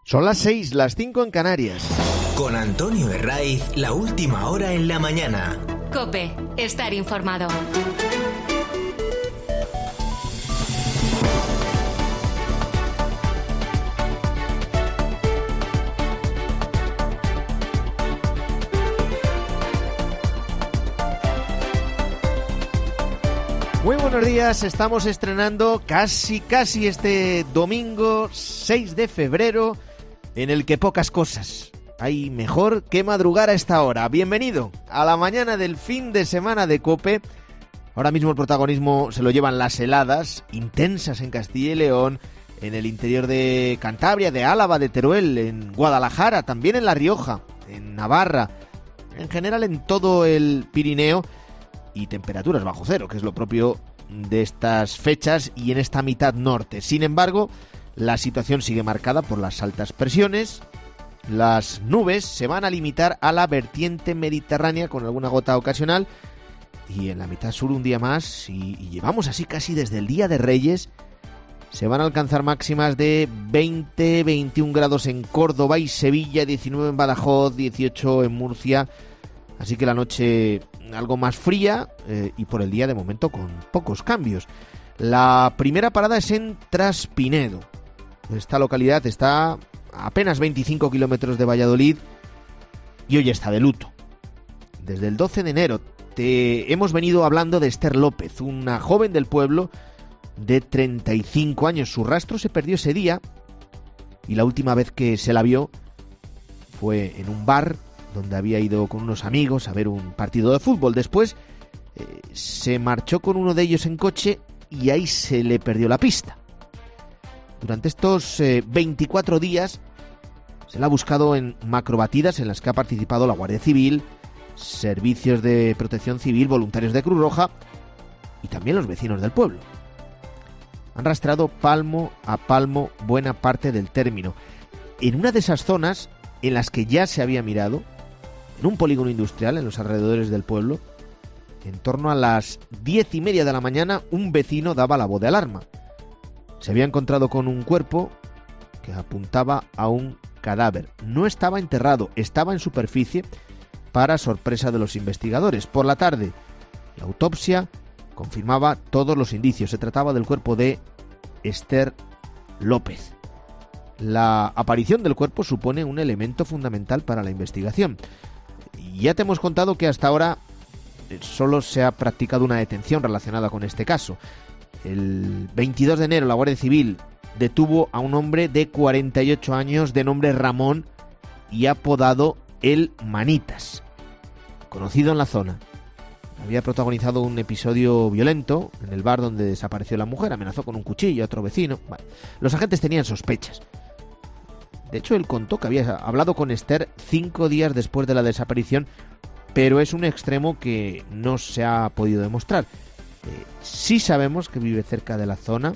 Son las 6, las 5 en Canarias. Con Antonio Herraiz, la última hora en la mañana. COPE, estar informado. Muy buenos días, estamos estrenando casi este domingo 6 de febrero, en el que pocas cosas hay mejor que madrugar a esta hora. Bienvenido a la mañana del fin de semana de COPE. Ahora mismo el protagonismo se lo llevan las heladas intensas en Castilla y León, en el interior de Cantabria, de Álava, de Teruel, en Guadalajara, también en La Rioja, en Navarra, en general en todo el Pirineo, y temperaturas bajo cero, que es lo propio de estas fechas y en esta mitad norte. Sin embargo, la situación sigue marcada por las altas presiones. Las nubes se van a limitar a la vertiente mediterránea con alguna gota ocasional, y en la mitad sur un día más, y llevamos así casi desde el Día de Reyes. Se van a alcanzar máximas de 20-21 grados en Córdoba y Sevilla, 19 en Badajoz, 18 en Murcia. Así que la noche algo más fría y por el día de momento con pocos cambios. La primera parada es en Traspinedo. Esta localidad está a apenas 25 kilómetros de Valladolid y hoy está de luto. Desde el 12 de enero te hemos venido hablando de Esther López, una joven del pueblo de 35 años. Su rastro se perdió ese día y la última vez que se la vio fue en un bar donde había ido con unos amigos a ver un partido de fútbol. Después se marchó con uno de ellos en coche y ahí se le perdió la pista. Durante estos 24 días se la ha buscado en macrobatidas en las que ha participado la Guardia Civil, servicios de protección civil, voluntarios de Cruz Roja y también los vecinos del pueblo. Han rastreado palmo a palmo buena parte del término. En una de esas zonas en las que ya se había mirado, en un polígono industrial en los alrededores del pueblo, en torno a las 10:30 de la mañana, un vecino daba la voz de alarma. Se había encontrado con un cuerpo que apuntaba a un cadáver. No estaba enterrado, estaba en superficie, para sorpresa de los investigadores. Por la tarde, la autopsia confirmaba todos los indicios. Se trataba del cuerpo de Esther López. La aparición del cuerpo supone un elemento fundamental para la investigación. Ya te hemos contado que hasta ahora solo se ha practicado una detención relacionada con este caso. El 22 de enero la Guardia Civil detuvo a un hombre de 48 años de nombre Ramón y apodado El Manitas, conocido en la zona. Había protagonizado un episodio violento en el bar donde desapareció la mujer, amenazó con un cuchillo a otro vecino. Bueno, los agentes tenían sospechas. De hecho, él contó que había hablado con Esther 5 días después de la desaparición, pero es un extremo que no se ha podido demostrar. Sí sabemos que vive cerca de la zona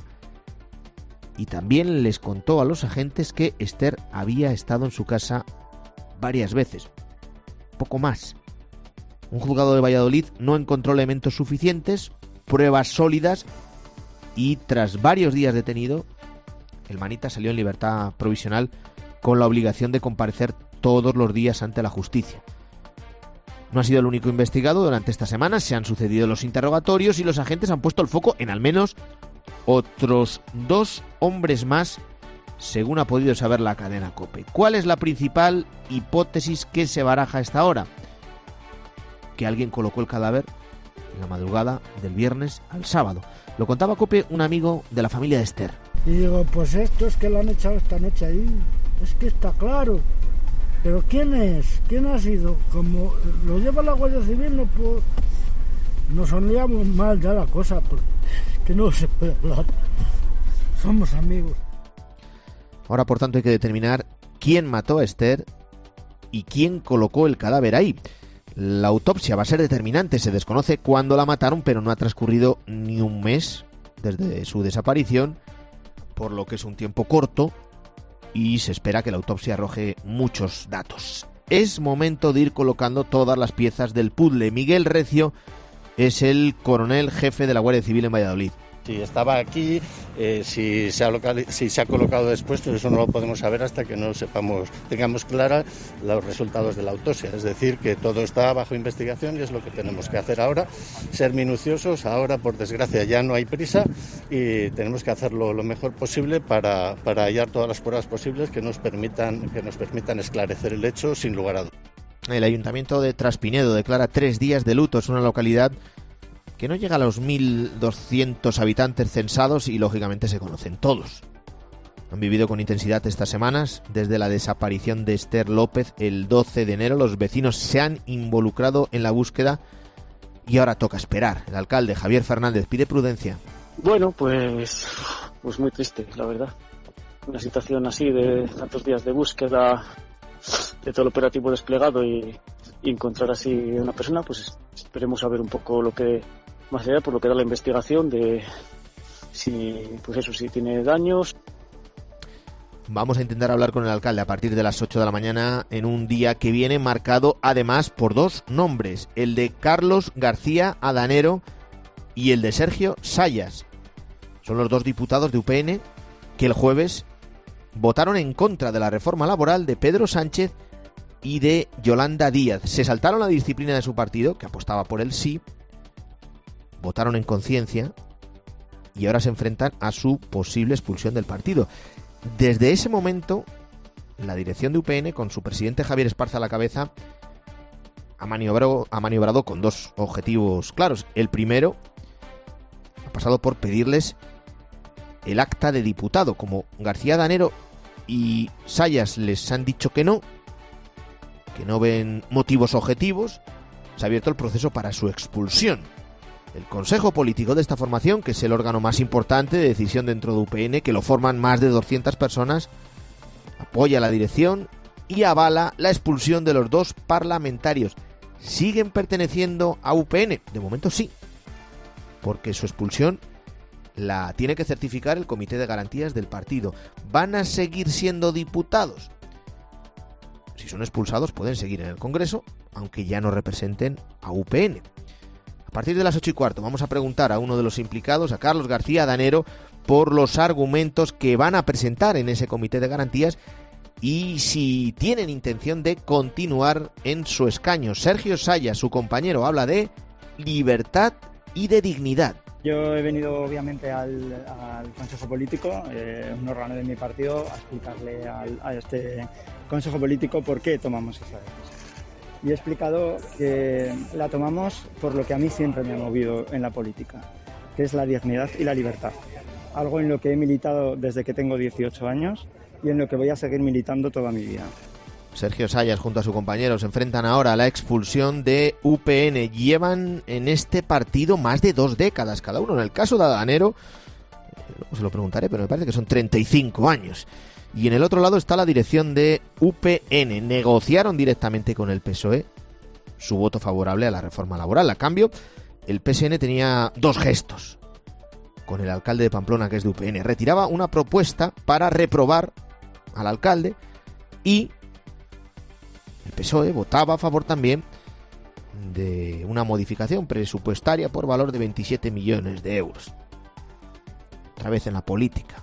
y también les contó a los agentes que Esther había estado en su casa varias veces. Poco más. Un juzgado de Valladolid no encontró elementos suficientes, pruebas sólidas, y tras varios días detenido, el Manita salió en libertad provisional con la obligación de comparecer todos los días ante la justicia. No ha sido el único investigado. Durante esta semana se han sucedido los interrogatorios y los agentes han puesto el foco en al menos otros 2 hombres más, según ha podido saber la cadena COPE. ¿Cuál es la principal hipótesis que se baraja a esta hora? Que alguien colocó el cadáver en la madrugada del viernes al sábado. Lo contaba COPE un amigo de la familia de Esther. Y digo, pues esto es que lo han echado esta noche ahí. Es que está claro. Pero ¿quién es? ¿Quién ha sido? Como lo lleva la Guardia Civil, no puedo... Nos olvidamos mal ya la cosa, porque que no se puede hablar. Somos amigos. Ahora, por tanto, hay que determinar quién mató a Esther y quién colocó el cadáver ahí. La autopsia va a ser determinante. Se desconoce cuándo la mataron, pero no ha transcurrido ni un mes desde su desaparición, por lo que es un tiempo corto y se espera que la autopsia arroje muchos datos. Es momento de ir colocando todas las piezas del puzzle. Miguel Recio es el coronel jefe de la Guardia Civil en Valladolid. Si estaba aquí, si se ha colocado después, pues eso no lo podemos saber hasta que no tengamos claros los resultados de la autopsia. Es decir, que todo está bajo investigación y es lo que tenemos que hacer ahora, ser minuciosos. Ahora, por desgracia, ya no hay prisa y tenemos que hacerlo lo mejor posible para hallar todas las pruebas posibles que nos permitan esclarecer el hecho sin lugar a dudas. El Ayuntamiento de Traspinedo declara 3 días de luto. Es una localidad que no llega a los 1.200 habitantes censados y lógicamente se conocen todos. Han vivido con intensidad estas semanas. Desde la desaparición de Esther López el 12 de enero, los vecinos se han involucrado en la búsqueda y ahora toca esperar. El alcalde Javier Fernández pide prudencia. Bueno, pues muy triste, la verdad. Una situación así de tantos días de búsqueda, de todo el operativo desplegado y encontrar así una persona, pues esperemos a ver un poco lo que más allá, por lo que da la investigación de si tiene daños. Vamos a intentar hablar con el alcalde a partir de las 8 de la mañana en un día que viene marcado además por 2 nombres, el de Carlos García Adanero y el de Sergio Sayas. Son los 2 diputados de UPN que el jueves votaron en contra de la reforma laboral de Pedro Sánchez y de Yolanda Díaz. Se saltaron la disciplina de su partido, que apostaba por el sí, votaron en conciencia y ahora se enfrentan a su posible expulsión del partido. Desde ese momento, la dirección de UPN, con su presidente Javier Esparza a la cabeza, ha maniobrado con 2 objetivos claros. El primero ha pasado por pedirles el acta de diputado. Como García Danero y Sayas les han dicho que no ven motivos objetivos, se ha abierto el proceso para su expulsión. El Consejo Político de esta formación, que es el órgano más importante de decisión dentro de UPN, que lo forman más de 200 personas, apoya la dirección y avala la expulsión de los 2 parlamentarios. ¿Siguen perteneciendo a UPN? De momento sí, porque su expulsión la tiene que certificar el Comité de Garantías del partido. ¿Van a seguir siendo diputados? Si son expulsados pueden seguir en el Congreso, aunque ya no representen a UPN. A partir de las 8:15 vamos a preguntar a uno de los implicados, a Carlos García Danero, por los argumentos que van a presentar en ese Comité de Garantías y si tienen intención de continuar en su escaño. Sergio Sayas, su compañero, habla de libertad y de dignidad. Yo he venido obviamente al Consejo Político, un órgano de mi partido, a explicarle a este Consejo Político por qué tomamos esa decisión. Y he explicado que la tomamos por lo que a mí siempre me ha movido en la política, que es la dignidad y la libertad. Algo en lo que he militado desde que tengo 18 años y en lo que voy a seguir militando toda mi vida. Sergio Sayas junto a su compañero se enfrentan ahora a la expulsión de UPN. Llevan en este partido más de 2 décadas cada uno. En el caso de Adanero, se lo preguntaré, pero me parece que son 35 años. Y en el otro lado está la dirección de UPN. Negociaron directamente con el PSOE su voto favorable a la reforma laboral. A cambio, el PSN tenía 2 gestos con el alcalde de Pamplona, que es de UPN. Retiraba una propuesta para reprobar al alcalde y el PSOE votaba a favor también de una modificación presupuestaria por valor de 27 millones de euros. Otra vez en la política,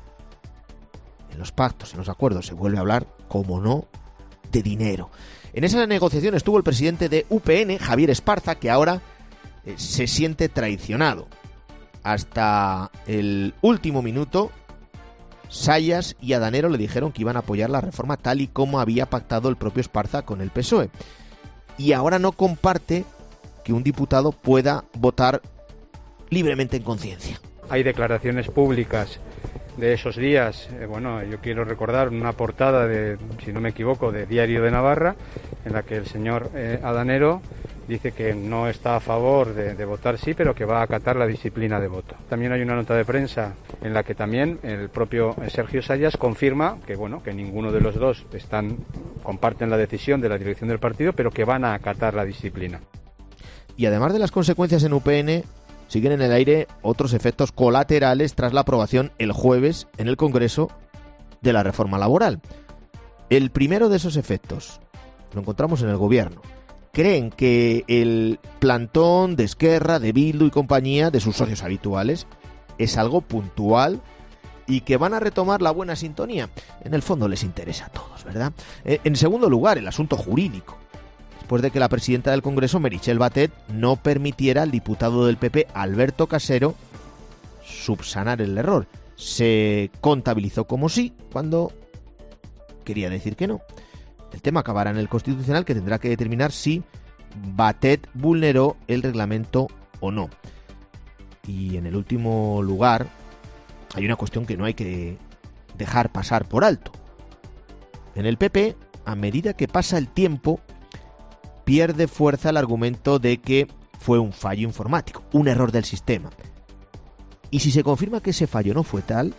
en los pactos, en los acuerdos, se vuelve a hablar, como no, de dinero. En esa negociación estuvo el presidente de UPN, Javier Esparza, que ahora se siente traicionado. Hasta el último minuto, Sayas y Adanero le dijeron que iban a apoyar la reforma tal y como había pactado el propio Esparza con el PSOE. Y ahora no comparte que un diputado pueda votar libremente en conciencia. Hay declaraciones públicas de esos días, yo quiero recordar una portada de, si no me equivoco, de Diario de Navarra, en la que el señor Adanero dice que no está a favor de votar sí, pero que va a acatar la disciplina de voto. También hay una nota de prensa en la que también el propio Sergio Sayas confirma que que ninguno de los 2 comparten la decisión de la dirección del partido, pero que van a acatar la disciplina. Y además de las consecuencias en UPN, siguen en el aire otros efectos colaterales tras la aprobación el jueves en el Congreso de la reforma laboral. El primero de esos efectos lo encontramos en el gobierno. Creen que el plantón de Esquerra, de Bildu y compañía, de sus socios habituales, es algo puntual y que van a retomar la buena sintonía. En el fondo les interesa a todos, ¿verdad? En segundo lugar, el asunto jurídico. Después de que la presidenta del Congreso, Meritxell Batet, no permitiera al diputado del PP, Alberto Casero, subsanar el error. Se contabilizó como sí, cuando quería decir que no. El tema acabará en el Constitucional, que tendrá que determinar si Batet vulneró el reglamento o no. Y en el último lugar, hay una cuestión que no hay que dejar pasar por alto. En el PP, a medida que pasa el tiempo, pierde fuerza el argumento de que fue un fallo informático, un error del sistema. Y si se confirma que ese fallo no fue tal,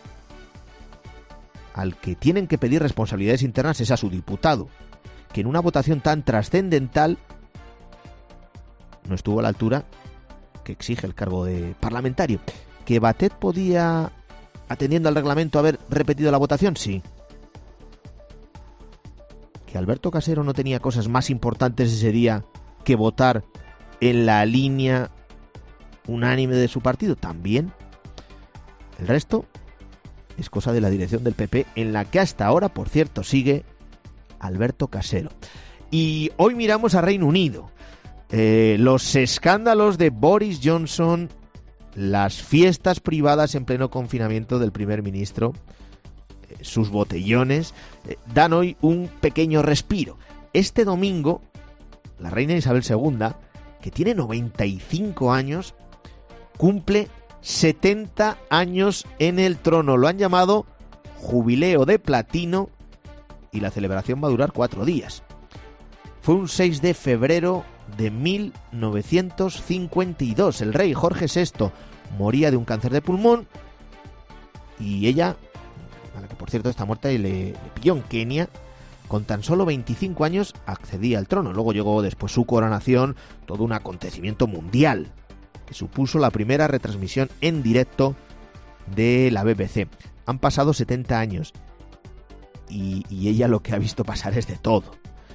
al que tienen que pedir responsabilidades internas es a su diputado, que en una votación tan trascendental no estuvo a la altura que exige el cargo de parlamentario. ¿Que Batet podía, atendiendo al reglamento, haber repetido la votación? Sí. ¿Que Alberto Casero no tenía cosas más importantes ese día que votar en la línea unánime de su partido? También. El resto es cosa de la dirección del PP, en la que hasta ahora, por cierto, sigue Alberto Casero. Y hoy miramos a Reino Unido. Los escándalos de Boris Johnson, las fiestas privadas en pleno confinamiento del primer ministro, sus botellones, dan hoy un pequeño respiro. Este domingo, la reina Isabel II, que tiene 95 años, cumple 70 años en el trono. Lo han llamado Jubileo de Platino y la celebración va a durar 4 días. Fue un 6 de febrero de 1952. El rey Jorge VI moría de un cáncer de pulmón y ella, a la que por cierto está muerta y le pilló en Kenia, con tan solo 25 años accedía al trono. Luego llegó después su coronación, todo un acontecimiento mundial que supuso la primera retransmisión en directo de la BBC. Han pasado 70 años y ella lo que ha visto pasar es de todo.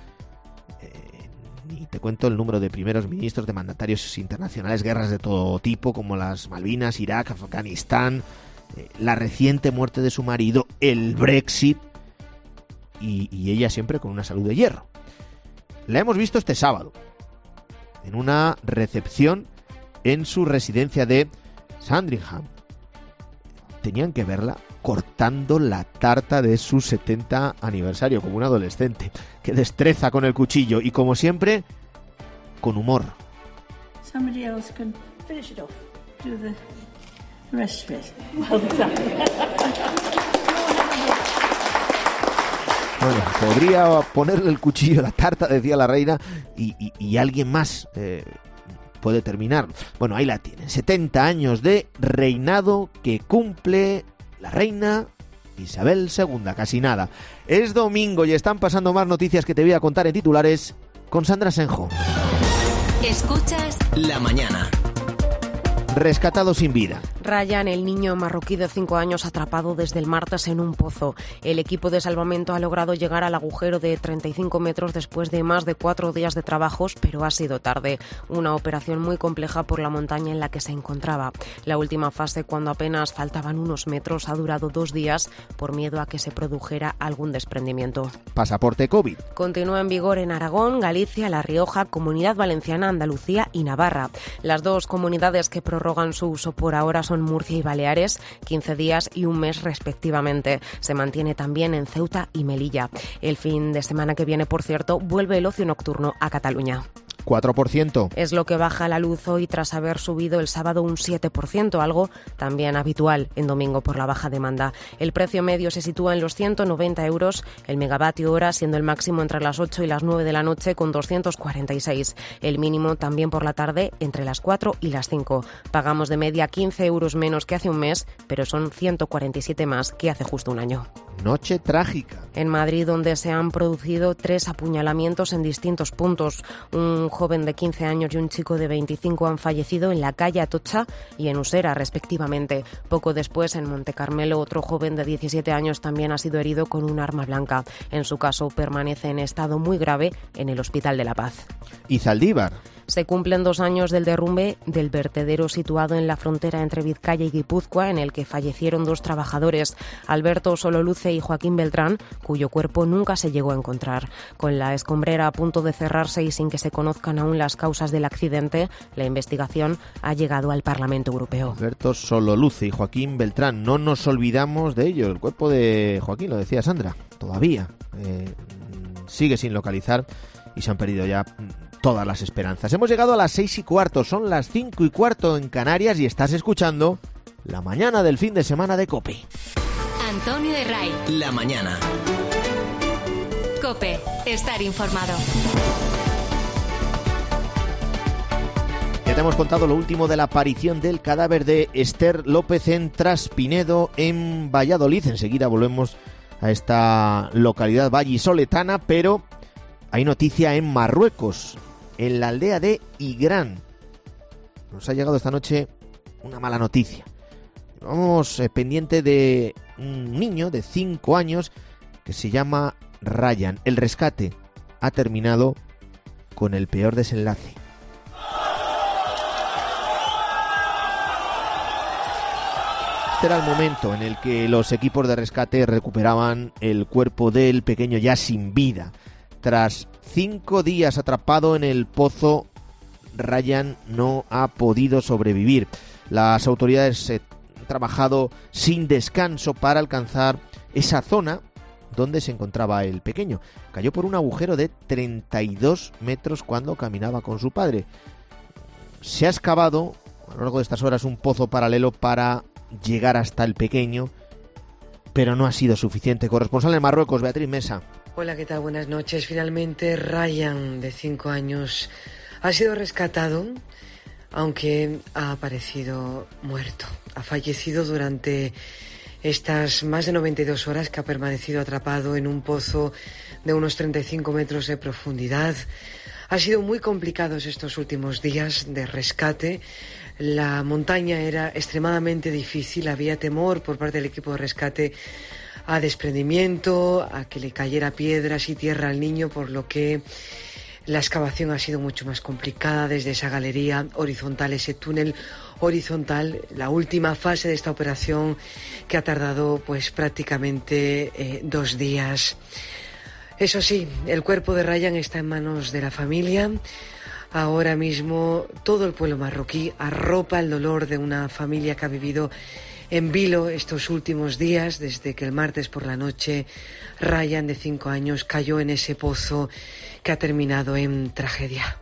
Y te cuento el número de primeros ministros, de mandatarios internacionales, guerras de todo tipo, como las Malvinas, Irak, Afganistán, la reciente muerte de su marido, el Brexit, y ella siempre con una salud de hierro. La hemos visto este sábado, en una recepción en su residencia de Sandringham. Tenían que verla cortando la tarta de su 70 aniversario, como un adolescente. ¡Qué destreza con el cuchillo! Y como siempre, con humor. Somebody else can finish it off. Do the rest of it. Bueno, podría ponerle el cuchillo a la tarta, decía la reina, y alguien más puede terminar. Bueno, ahí la tienen. 70 años de reinado que cumple la reina Isabel II, casi nada. Es domingo y están pasando más noticias que te voy a contar en titulares con Sandra Senjo. Escuchas La mañana. Rescatado sin vida. Ryan, el niño marroquí de 5 años atrapado desde el martes en un pozo. El equipo de salvamento ha logrado llegar al agujero de 35 metros después de más de 4 días de trabajos, pero ha sido tarde. Una operación muy compleja por la montaña en la que se encontraba. La última fase, cuando apenas faltaban unos metros, ha durado 2 días por miedo a que se produjera algún desprendimiento. Pasaporte COVID. Continúa en vigor en Aragón, Galicia, La Rioja, Comunidad Valenciana, Andalucía y Navarra. Las dos comunidades que prorrogan su uso por ahora son Murcia y Baleares, 15 días y un mes respectivamente. Se mantiene también en Ceuta y Melilla. El fin de semana que viene, por cierto, vuelve el ocio nocturno a Cataluña. 4%. Es lo que baja la luz hoy tras haber subido el sábado un 7%, algo también habitual en domingo por la baja demanda. El precio medio se sitúa en los 190 euros el megavatio hora, siendo el máximo entre las 8 y las 9 de la noche con 246. El mínimo también por la tarde entre las 4 y las 5. Pagamos de media 15 euros menos que hace un mes, pero son 147 más que hace justo un año. Noche trágica. En Madrid, donde se han producido 3 apuñalamientos en distintos puntos. Un joven de 15 años y un chico de 25 han fallecido en la calle Atocha y en Usera, respectivamente. Poco después, en Montecarmelo, otro joven de 17 años también ha sido herido con un arma blanca. En su caso, permanece en estado muy grave en el Hospital de la Paz. Y Zaldívar. Se cumplen 2 años del derrumbe del vertedero situado en la frontera entre Vizcaya y Guipúzcoa, en el que fallecieron 2 trabajadores, Alberto Sololuce y Joaquín Beltrán, cuyo cuerpo nunca se llegó a encontrar. Con la escombrera a punto de cerrarse y sin que se conozcan aún las causas del accidente, la investigación ha llegado al Parlamento Europeo. Alberto Sololuce y Joaquín Beltrán, no nos olvidamos de ello. El cuerpo de Joaquín, lo decía Sandra, todavía sigue sin localizar y se han perdido ya todas las esperanzas. Hemos llegado a las 6:15, son las 5:15 en Canarias y estás escuchando La Mañana del fin de semana de COPE. Antonio de Ray. La mañana. COPE, estar informado. Ya te hemos contado lo último de la aparición del cadáver de Esther López en Traspinedo, en Valladolid. Enseguida volvemos a esta localidad vallisoletana, pero hay noticia en Marruecos, en la aldea de Igrán. Nos ha llegado esta noche una mala noticia. Vamos pendiente de un niño de 5 años que se llama Ryan. El rescate ha terminado con el peor desenlace. Este era el momento en el que los equipos de rescate recuperaban el cuerpo del pequeño ya sin vida. Tras 5 días atrapado en el pozo, Ryan no ha podido sobrevivir. Las autoridades han trabajado sin descanso para alcanzar esa zona donde se encontraba el pequeño. Cayó por un agujero de 32 metros cuando caminaba con su padre. Se ha excavado a lo largo de estas horas un pozo paralelo para llegar hasta el pequeño, pero no ha sido suficiente. Corresponsal en Marruecos, Beatriz Mesa. Hola, ¿qué tal? Buenas noches. Finalmente Ryan, de 5 años, ha sido rescatado, aunque ha aparecido muerto. Ha fallecido durante estas más de 92 horas que ha permanecido atrapado en un pozo de unos 35 metros de profundidad. Ha sido muy complicados estos últimos días de rescate. La montaña era extremadamente difícil, había temor por parte del equipo de rescate a desprendimiento, a que le cayera piedras y tierra al niño, por lo que la excavación ha sido mucho más complicada desde esa galería horizontal, ese túnel horizontal, la última fase de esta operación que ha tardado pues prácticamente 2 días. Eso sí, el cuerpo de Ryan está en manos de la familia. Ahora mismo todo el pueblo marroquí arropa el dolor de una familia que ha vivido en vilo estos últimos días, desde que el martes por la noche Ryan, de 5 años, cayó en ese pozo que ha terminado en tragedia.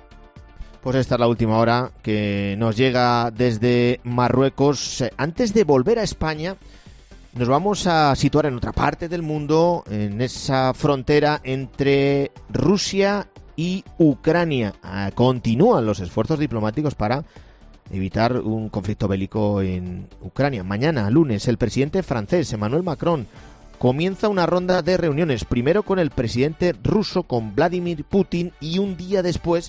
Pues esta es la última hora que nos llega desde Marruecos. Antes de volver a España, nos vamos a situar en otra parte del mundo, en esa frontera entre Rusia y Ucrania. Continúan los esfuerzos diplomáticos para evitar un conflicto bélico en Ucrania. Mañana, lunes, el presidente francés Emmanuel Macron comienza una ronda de reuniones, primero con el presidente ruso, con Vladimir Putin, y un día después,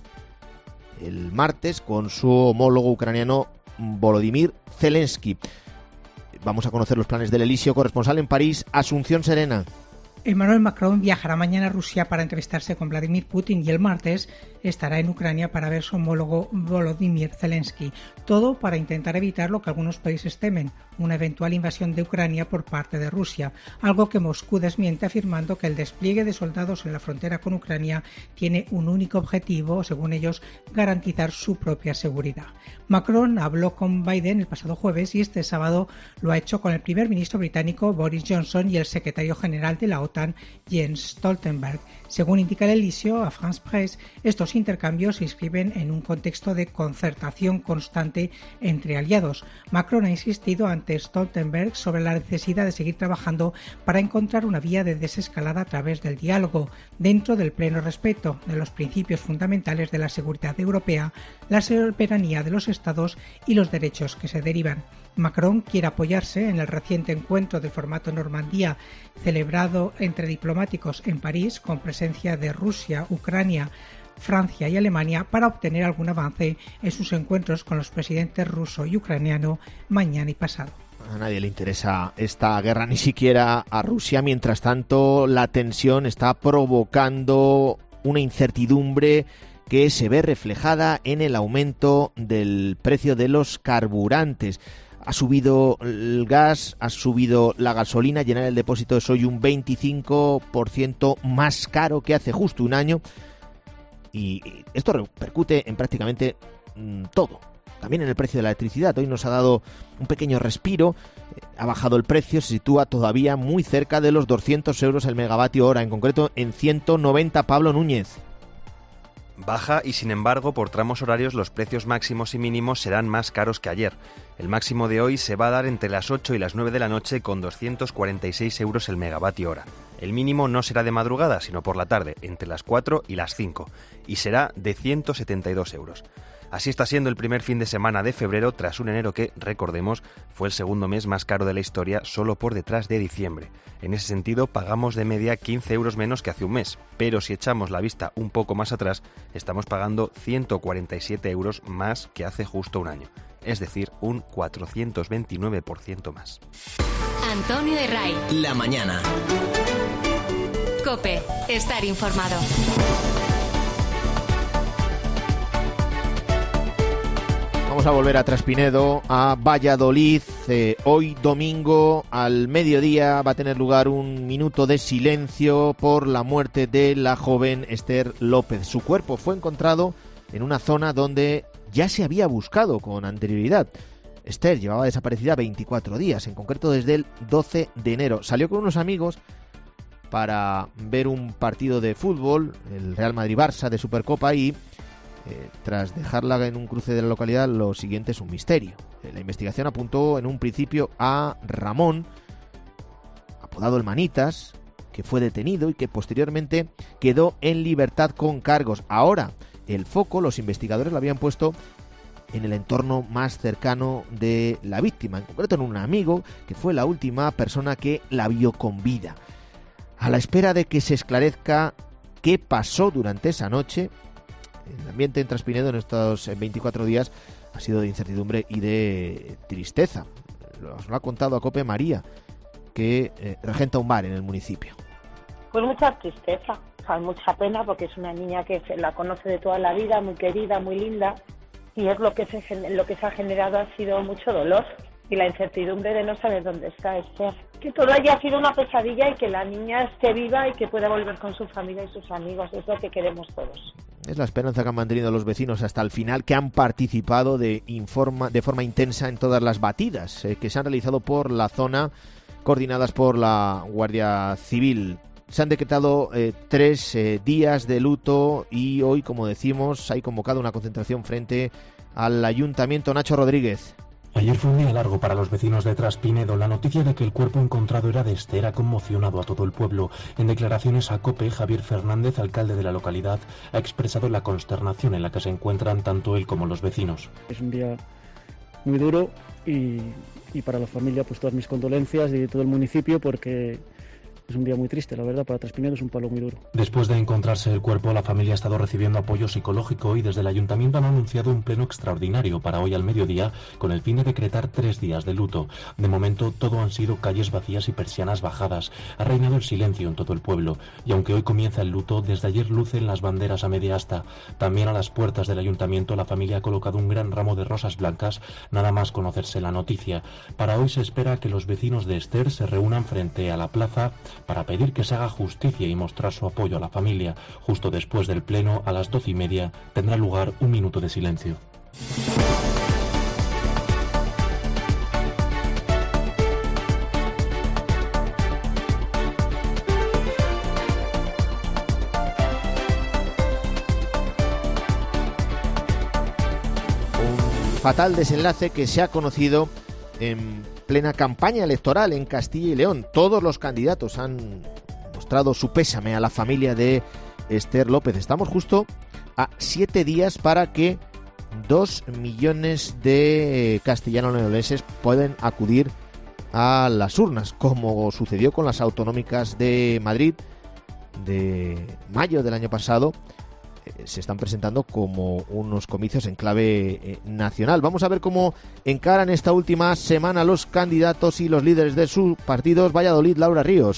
el martes, con su homólogo ucraniano Volodymyr Zelensky. Vamos a conocer los planes del Elíseo. Corresponsal en París, Asunción Serena. Emmanuel Macron viajará mañana a Rusia para entrevistarse con Vladimir Putin y el martes estará en Ucrania para ver su homólogo Volodymyr Zelensky. Todo para intentar evitar lo que algunos países temen, una eventual invasión de Ucrania por parte de Rusia, algo que Moscú desmiente afirmando que el despliegue de soldados en la frontera con Ucrania tiene un único objetivo, según ellos, garantizar su propia seguridad. Macron habló con Biden el pasado jueves y este sábado lo ha hecho con el primer ministro británico Boris Johnson y el secretario general de la OTAN, Jens Stoltenberg. Según indica el Elíseo a France Presse, estos intercambios se inscriben en un contexto de concertación constante entre aliados. Macron ha insistido ante Stoltenberg sobre la necesidad de seguir trabajando para encontrar una vía de desescalada a través del diálogo, dentro del pleno respeto de los principios fundamentales de la seguridad europea, la soberanía de los Estados y los derechos que se derivan. Macron quiere apoyarse en el reciente encuentro del formato Normandía celebrado entre diplomáticos en París con presencia de Rusia, Ucrania, Francia y Alemania para obtener algún avance en sus encuentros con los presidentes ruso y ucraniano mañana y pasado. A nadie le interesa esta guerra, ni siquiera a Rusia. Mientras tanto, la tensión está provocando una incertidumbre que se ve reflejada en el aumento del precio de los carburantes. Ha subido el gas, ha subido la gasolina. Llenar el depósito es hoy un 25% más caro que hace justo un año. Y esto repercute en prácticamente todo. También en el precio de la electricidad. Hoy nos ha dado un pequeño respiro. Ha bajado el precio, se sitúa todavía muy cerca de los 200 euros el megavatio hora, en concreto en 190. Pablo Núñez. Baja y, sin embargo, por tramos horarios los precios máximos y mínimos serán más caros que ayer. El máximo de hoy se va a dar entre las 8 y las 9 de la noche con 246 euros el megavatio hora. El mínimo no será de madrugada, sino por la tarde, entre las 4 y las 5, y será de 172 euros. Así está siendo el primer fin de semana de febrero, tras un enero que, recordemos, fue el segundo mes más caro de la historia, solo por detrás de diciembre. En ese sentido, pagamos de media 15 euros menos que hace un mes, pero si echamos la vista un poco más atrás, estamos pagando 147 euros más que hace justo un año, es decir, un 429% más. Antonio de Ray. La mañana. COPE. Estar informado. Vamos a volver a Traspinedo, a Valladolid. Hoy domingo al mediodía va a tener lugar un minuto de silencio por la muerte de la joven Esther López. Su cuerpo fue encontrado en una zona donde ya se había buscado con anterioridad. Esther llevaba desaparecida 24 días, en concreto desde el 12 de enero. Salió con unos amigos para ver un partido de fútbol, el Real Madrid-Barça de Supercopa, y tras dejarla en un cruce de la localidad, lo siguiente es un misterio. La investigación apuntó en un principio a Ramón, apodado el Manitas, que fue detenido y que posteriormente quedó en libertad con cargos. Ahora el foco los investigadores lo habían puesto en el entorno más cercano de la víctima, en concreto en un amigo que fue la última persona que la vio con vida. A la espera de que se esclarezca qué pasó durante esa noche, el ambiente en Traspinedo en estos 24 días ha sido de incertidumbre y de tristeza. Nos lo ha contado a COPE María, que regenta un bar en el municipio. Pues mucha tristeza, o sea, mucha pena, porque es una niña que se la conoce de toda la vida, muy querida, muy linda, y es lo que se ha generado ha sido mucho dolor y la incertidumbre de no saber dónde está Esther. Que todo haya sido una pesadilla y que la niña esté viva y que pueda volver con su familia y sus amigos, es lo que queremos todos. Es la esperanza que han mantenido los vecinos hasta el final, que han participado de forma intensa en todas las batidas que se han realizado por la zona, coordinadas por la Guardia Civil. Se han decretado 3 días de luto y hoy, como decimos, hay convocado una concentración frente al Ayuntamiento. Nacho Rodríguez. Ayer fue un día largo para los vecinos de Traspinedo. La noticia de que el cuerpo encontrado era de Esther ha conmocionado a todo el pueblo. En declaraciones a COPE, Javier Fernández, alcalde de la localidad, ha expresado la consternación en la que se encuentran tanto él como los vecinos. Es un día muy duro y para la familia pues todas mis condolencias y todo el municipio, porque es un día muy triste, la verdad. Para Traspinedo es un palo muy duro. Después de encontrarse el cuerpo, la familia ha estado recibiendo apoyo psicológico y desde el ayuntamiento han anunciado un pleno extraordinario para hoy al mediodía con el fin de decretar 3 días de luto. De momento todo han sido calles vacías y persianas bajadas. Ha reinado el silencio en todo el pueblo y aunque hoy comienza el luto, desde ayer lucen las banderas a media asta. También a las puertas del ayuntamiento la familia ha colocado un gran ramo de rosas blancas nada más conocerse la noticia. Para hoy se espera que los vecinos de Esther se reúnan frente a la plaza para pedir que se haga justicia y mostrar su apoyo a la familia. Justo después del pleno, a las 12:30, tendrá lugar un minuto de silencio. Un fatal desenlace que se ha conocido en plena campaña electoral en Castilla y León. Todos los candidatos han mostrado su pésame a la familia de Esther López. Estamos justo a 7 días para que 2 millones de castellano-leoneses puedan acudir a las urnas, como sucedió con las autonómicas de Madrid de mayo del año pasado. Se están presentando como unos comicios en clave nacional. Vamos a ver cómo encaran esta última semana los candidatos y los líderes de sus partidos. Valladolid, Laura Ríos.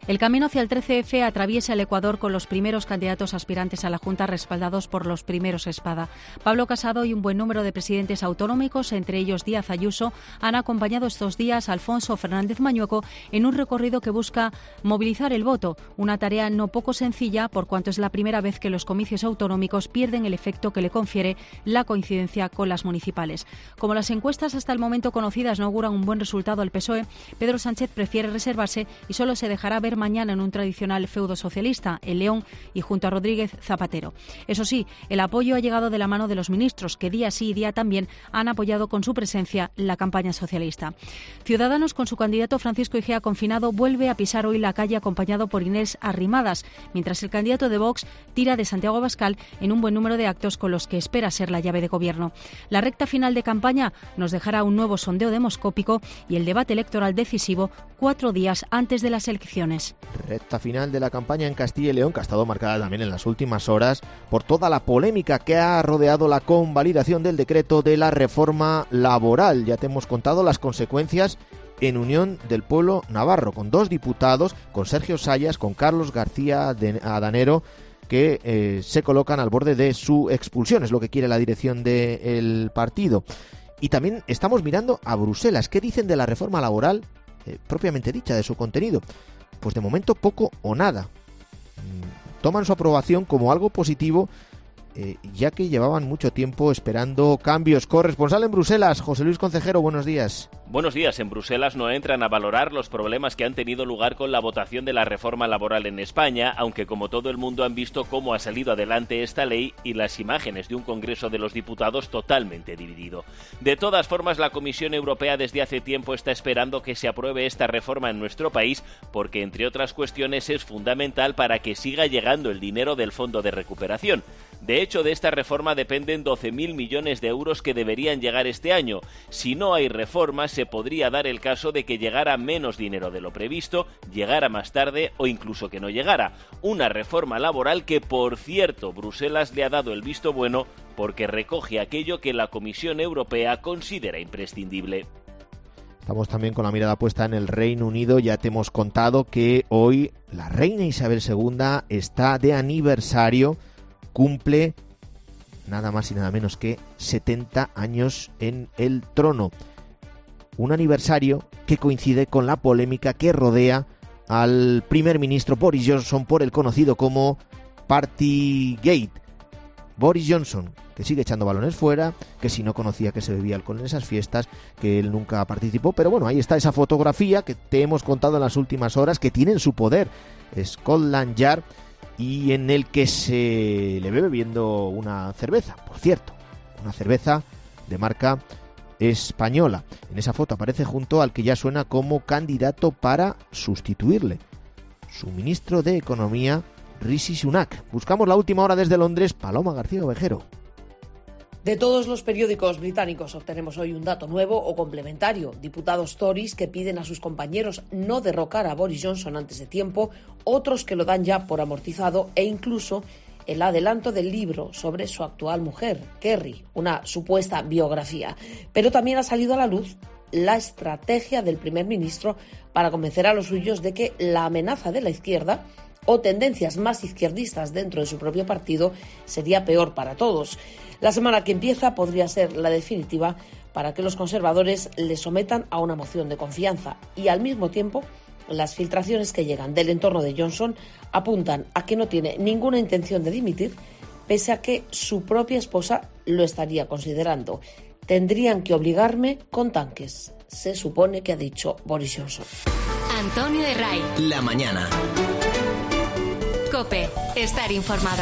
El camino hacia el 13F atraviesa el Ecuador con los primeros candidatos aspirantes a la Junta respaldados por los primeros espada. Pablo Casado y un buen número de presidentes autonómicos, entre ellos Díaz Ayuso, han acompañado estos días a Alfonso Fernández Mañueco en un recorrido que busca movilizar el voto, una tarea no poco sencilla por cuanto es la primera vez que los comicios autonómicos pierden el efecto que le confiere la coincidencia con las municipales. Como las encuestas hasta el momento conocidas no auguran un buen resultado al PSOE, Pedro Sánchez prefiere reservarse y solo se dejará ver mañana en un tradicional feudo socialista, en León y junto a Rodríguez Zapatero. Eso sí, el apoyo ha llegado de la mano de los ministros, que día sí y día también han apoyado con su presencia la campaña socialista. Ciudadanos, con su candidato Francisco Igea confinado, vuelve a pisar hoy la calle acompañado por Inés Arrimadas, mientras el candidato de Vox tira de Santiago Abascal en un buen número de actos con los que espera ser la llave de gobierno. La recta final de campaña nos dejará un nuevo sondeo demoscópico y el debate electoral decisivo 4 días antes de las elecciones. Recta final de la campaña en Castilla y León, que ha estado marcada también en las últimas horas por toda la polémica que ha rodeado la convalidación del decreto de la reforma laboral. Ya te hemos contado las consecuencias en Unión del Pueblo Navarro, con 2 diputados, con Sergio Sayas, con Carlos García Adanero, que se colocan al borde de su expulsión, es lo que quiere la dirección del partido. Y también estamos mirando a Bruselas. ¿Qué dicen de la reforma laboral propiamente dicha, de su contenido? Pues de momento poco o nada. Toman su aprobación como algo positivo, ya que llevaban mucho tiempo esperando cambios. Corresponsal en Bruselas, José Luis Concejero, buenos días. Buenos días. En Bruselas no entran a valorar los problemas que han tenido lugar con la votación de la reforma laboral en España, aunque como todo el mundo han visto cómo ha salido adelante esta ley y las imágenes de un Congreso de los Diputados totalmente dividido. De todas formas, la Comisión Europea desde hace tiempo está esperando que se apruebe esta reforma en nuestro país porque, entre otras cuestiones, es fundamental para que siga llegando el dinero del Fondo de Recuperación. De hecho, de esta reforma dependen 12.000 millones de euros que deberían llegar este año. Si no hay reforma, se podría dar el caso de que llegara menos dinero de lo previsto, llegara más tarde o incluso que no llegara. Una reforma laboral que, por cierto, Bruselas le ha dado el visto bueno porque recoge aquello que la Comisión Europea considera imprescindible. Estamos también con la mirada puesta en el Reino Unido. Ya te hemos contado que hoy la reina Isabel II está de aniversario. Cumple nada más y nada menos que 70 años en el trono. Un aniversario que coincide con la polémica que rodea al primer ministro Boris Johnson por el conocido como Partygate. Boris Johnson, que sigue echando balones fuera, que si no conocía que se bebía alcohol en esas fiestas, que él nunca participó, pero bueno, ahí está esa fotografía que te hemos contado en las últimas horas, que tiene en su poder Scotland Yard, y en el que se le ve bebiendo una cerveza, por cierto, una cerveza de marca española. En esa foto aparece junto al que ya suena como candidato para sustituirle, su ministro de Economía, Rishi Sunak. Buscamos la última hora desde Londres, Paloma García Ovejero. De todos los periódicos británicos obtenemos hoy un dato nuevo o complementario. Diputados Tories que piden a sus compañeros no derrocar a Boris Johnson antes de tiempo, otros que lo dan ya por amortizado e incluso el adelanto del libro sobre su actual mujer, Kerry, una supuesta biografía. Pero también ha salido a la luz la estrategia del primer ministro para convencer a los suyos de que la amenaza de la izquierda o tendencias más izquierdistas dentro de su propio partido sería peor para todos. La semana que empieza podría ser la definitiva para que los conservadores le sometan a una moción de confianza y al mismo tiempo las filtraciones que llegan del entorno de Johnson apuntan a que no tiene ninguna intención de dimitir, pese a que su propia esposa lo estaría considerando. Tendrían que obligarme con tanques, se supone que ha dicho Boris Johnson. Antonio de Ray. La mañana. COPE. Estar informado.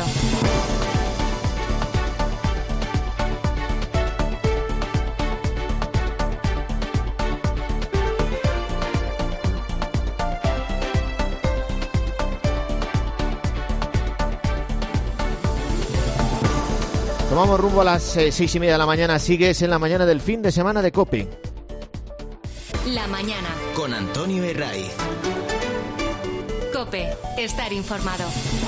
Tomamos rumbo a las 6:30 de la mañana. Sigues en la mañana del fin de semana de COPE. La mañana. Con Antonio Herraiz. COPE. Estar informado.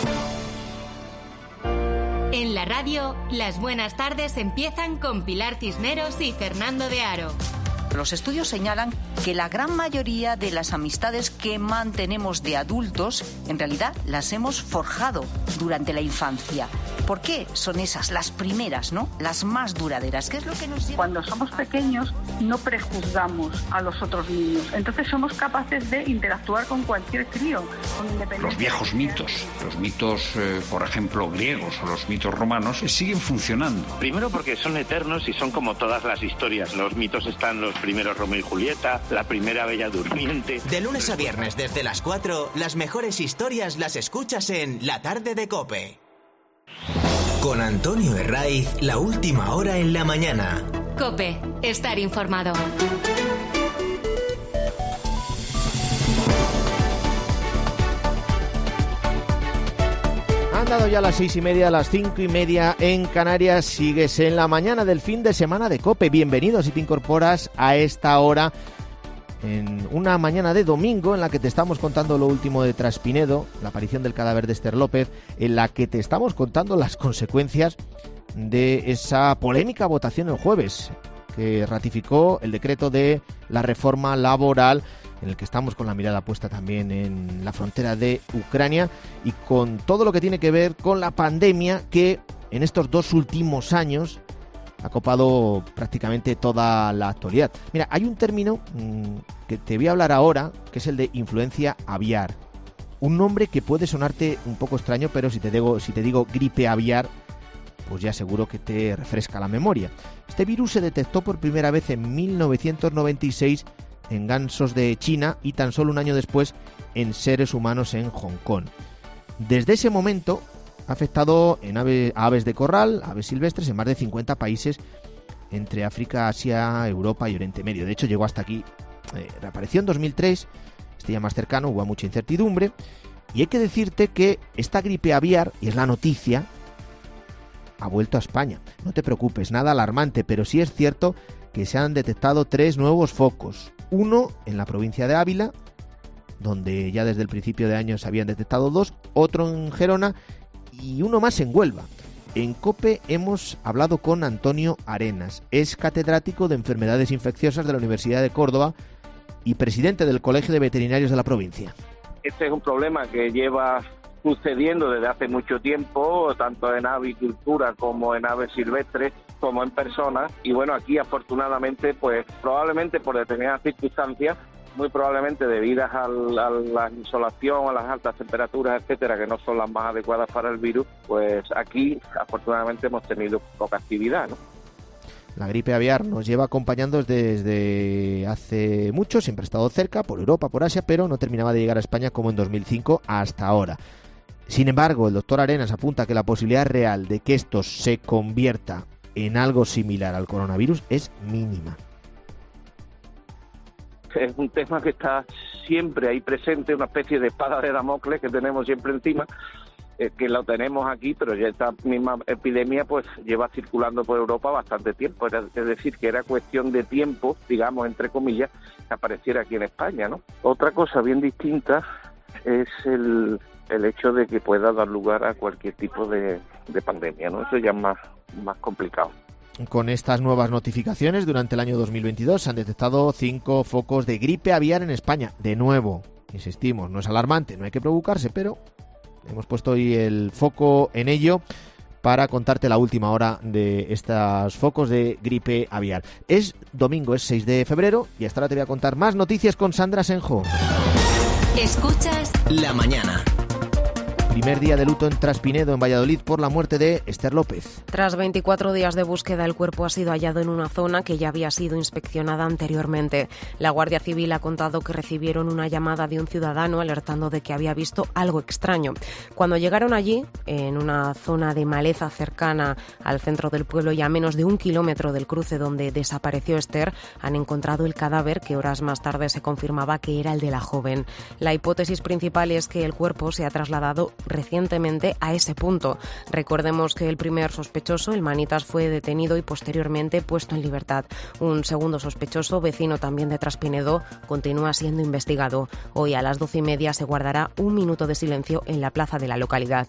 En la radio, las buenas tardes empiezan con Pilar Cisneros y Fernando de Aro. Los estudios señalan que la gran mayoría de las amistades que mantenemos de adultos, en realidad las hemos forjado durante la infancia. ¿Por qué son esas las primeras, ¿no? Las más duraderas? ¿Qué es lo que nos lleva? Cuando somos pequeños no prejuzgamos a los otros niños, entonces somos capaces de interactuar con cualquier crío, con independencia. Los viejos mitos, por ejemplo, griegos o los mitos romanos, siguen funcionando. Primero porque son eternos y son como todas las historias. Los mitos están los primeros Romeo y Julieta, la primera Bella Durmiente. De lunes a viernes desde las 4, las mejores historias las escuchas en La Tarde de COPE. Con Antonio Herraiz, la última hora en la mañana. COPE, estar informado. Han dado ya las 6:30, las 5:30 en Canarias. Sigues en la mañana del fin de semana de COPE. Bienvenido si te incorporas a esta hora en una mañana de domingo en la que te estamos contando lo último de Traspinedo, la aparición del cadáver de Esther López, en la que te estamos contando las consecuencias de esa polémica votación el jueves que ratificó el decreto de la reforma laboral, en el que estamos con la mirada puesta también en la frontera de Ucrania y con todo lo que tiene que ver con la pandemia que en estos 2 últimos años ha copado prácticamente toda la actualidad. Mira, hay un término que te voy a hablar ahora, que es el de influencia aviar. Un nombre que puede sonarte un poco extraño, pero si te digo gripe aviar, pues ya seguro que te refresca la memoria. Este virus se detectó por primera vez en 1996 en gansos de China y tan solo un año después en seres humanos en Hong Kong. Desde ese momento ha afectado a aves de corral, aves silvestres en más de 50 países entre África, Asia, Europa y Oriente Medio. De hecho, llegó hasta aquí. Reapareció en 2003, este ya más cercano, hubo mucha incertidumbre. Y hay que decirte que esta gripe aviar, y es la noticia, ha vuelto a España. No te preocupes, nada alarmante, pero sí es cierto que se han detectado 3 nuevos focos. Uno en la provincia de Ávila, donde ya desde el principio de año se habían detectado 2, otro en Gerona y uno más en Huelva. En COPE hemos hablado con Antonio Arenas, es catedrático de enfermedades infecciosas de la Universidad de Córdoba y presidente del Colegio de Veterinarios de la provincia. Este es un problema que lleva sucediendo desde hace mucho tiempo, tanto en avicultura como en aves silvestres, como en personas. Y bueno, aquí afortunadamente, pues probablemente por determinadas circunstancias, muy probablemente debidas a la insolación, a las altas temperaturas, etcétera, que no son las más adecuadas para el virus, pues aquí afortunadamente hemos tenido poca actividad, ¿no? La gripe aviar nos lleva acompañando desde hace mucho, siempre ha estado cerca, por Europa, por Asia, pero no terminaba de llegar a España como en 2005 hasta ahora. Sin embargo, el doctor Arenas apunta que la posibilidad real de que esto se convierta en algo similar al coronavirus es mínima. Es un tema que está siempre ahí presente, una especie de espada de Damocles que tenemos siempre encima, que lo tenemos aquí, pero ya esta misma epidemia pues lleva circulando por Europa bastante tiempo. Es decir, que era cuestión de tiempo, digamos, entre comillas, que apareciera aquí en España, ¿no? Otra cosa bien distinta es el hecho de que pueda dar lugar a cualquier tipo de pandemia, ¿no? Eso ya es más complicado. Con estas nuevas notificaciones, durante el año 2022 se han detectado 5 focos de gripe aviar en España. De nuevo, insistimos, no es alarmante, no hay que preocuparse, pero hemos puesto hoy el foco en ello para contarte la última hora de estos focos de gripe aviar. Es domingo, es 6 de febrero y hasta ahora te voy a contar más noticias con Sandra Senjo. Escuchas La mañana. Primer día de luto en Traspinedo, en Valladolid, por la muerte de Esther López. Tras 24 días de búsqueda, el cuerpo ha sido hallado en una zona que ya había sido inspeccionada anteriormente. La Guardia Civil ha contado que recibieron una llamada de un ciudadano alertando de que había visto algo extraño. Cuando llegaron allí, en una zona de maleza cercana al centro del pueblo y a menos de 1 kilómetro del cruce donde desapareció Esther, han encontrado el cadáver que horas más tarde se confirmaba que era el de la joven. La hipótesis principal es que el cuerpo se ha trasladado recientemente a ese punto. Recordemos que el primer sospechoso, el Manitas, fue detenido y posteriormente puesto en libertad. Un segundo sospechoso, vecino también de Traspinedo, continúa siendo investigado. Hoy a las 12:30 se guardará un minuto de silencio en la plaza de la localidad.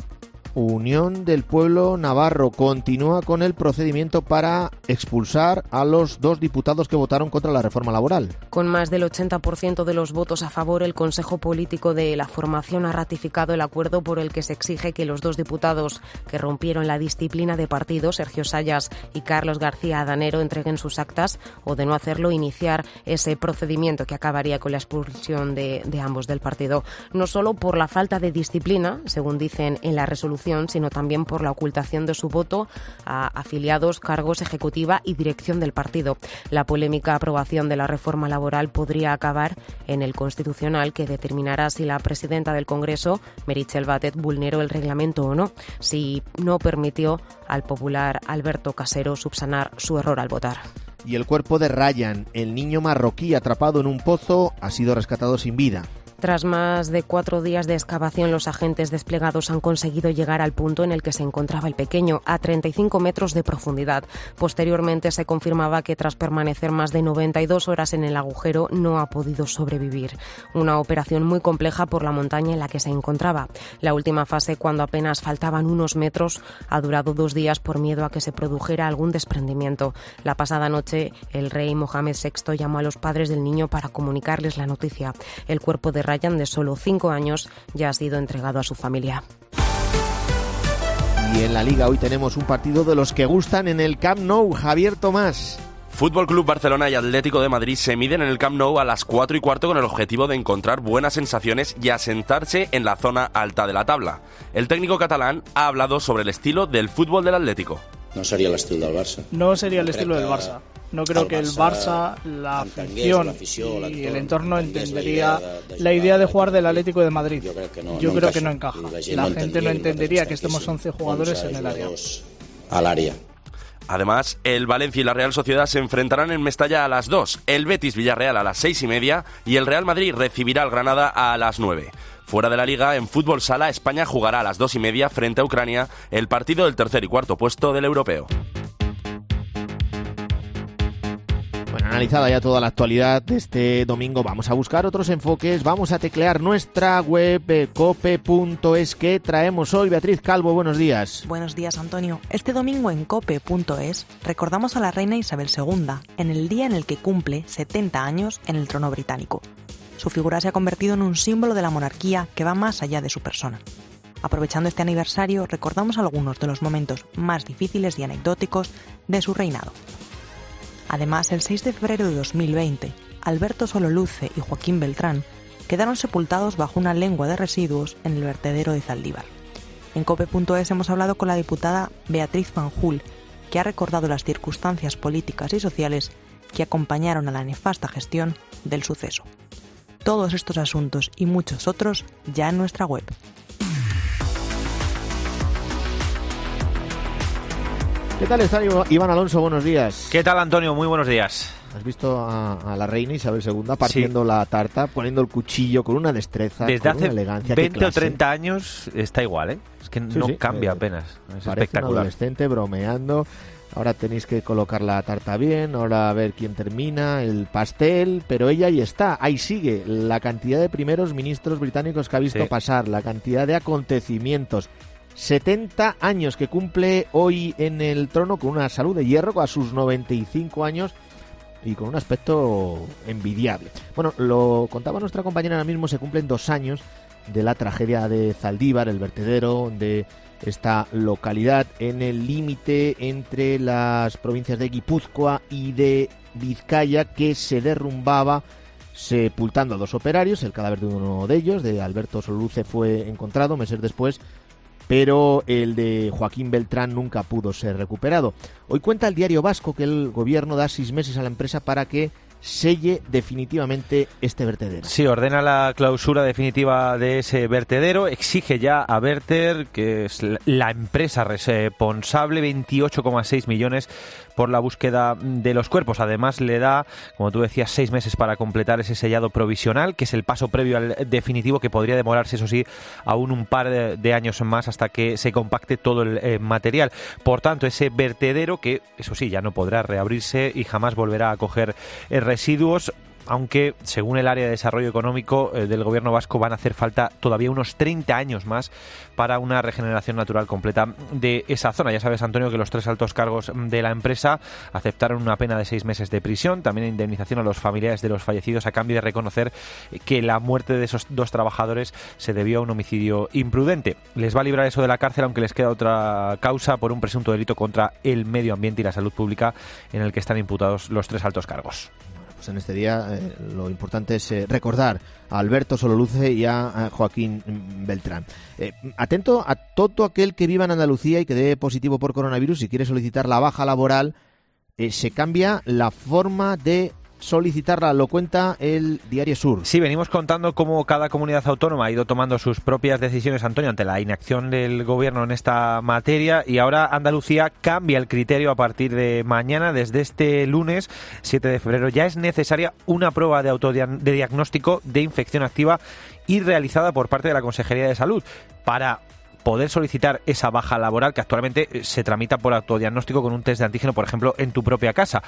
Unión del Pueblo Navarro continúa con el procedimiento para expulsar a los 2 diputados que votaron contra la reforma laboral. Con más del 80% de los votos a favor, el Consejo Político de la formación ha ratificado el acuerdo por el que se exige que los 2 diputados que rompieron la disciplina de partido, Sergio Sayas y Carlos García Adanero, entreguen sus actas o, de no hacerlo, iniciar ese procedimiento que acabaría con la expulsión de ambos del partido. No solo por la falta de disciplina, según dicen en la resolución, sino también por la ocultación de su voto a afiliados, cargos, ejecutiva y dirección del partido. La polémica aprobación de la reforma laboral podría acabar en el Constitucional, que determinará si la presidenta del Congreso, Meritxell Batet, vulneró el reglamento o no, si no permitió al popular Alberto Casero subsanar su error al votar. Y el cuerpo de Ryan, el niño marroquí atrapado en un pozo, ha sido rescatado sin vida. Tras más de 4 días de excavación, los agentes desplegados han conseguido llegar al punto en el que se encontraba el pequeño, a 35 metros de profundidad. Posteriormente se confirmaba que tras permanecer más de 92 horas en el agujero no ha podido sobrevivir. Una operación muy compleja por la montaña en la que se encontraba. La última fase, cuando apenas faltaban unos metros, ha durado 2 días por miedo a que se produjera algún desprendimiento. La pasada noche, el rey Mohamed VI llamó a los padres del niño para comunicarles la noticia. El cuerpo de Ryan, de solo 5 años, ya ha sido entregado a su familia. Y en la Liga hoy tenemos un partido de los que gustan en el Camp Nou. Javier Tomás. Fútbol Club Barcelona y Atlético de Madrid se miden en el Camp Nou a las 4:15 con el objetivo de encontrar buenas sensaciones y asentarse en la zona alta de la tabla. El técnico catalán ha hablado sobre el estilo del fútbol del Atlético. No sería el estilo del Barça. No sería el estilo del Barça. No creo que el Barça, la afición y el entorno entendería la idea de jugar del Atlético de Madrid. Yo creo que no encaja. La gente no entendería que estemos 11 jugadores en el área. Además, el Valencia y la Real Sociedad se enfrentarán en Mestalla a las 2, el Betis-Villarreal a las 6:30 y el Real Madrid recibirá al Granada a las 9. Fuera de la Liga, en fútbol sala, España jugará a las 2:30 frente a Ucrania el partido del tercer y cuarto puesto del europeo. Bueno, analizada ya toda la actualidad de este domingo, vamos a buscar otros enfoques, vamos a teclear nuestra web cope.es. que traemos hoy. Beatriz Calvo, buenos días. Buenos días, Antonio. Este domingo en cope.es recordamos a la reina Isabel II en el día en el que cumple 70 años en el trono británico. Su figura se ha convertido en un símbolo de la monarquía que va más allá de su persona. Aprovechando este aniversario, recordamos algunos de los momentos más difíciles y anecdóticos de su reinado. Además, el 6 de febrero de 2020, Alberto Sololuce y Joaquín Beltrán quedaron sepultados bajo una lengua de residuos en el vertedero de Zaldívar. En cope.es hemos hablado con la diputada Beatriz Fanjul, que ha recordado las circunstancias políticas y sociales que acompañaron a la nefasta gestión del suceso. Todos estos asuntos y muchos otros ya en nuestra web. ¿Qué tal está Iván Alonso? Buenos días. ¿Qué tal, Antonio? Muy buenos días. ¿Has visto a la reina Isabel II partiendo la tarta, poniendo el cuchillo con una destreza, desde con hace una elegancia? 20 o 30 años está igual, ¿eh? Es que no cambia apenas. Es parece espectacular. Un adolescente bromeando. Ahora tenéis que colocar la tarta bien, ahora a ver quién termina, el pastel, pero ella ahí está, ahí sigue. La cantidad de primeros ministros británicos que ha visto pasar, la cantidad de acontecimientos. 70 años que cumple hoy en el trono con una salud de hierro a sus 95 años y con un aspecto envidiable. Bueno, lo contaba nuestra compañera ahora mismo, se cumplen 2 años de la tragedia de Zaldívar, el vertedero de esta localidad en el límite entre las provincias de Guipúzcoa y de Vizcaya, que se derrumbaba sepultando a 2 operarios. El cadáver de uno de ellos, de Alberto Sololuce, fue encontrado meses después, pero el de Joaquín Beltrán nunca pudo ser recuperado. Hoy cuenta el Diario Vasco que el gobierno da 6 meses a la empresa para que selle definitivamente este vertedero. Sí, ordena la clausura definitiva de ese vertedero, exige ya a Verter, que es la empresa responsable, 28,6 millones por la búsqueda de los cuerpos. Además le da, como tú decías, 6 meses para completar ese sellado provisional, que es el paso previo al definitivo, que podría demorarse, eso sí, aún un par de años más hasta que se compacte todo el material. Por tanto, ese vertedero, que eso sí, ya no podrá reabrirse y jamás volverá a acoger residuos, aunque según el área de desarrollo económico del gobierno vasco van a hacer falta todavía unos 30 años más para una regeneración natural completa de esa zona. Ya sabes, Antonio, que los 3 altos cargos de la empresa aceptaron una pena de 6 meses de prisión, también indemnización a los familiares de los fallecidos a cambio de reconocer que la muerte de esos 2 trabajadores se debió a un homicidio imprudente. Les va a librar eso de la cárcel, aunque les queda otra causa por un presunto delito contra el medio ambiente y la salud pública en el que están imputados los 3 altos cargos. Pues en este día lo importante es recordar a Alberto Sololuce y a Joaquín Beltrán. Atento a todo aquel que viva en Andalucía y que dé positivo por coronavirus, si quiere solicitar la baja laboral, se cambia la forma de solicitarla, lo cuenta el Diario Sur. Sí, venimos contando cómo cada comunidad autónoma ha ido tomando sus propias decisiones, Antonio, ante la inacción del gobierno en esta materia, y ahora Andalucía cambia el criterio a partir de mañana. Desde este lunes 7 de febrero ya es necesaria una prueba de diagnóstico de infección activa y realizada por parte de la Consejería de Salud para poder solicitar esa baja laboral, que actualmente se tramita por autodiagnóstico con un test de antígeno, por ejemplo, en tu propia casa.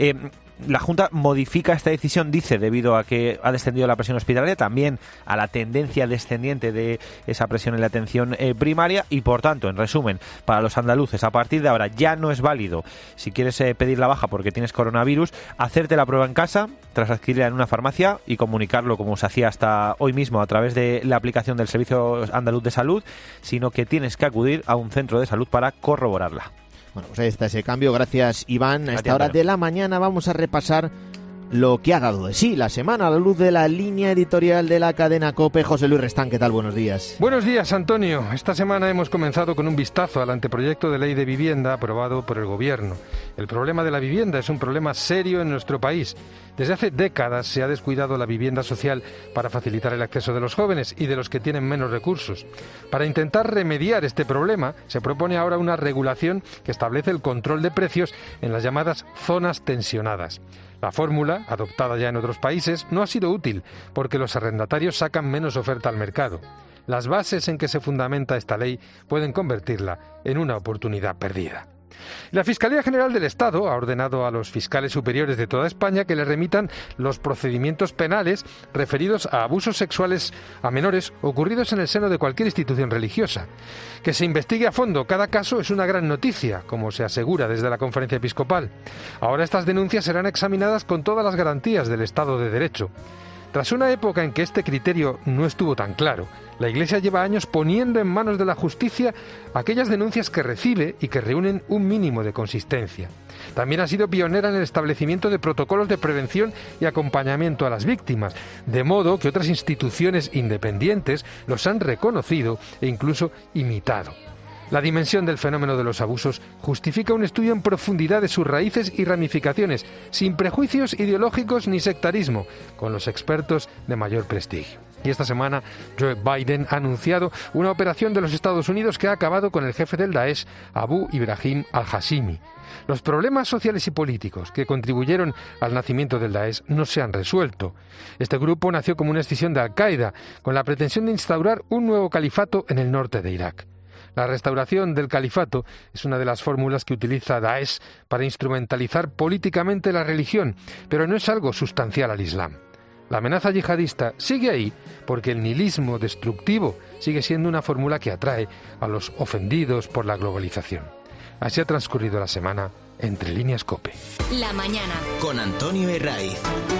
La Junta modifica esta decisión, dice, debido a que ha descendido la presión hospitalaria, también a la tendencia descendiente de esa presión en la atención primaria, y por tanto, en resumen, para los andaluces, a partir de ahora ya no es válido, si quieres pedir la baja porque tienes coronavirus, hacerte la prueba en casa tras adquirirla en una farmacia y comunicarlo, como se hacía hasta hoy mismo a través de la aplicación del Servicio Andaluz de Salud, sino que tienes que acudir a un centro de salud para corroborarla. Bueno, pues ahí está ese cambio. Gracias, Iván. A esta hora de la mañana vamos a repasar lo que ha dado de sí la semana a la luz de la línea editorial de la cadena COPE. José Luis Restán, ¿qué tal? Buenos días. Buenos días, Antonio. Esta semana hemos comenzado con un vistazo al anteproyecto de ley de vivienda aprobado por el Gobierno. El problema de la vivienda es un problema serio en nuestro país. Desde hace décadas se ha descuidado la vivienda social para facilitar el acceso de los jóvenes y de los que tienen menos recursos. Para intentar remediar este problema, se propone ahora una regulación que establece el control de precios en las llamadas zonas tensionadas. La fórmula, adoptada ya en otros países, no ha sido útil porque los arrendatarios sacan menos oferta al mercado. Las bases en que se fundamenta esta ley pueden convertirla en una oportunidad perdida. La Fiscalía General del Estado ha ordenado a los fiscales superiores de toda España que le remitan los procedimientos penales referidos a abusos sexuales a menores ocurridos en el seno de cualquier institución religiosa. Que se investigue a fondo cada caso es una gran noticia, como se asegura desde la Conferencia Episcopal. Ahora estas denuncias serán examinadas con todas las garantías del Estado de Derecho. Tras una época en que este criterio no estuvo tan claro, la Iglesia lleva años poniendo en manos de la justicia aquellas denuncias que recibe y que reúnen un mínimo de consistencia. También ha sido pionera en el establecimiento de protocolos de prevención y acompañamiento a las víctimas, de modo que otras instituciones independientes los han reconocido e incluso imitado. La dimensión del fenómeno de los abusos justifica un estudio en profundidad de sus raíces y ramificaciones, sin prejuicios ideológicos ni sectarismo, con los expertos de mayor prestigio. Y esta semana Joe Biden ha anunciado una operación de los Estados Unidos que ha acabado con el jefe del Daesh, Abu Ibrahim al-Hashimi. Los problemas sociales y políticos que contribuyeron al nacimiento del Daesh no se han resuelto. Este grupo nació como una escisión de Al-Qaeda, con la pretensión de instaurar un nuevo califato en el norte de Irak. La restauración del califato es una de las fórmulas que utiliza Daesh para instrumentalizar políticamente la religión, pero no es algo sustancial al Islam. La amenaza yihadista sigue ahí porque el nihilismo destructivo sigue siendo una fórmula que atrae a los ofendidos por la globalización. Así ha transcurrido la semana Entre Líneas COPE. La mañana. Con Antonio Herraiz.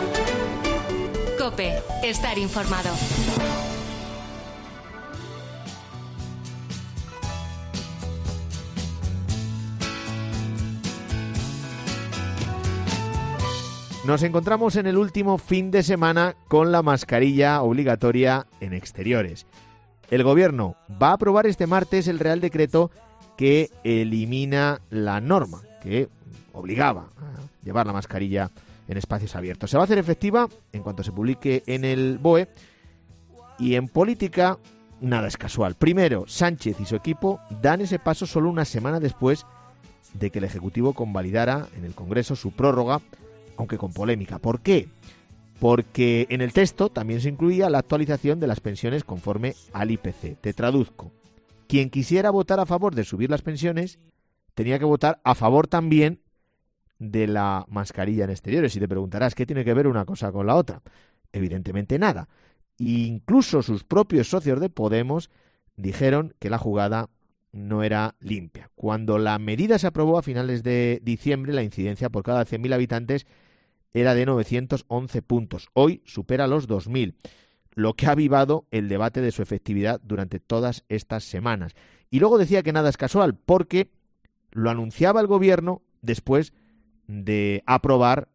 COPE. Estar informado. Nos encontramos en el último fin de semana con la mascarilla obligatoria en exteriores. El Gobierno va a aprobar este martes el Real Decreto que elimina la norma que obligaba a llevar la mascarilla en espacios abiertos. Se va a hacer efectiva en cuanto se publique en el BOE, y en política nada es casual. Primero, Sánchez y su equipo dan ese paso solo una semana después de que el Ejecutivo convalidara en el Congreso su prórroga, aunque con polémica. ¿Por qué? Porque en el texto también se incluía la actualización de las pensiones conforme al IPC. Te traduzco. Quien quisiera votar a favor de subir las pensiones tenía que votar a favor también de la mascarilla en exteriores. Y te preguntarás, ¿qué tiene que ver una cosa con la otra? Evidentemente nada. Incluso sus propios socios de Podemos dijeron que la jugada no era limpia. Cuando la medida se aprobó a finales de diciembre, la incidencia por cada 100.000 habitantes era de 911 puntos. Hoy supera los 2.000, lo que ha avivado el debate de su efectividad durante todas estas semanas. Y luego decía que nada es casual, porque lo anunciaba el gobierno después de aprobar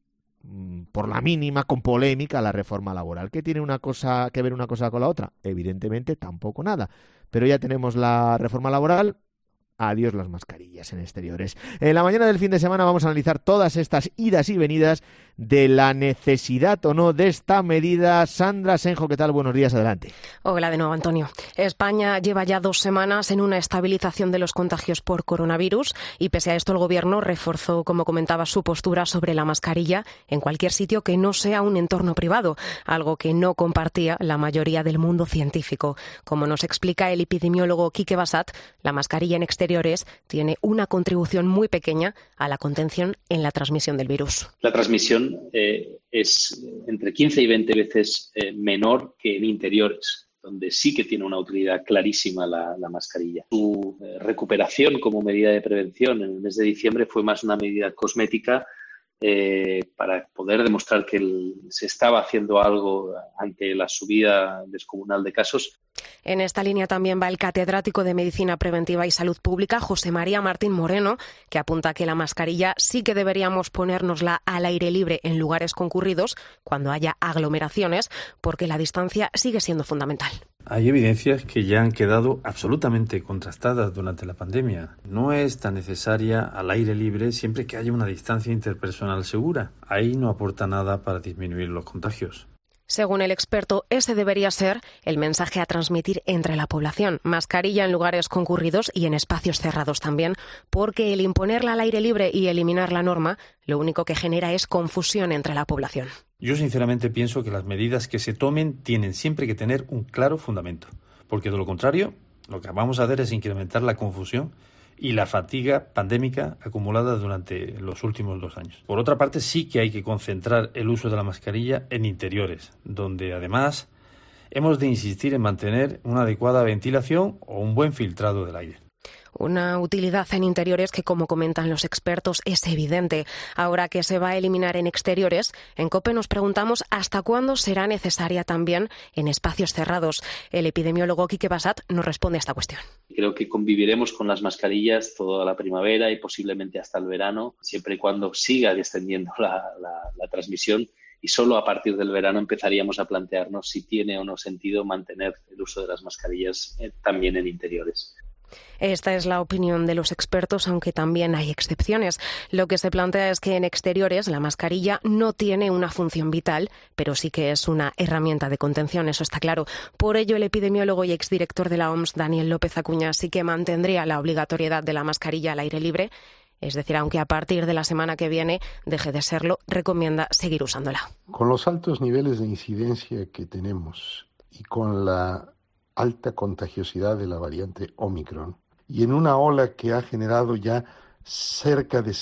por la mínima, con polémica, la reforma laboral. ¿Qué tiene que ver una cosa con la otra? Evidentemente tampoco nada. Pero ya tenemos la reforma laboral. Adiós las mascarillas en exteriores. En la mañana del fin de semana vamos a analizar todas estas idas y venidas de la necesidad o no de esta medida. Sandra Senjo, ¿qué tal? Buenos días, adelante. Hola de nuevo, Antonio. España lleva ya 2 semanas en una estabilización de los contagios por coronavirus y pese a esto el gobierno reforzó, como comentaba, su postura sobre la mascarilla en cualquier sitio que no sea un entorno privado, algo que no compartía la mayoría del mundo científico. Como nos explica el epidemiólogo Quique Bassat, la mascarilla en exteriores tiene una contribución muy pequeña a la contención en la transmisión del virus. La transmisión es entre 15 y 20 veces menor que en interiores, donde sí que tiene una utilidad clarísima la mascarilla. Su recuperación como medida de prevención en el mes de diciembre fue más una medida cosmética para poder demostrar que se estaba haciendo algo ante la subida descomunal de casos. En esta línea también va el catedrático de Medicina Preventiva y Salud Pública, José María Martín Moreno, que apunta que la mascarilla sí que deberíamos ponérnosla al aire libre en lugares concurridos, cuando haya aglomeraciones, porque la distancia sigue siendo fundamental. Hay evidencias que ya han quedado absolutamente contrastadas durante la pandemia. No es tan necesaria al aire libre siempre que haya una distancia interpersonal segura. Ahí no aporta nada para disminuir los contagios. Según el experto, ese debería ser el mensaje a transmitir entre la población. Mascarilla en lugares concurridos y en espacios cerrados también, porque el imponerla al aire libre y eliminar la norma, lo único que genera es confusión entre la población. Yo sinceramente pienso que las medidas que se tomen tienen siempre que tener un claro fundamento, porque de lo contrario, lo que vamos a hacer es incrementar la confusión y la fatiga pandémica acumulada durante los últimos 2 años. Por otra parte, sí que hay que concentrar el uso de la mascarilla en interiores, donde además hemos de insistir en mantener una adecuada ventilación o un buen filtrado del aire. Una utilidad en interiores que, como comentan los expertos, es evidente. Ahora que se va a eliminar en exteriores, en COPE nos preguntamos hasta cuándo será necesaria también en espacios cerrados. El epidemiólogo Quique Bassat nos responde a esta cuestión. Creo que conviviremos con las mascarillas toda la primavera y posiblemente hasta el verano, siempre y cuando siga descendiendo la transmisión. Y solo a partir del verano empezaríamos a plantearnos si tiene o no sentido mantener el uso de las mascarillas también en interiores. Esta es la opinión de los expertos, aunque también hay excepciones. Lo que se plantea es que en exteriores la mascarilla no tiene una función vital, pero sí que es una herramienta de contención, eso está claro. Por ello, el epidemiólogo y exdirector de la OMS, Daniel López Acuña, sí que mantendría la obligatoriedad de la mascarilla al aire libre. Es decir, aunque a partir de la semana que viene deje de serlo, recomienda seguir usándola. Con los altos niveles de incidencia que tenemos y con la alta contagiosidad de la variante Omicron y en una ola que ha generado ya cerca de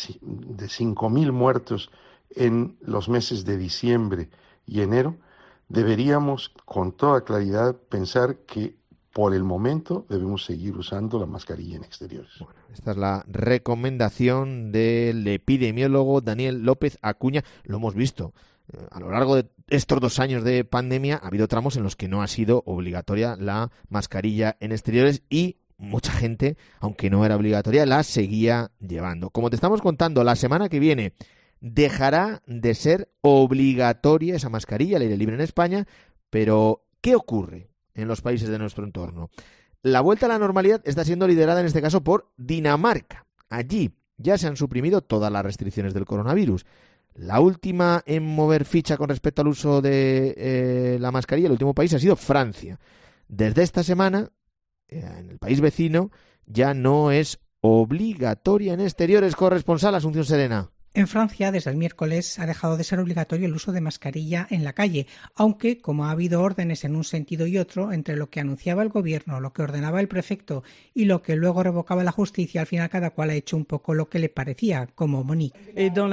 5.000 muertos en los meses de diciembre y enero, deberíamos con toda claridad pensar que por el momento debemos seguir usando la mascarilla en exteriores. Bueno, esta es la recomendación del epidemiólogo Daniel López Acuña. Lo hemos visto. A lo largo de estos 2 años de pandemia ha habido tramos en los que no ha sido obligatoria la mascarilla en exteriores y mucha gente, aunque no era obligatoria, la seguía llevando. Como te estamos contando, la semana que viene dejará de ser obligatoria esa mascarilla al aire libre en España, pero ¿qué ocurre en los países de nuestro entorno? La vuelta a la normalidad está siendo liderada en este caso por Dinamarca. Allí ya se han suprimido todas las restricciones del coronavirus. La última en mover ficha con respecto al uso de la mascarilla, el último país ha sido Francia. Desde esta semana, en el país vecino, ya no es obligatoria en exteriores. Corresponsal Asunción Serena. En Francia, desde el miércoles, ha dejado de ser obligatorio el uso de mascarilla en la calle, aunque, como ha habido órdenes en un sentido y otro, entre lo que anunciaba el gobierno, lo que ordenaba el prefecto y lo que luego revocaba la justicia, al final cada cual ha hecho un poco lo que le parecía, como Monique. En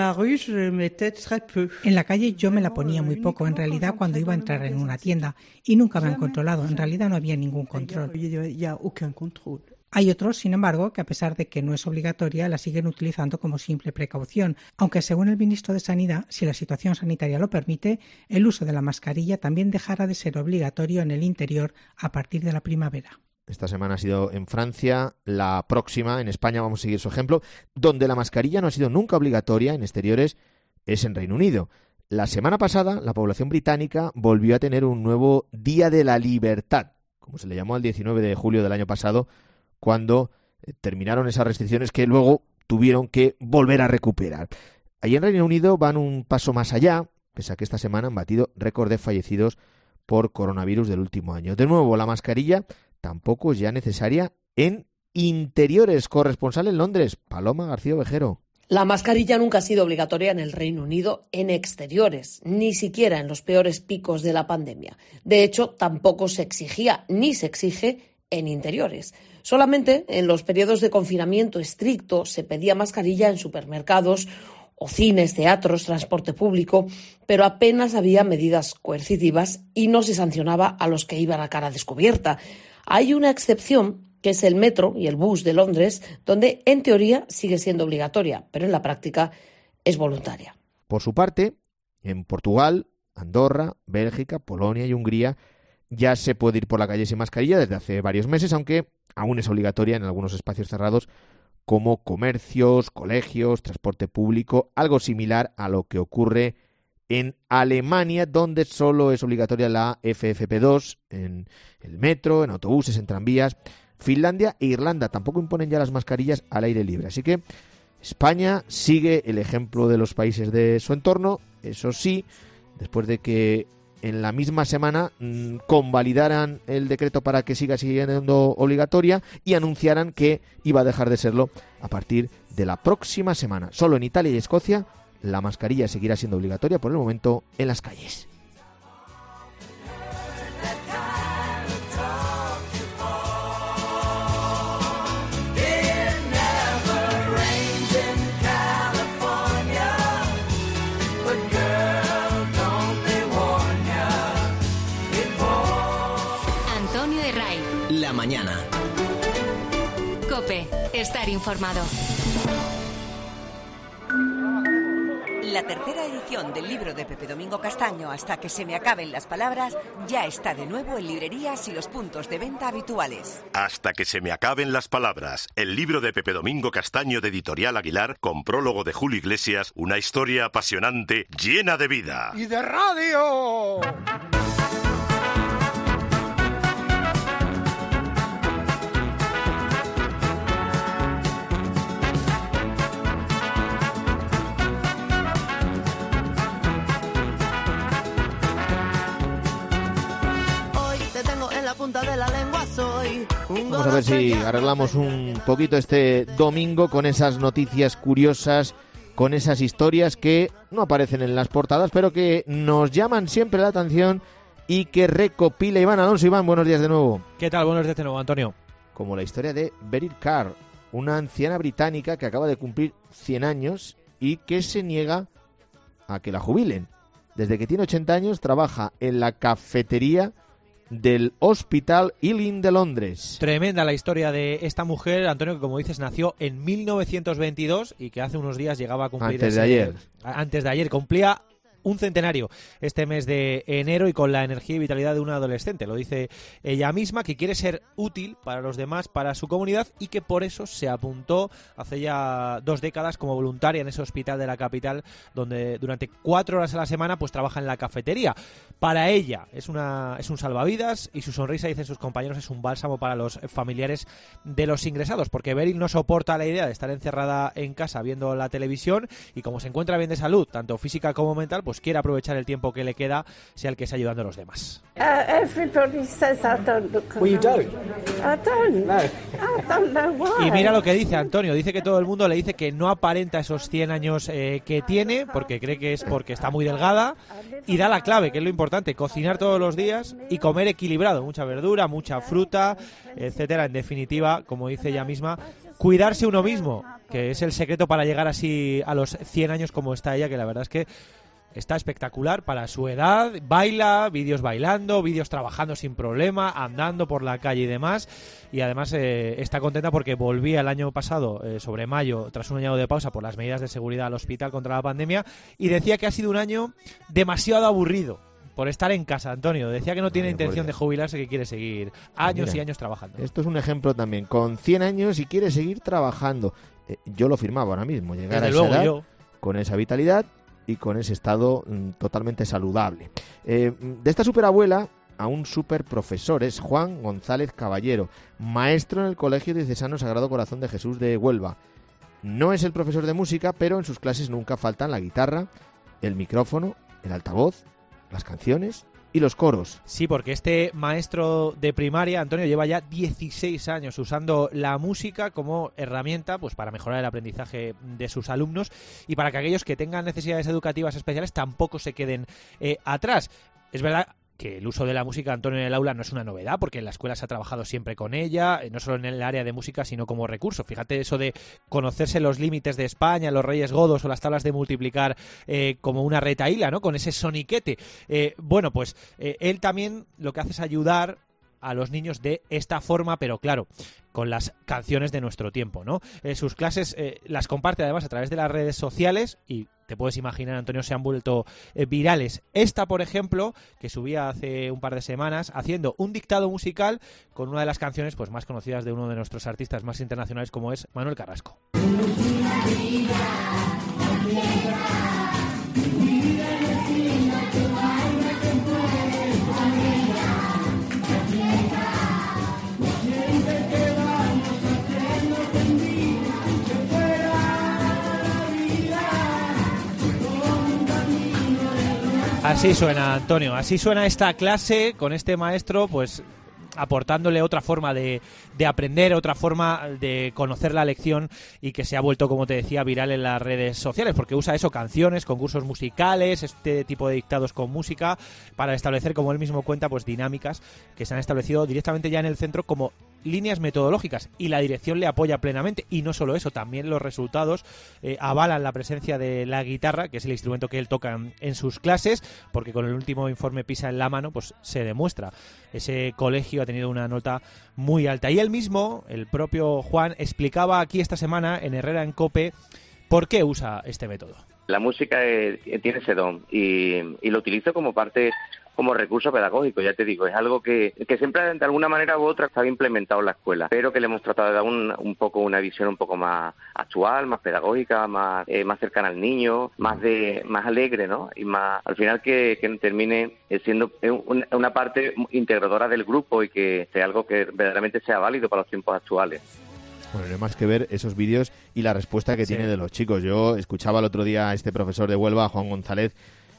la calle yo me la ponía muy poco, en realidad, cuando iba a entrar en una tienda, y nunca me han controlado, en realidad no había ningún control. Hay otros, sin embargo, que a pesar de que no es obligatoria, la siguen utilizando como simple precaución, aunque según el ministro de Sanidad, si la situación sanitaria lo permite, el uso de la mascarilla también dejará de ser obligatorio en el interior a partir de la primavera. Esta semana ha sido en Francia, la próxima, en España vamos a seguir su ejemplo, donde la mascarilla no ha sido nunca obligatoria en exteriores, es en Reino Unido. La semana pasada, la población británica volvió a tener un nuevo Día de la Libertad, como se le llamó al 19 de julio del año pasado, cuando terminaron esas restricciones que luego tuvieron que volver a recuperar. Allí en Reino Unido van un paso más allá, pese a que esta semana han batido récord de fallecidos por coronavirus del último año. De nuevo, la mascarilla tampoco es ya necesaria en interiores. Corresponsal en Londres, Paloma García Ovejero. La mascarilla nunca ha sido obligatoria en el Reino Unido en exteriores, ni siquiera en los peores picos de la pandemia. De hecho, tampoco se exigía ni se exige en interiores. Solamente en los periodos de confinamiento estricto se pedía mascarilla en supermercados o cines, teatros, transporte público, pero apenas había medidas coercitivas y no se sancionaba a los que iban a cara descubierta. Hay una excepción, que es el metro y el bus de Londres, donde en teoría sigue siendo obligatoria, pero en la práctica es voluntaria. Por su parte, en Portugal, Andorra, Bélgica, Polonia y Hungría ya se puede ir por la calle sin mascarilla desde hace varios meses, aunque aún es obligatoria en algunos espacios cerrados como comercios, colegios, transporte público, algo similar a lo que ocurre en Alemania, donde solo es obligatoria la FFP2 en el metro, en autobuses, en tranvías. Finlandia e Irlanda tampoco imponen ya las mascarillas al aire libre. Así que España sigue el ejemplo de los países de su entorno, eso sí, después de que en la misma semana convalidaran el decreto para que siga siendo obligatoria y anunciaran que iba a dejar de serlo a partir de la próxima semana. Solo en Italia y Escocia la mascarilla seguirá siendo obligatoria por el momento en las calles. La mañana. COPE. Estar informado. La tercera edición del libro de Pepe Domingo Castaño, Hasta que se me acaben las palabras, ya está de nuevo en librerías y los puntos de venta habituales. Hasta que se me acaben las palabras, el libro de Pepe Domingo Castaño de Editorial Aguilar, con prólogo de Julio Iglesias, una historia apasionante, llena de vida. ¡Y de radio! De la lengua soy Vamos a ver si arreglamos un poquito este domingo con esas noticias curiosas, con esas historias que no aparecen en las portadas, pero que nos llaman siempre la atención y que recopila Iván Alonso. Iván, buenos días de nuevo. ¿Qué tal? Buenos días de nuevo, Antonio. Como la historia de Beryl Carr, una anciana británica que acaba de cumplir 100 años y que se niega a que la jubilen. Desde que tiene 80 años trabaja en la cafetería del Hospital Ealing de Londres. Tremenda la historia de esta mujer, Antonio, que como dices nació en 1922 y que hace unos días llegaba a cumplir antes de ayer cumplía un centenario este mes de enero y con la energía y vitalidad de una adolescente. Lo dice ella misma, que quiere ser útil para los demás, para su comunidad, y que por eso se apuntó hace ya 2 décadas como voluntaria en ese hospital de la capital, donde durante 4 horas a la semana pues trabaja en la cafetería. Para ella es un salvavidas y su sonrisa, dicen sus compañeros, es un bálsamo para los familiares de los ingresados, porque Beryl no soporta la idea de estar encerrada en casa viendo la televisión y como se encuentra bien de salud, tanto física como mental, pues quiere aprovechar el tiempo que le queda, sea el que esté ayudando a los demás. Everybody says I don't look around. Well, you don't. I don't. No. I don't know why. Y mira lo que dice Antonio, dice que todo el mundo le dice que no aparenta esos 100 años que tiene, porque cree que es porque está muy delgada, y da la clave, que es lo importante, cocinar todos los días y comer equilibrado, mucha verdura, mucha fruta, etcétera. En definitiva, como dice ella misma, cuidarse uno mismo, que es el secreto para llegar así a los 100 años como está ella, que la verdad es que está espectacular para su edad, baila, vídeos bailando, vídeos trabajando sin problema, andando por la calle y demás, y además está contenta porque volvía el año pasado, sobre mayo, tras un año de pausa por las medidas de seguridad al hospital contra la pandemia, y decía que ha sido un año demasiado aburrido por estar en casa. Antonio decía que no tiene intención de jubilarse, que quiere seguir años y años trabajando. Esto es un ejemplo también, con 100 años y quiere seguir trabajando. Yo lo firmaba ahora mismo, llegar a esa edad con esa vitalidad y con ese estado totalmente saludable. De esta superabuela a un superprofesor es Juan González Caballero, maestro en el Colegio Diocesano Sagrado Corazón de Jesús de Huelva. No es el profesor de música, pero en sus clases nunca faltan la guitarra, el micrófono, el altavoz, las canciones y los coros. Sí, porque este maestro de primaria, Antonio, lleva ya 16 años usando la música como herramienta pues para mejorar el aprendizaje de sus alumnos y para que aquellos que tengan necesidades educativas especiales tampoco se queden atrás. Es verdad que el uso de la música, Antonio, en el aula no es una novedad, porque en la escuela se ha trabajado siempre con ella, no solo en el área de música, sino como recurso. Fíjate eso de conocerse los límites de España, los reyes godos o las tablas de multiplicar como una retahíla, ¿no? Con ese soniquete. Bueno, pues él también lo que hace es ayudar a los niños de esta forma, pero claro, con las canciones de nuestro tiempo, ¿no? Sus clases las comparte además a través de las redes sociales y te puedes imaginar, Antonio, se han vuelto virales. Esta, por ejemplo, que subía hace un par de semanas, haciendo un dictado musical con una de las canciones pues más conocidas de uno de nuestros artistas más internacionales, como es Manuel Carrasco. Así suena, Antonio, así suena esta clase con este maestro, pues aportándole otra forma de aprender, otra forma de conocer la lección y que se ha vuelto, como te decía, viral en las redes sociales, porque usa eso, canciones, concursos musicales, este tipo de dictados con música, para establecer, como él mismo cuenta, pues dinámicas que se han establecido directamente ya en el centro como líneas metodológicas, y la dirección le apoya plenamente. Y no solo eso, también los resultados avalan la presencia de la guitarra, que es el instrumento que él toca en sus clases, porque con el último informe PISA en la mano pues se demuestra. Ese colegio ha tenido una nota muy alta, y él mismo, el propio Juan, explicaba aquí esta semana en Herrera en COPE por qué usa este método. La música tiene ese don y lo utilizo como parte, como recurso pedagógico, ya te digo, es algo que siempre de alguna manera u otra estaba implementado en la escuela, pero que le hemos tratado de dar un poco una visión un poco más actual, más pedagógica, más cercana al niño, más alegre, ¿no? Y más, al final que termine siendo una parte integradora del grupo y que sea algo que verdaderamente sea válido para los tiempos actuales. Bueno, no hay más que ver esos vídeos y la respuesta que tiene de los chicos. Yo escuchaba el otro día a este profesor de Huelva, Juan González,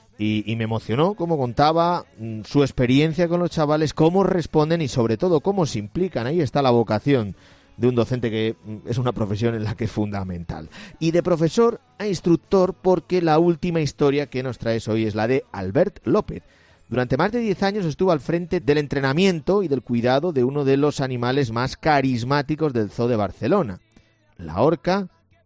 y me emocionó cómo contaba su experiencia con los chavales, cómo responden y sobre todo cómo se implican. Ahí está la vocación de un docente, que es una profesión en la que es fundamental. Y de profesor a instructor, porque la última historia que nos traes hoy es la de Albert López. Durante más de 10 años estuvo al frente del entrenamiento y del cuidado de uno de los animales más carismáticos del Zoo de Barcelona, la orca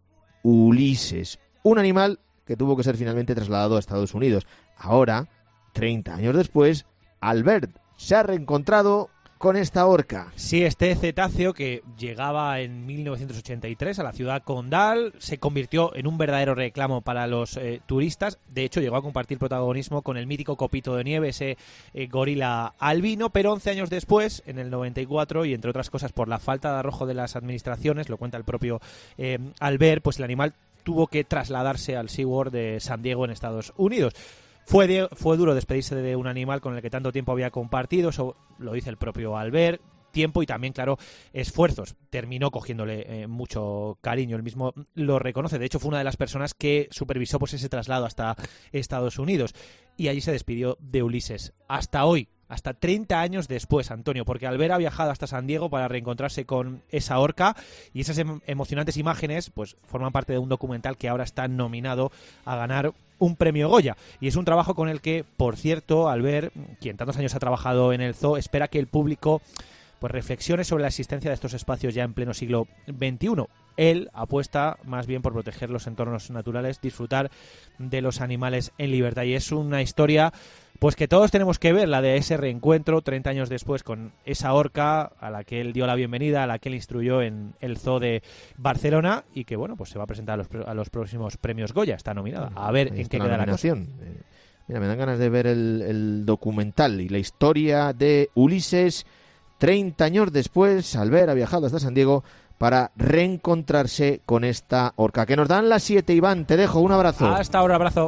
Ulises, un animal que tuvo que ser finalmente trasladado a Estados Unidos. Ahora, 30 años después, Albert se ha reencontrado con esta orca. Sí, este cetáceo que llegaba en 1983 a la ciudad condal se convirtió en un verdadero reclamo para los turistas. De hecho, llegó a compartir protagonismo con el mítico copito de nieve, ese gorila albino, pero 11 años después, en el 94, y entre otras cosas por la falta de arrojo de las administraciones, lo cuenta el propio Albert, pues el animal tuvo que trasladarse al SeaWorld de San Diego en Estados Unidos. Fue duro despedirse de un animal con el que tanto tiempo había compartido, eso lo dice el propio Albert. tiempo y también, claro, esfuerzos. Terminó cogiéndole mucho cariño, él mismo lo reconoce. De hecho, fue una de las personas que supervisó pues ese traslado hasta Estados Unidos. Y allí se despidió de Ulises. Hasta hoy, hasta 30 años después, Antonio, porque Albert ha viajado hasta San Diego para reencontrarse con esa orca, y esas emocionantes imágenes pues forman parte de un documental que ahora está nominado a ganar un premio Goya. Y es un trabajo con el que, por cierto, Albert, quien tantos años ha trabajado en el zoo, espera que el público pues reflexione sobre la existencia de estos espacios ya en pleno siglo XXI. Él apuesta más bien por proteger los entornos naturales, disfrutar de los animales en libertad. Y es una historia pues que todos tenemos que ver, la de ese reencuentro 30 años después con esa orca a la que él dio la bienvenida, a la que él instruyó en el zoo de Barcelona, y que bueno, pues se va a presentar a los próximos premios Goya. Está nominada. A ver en qué queda la cosa. Mira, me dan ganas de ver el documental y la historia de Ulises. 30 años después, Albert ha viajado hasta San Diego para reencontrarse con esta orca. Que nos dan las 7, Iván. Te dejo un abrazo. Hasta ahora, abrazo.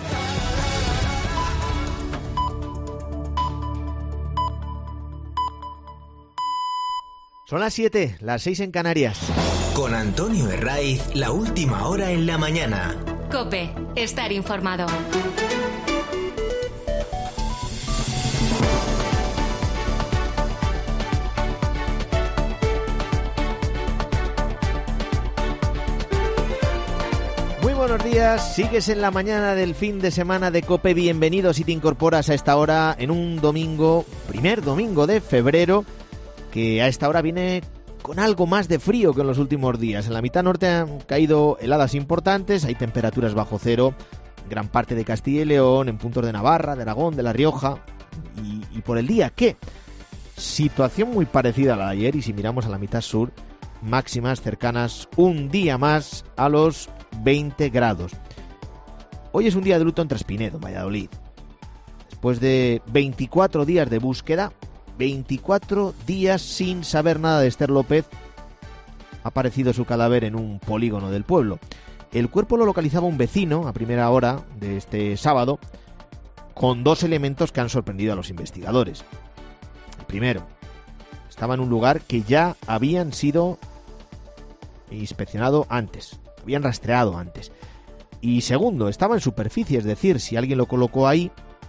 Son las 7, las 6 en Canarias. Con Antonio Herraiz, la última hora en la mañana. COPE, estar informado. Buenos días, sigues en la mañana del fin de semana de COPE. Bienvenido si te incorporas a esta hora en un domingo, primer domingo de febrero, que a esta hora viene con algo más de frío que en los últimos días. En la mitad norte han caído heladas importantes, hay temperaturas bajo cero, en gran parte de Castilla y León, en puntos de Navarra, de Aragón, de La Rioja. Y por el día, ¿qué? Situación muy parecida a la de ayer, y si miramos a la mitad sur, máximas cercanas un día más a los 20 grados. Hoy es un día de luto en Traspinedo, Valladolid. Después de 24 días de búsqueda, 24 días sin saber nada de Esther López, ha aparecido su cadáver en un polígono del pueblo. El cuerpo lo localizaba un vecino a primera hora de este sábado, con 2 elementos que han sorprendido a los investigadores. El primero, estaba en un lugar que ya habían sido inspeccionado antes, habían rastreado antes. Y segundo, estaba en superficie, es decir, si alguien lo colocó ahí,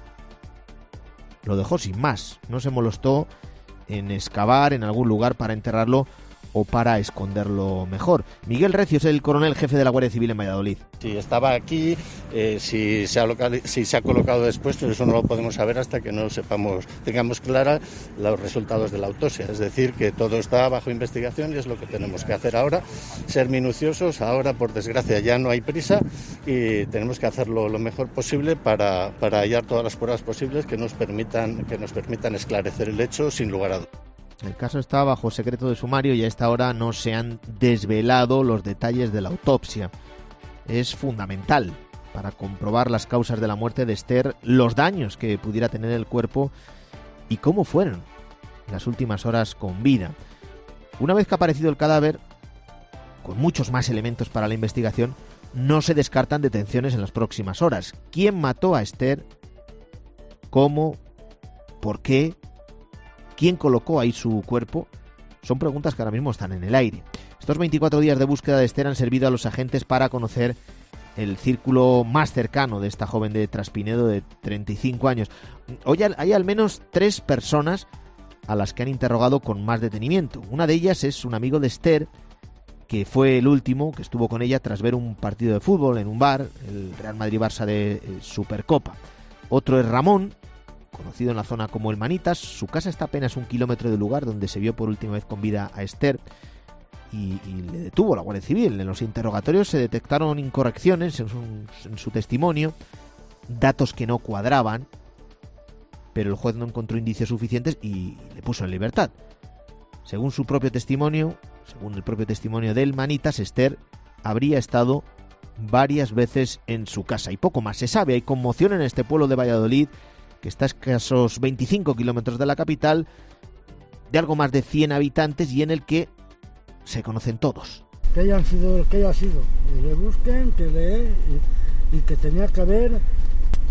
lo dejó sin más, no se molestó en excavar en algún lugar para enterrarlo o para esconderlo mejor. Miguel Recio es el coronel jefe de la Guardia Civil en Valladolid. Sí, estaba aquí, si se ha colocado después, pero eso no lo podemos saber hasta que no tengamos claros los resultados de la autopsia. Es decir, que todo está bajo investigación y es lo que tenemos que hacer ahora, ser minuciosos. Ahora, por desgracia, ya no hay prisa y tenemos que hacerlo lo mejor posible para hallar todas las pruebas posibles que nos permitan esclarecer el hecho sin lugar a dudas. El caso está bajo secreto de sumario y a esta hora no se han desvelado los detalles de la autopsia. Es fundamental para comprobar las causas de la muerte de Esther, los daños que pudiera tener el cuerpo y cómo fueron las últimas horas con vida. Una vez que ha aparecido el cadáver, con muchos más elementos para la investigación, no se descartan detenciones en las próximas horas. ¿Quién mató a Esther? ¿Cómo? ¿Por qué? ¿Quién colocó ahí su cuerpo? Son preguntas que ahora mismo están en el aire. Estos 24 días de búsqueda de Esther han servido a los agentes para conocer el círculo más cercano de esta joven de Traspinedo de 35 años. Hoy hay al menos 3 personas a las que han interrogado con más detenimiento. Una de ellas es un amigo de Esther, que fue el último que estuvo con ella tras ver un partido de fútbol en un bar, el Real Madrid-Barça de Supercopa. Otro es Ramón, conocido en la zona como el Manitas. Su casa está apenas 1 kilómetro del lugar donde se vio por última vez con vida a Esther y le detuvo la Guardia Civil. En los interrogatorios se detectaron incorrecciones en su testimonio, datos que no cuadraban, pero el juez no encontró indicios suficientes y le puso en libertad. Según el propio testimonio del Manitas, Esther habría estado varias veces en su casa y poco más se sabe. Hay conmoción en este pueblo de Valladolid, que está a escasos 25 kilómetros de la capital, de algo más de 100 habitantes y en el que se conocen todos. Que haya sido el que haya sido, que le busquen, que le y que tenía que haber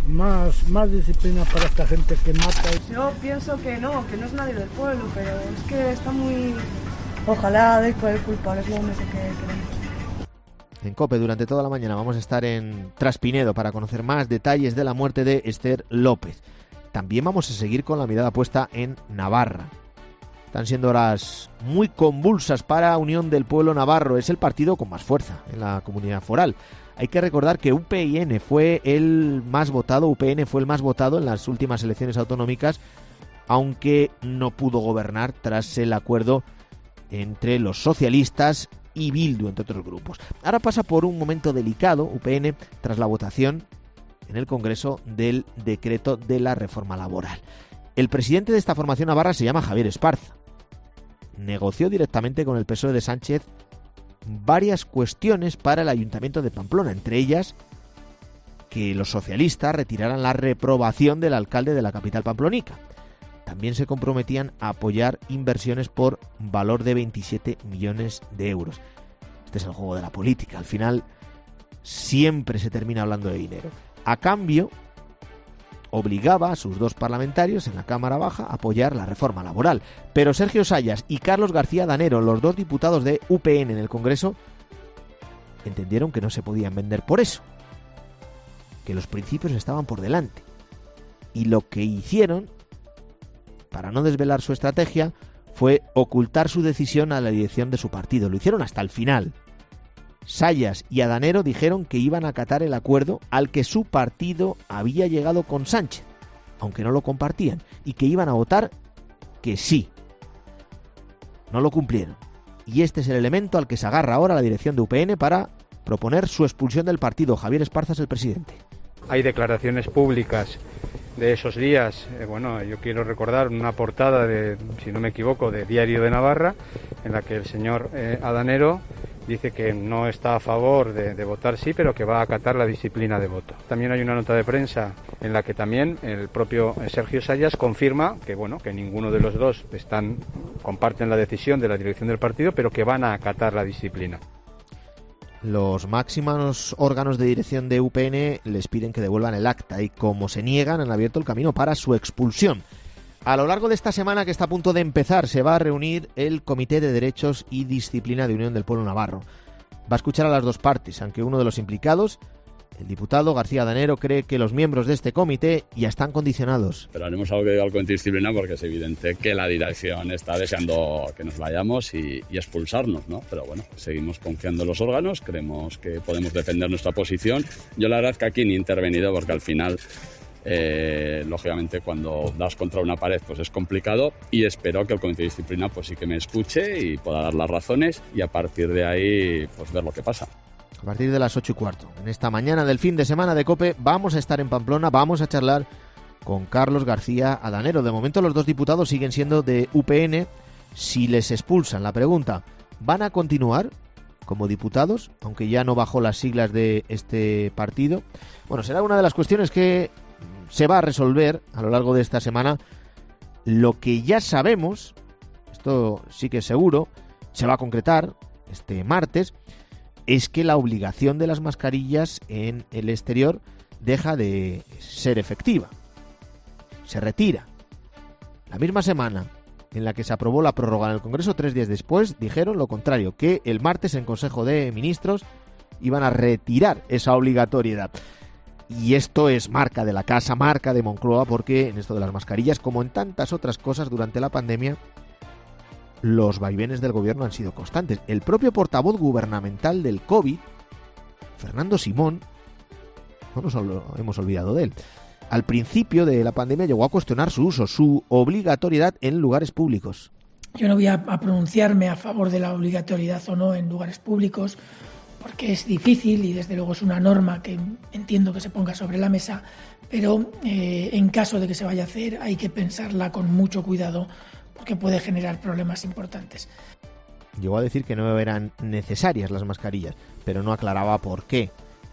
más disciplina para esta gente que mata. Yo pienso que no es nadie del pueblo, pero es que está muy... Ojalá den con el culpable, es lo único que queremos. En COPE durante toda la mañana vamos a estar en Traspinedo para conocer más detalles de la muerte de Esther López. También vamos a seguir con la mirada puesta en Navarra. Están siendo horas muy convulsas para Unión del Pueblo Navarro. Es el partido con más fuerza en la comunidad foral. Hay que recordar que UPN fue el más votado en las últimas elecciones autonómicas, aunque no pudo gobernar tras el acuerdo entre los socialistas y Bildu, entre otros grupos. Ahora pasa por un momento delicado UPN tras la votación en el Congreso del decreto de la reforma laboral. El presidente de esta formación navarra se llama Javier Esparza. Negoció directamente con el PSOE de Sánchez varias cuestiones para el Ayuntamiento de Pamplona, entre ellas que los socialistas retiraran la reprobación del alcalde de la capital pamplonica. También se comprometían a apoyar inversiones por valor de 27 millones de euros. Este es el juego de la política. Al final siempre se termina hablando de dinero. A cambio, obligaba a sus dos parlamentarios en la Cámara Baja a apoyar la reforma laboral. Pero Sergio Sayas y Carlos García Danero, los dos diputados de UPN en el Congreso, entendieron que no se podían vender por eso, que los principios estaban por delante. Y lo que hicieron, para no desvelar su estrategia, fue ocultar su decisión a la dirección de su partido. Lo hicieron hasta el final. Sayas y Adanero dijeron que iban a acatar el acuerdo al que su partido había llegado con Sánchez, aunque no lo compartían, y que iban a votar que sí. No lo cumplieron. Y este es el elemento al que se agarra ahora la dirección de UPN para proponer su expulsión del partido. Javier Esparza es el presidente. Hay declaraciones públicas de esos días. Yo quiero recordar una portada de, si no me equivoco, de Diario de Navarra, en la que el señor Adanero dice que no está a favor de votar sí, pero que va a acatar la disciplina de voto. También hay una nota de prensa en la que también el propio Sergio Sayas confirma que ninguno de los dos comparten la decisión de la dirección del partido, pero que van a acatar la disciplina. Los máximos órganos de dirección de UPN les piden que devuelvan el acta y, como se niegan, han abierto el camino para su expulsión. A lo largo de esta semana que está a punto de empezar se va a reunir el Comité de Derechos y Disciplina de Unión del Pueblo Navarro. Va a escuchar a las dos partes, aunque uno de los implicados, el diputado García Danero, cree que los miembros de este comité ya están condicionados. Pero haremos algo que diga el Comité de Disciplina porque es evidente que la dirección está deseando que nos vayamos y expulsarnos, ¿no? Pero bueno, seguimos confiando en los órganos, creemos que podemos defender nuestra posición. Yo la verdad es que aquí ni he intervenido porque al final... lógicamente cuando das contra una pared pues es complicado y espero que el Comité de Disciplina pues sí que me escuche y pueda dar las razones y a partir de ahí pues ver lo que pasa. A partir de las 8:15, en esta mañana del fin de semana de COPE, vamos a estar en Pamplona, vamos a charlar con Carlos García Adanero. De momento los dos diputados siguen siendo de UPN. Si les expulsan, la pregunta, ¿van a continuar como diputados, aunque ya no bajo las siglas de este partido? Bueno, será una de las cuestiones que se va a resolver a lo largo de esta semana. Lo que ya sabemos, esto sí que es seguro, se va a concretar este martes, es que la obligación de las mascarillas en el exterior deja de ser efectiva. Se retira. La misma semana en la que se aprobó la prórroga en el Congreso, 3 días después, dijeron lo contrario, que el martes en Consejo de Ministros iban a retirar esa obligatoriedad. Y esto es marca de la casa, marca de Moncloa, porque en esto de las mascarillas, como en tantas otras cosas durante la pandemia, los vaivenes del gobierno han sido constantes. El propio portavoz gubernamental del COVID, Fernando Simón, no nos hemos olvidado de él, al principio de la pandemia llegó a cuestionar su uso, su obligatoriedad en lugares públicos. Yo no voy a pronunciarme a favor de la obligatoriedad o no en lugares públicos, porque es difícil y desde luego es una norma que entiendo que se ponga sobre la mesa, pero en caso de que se vaya a hacer hay que pensarla con mucho cuidado porque puede generar problemas importantes. Llegó a decir que no eran necesarias las mascarillas, pero no aclaraba por qué.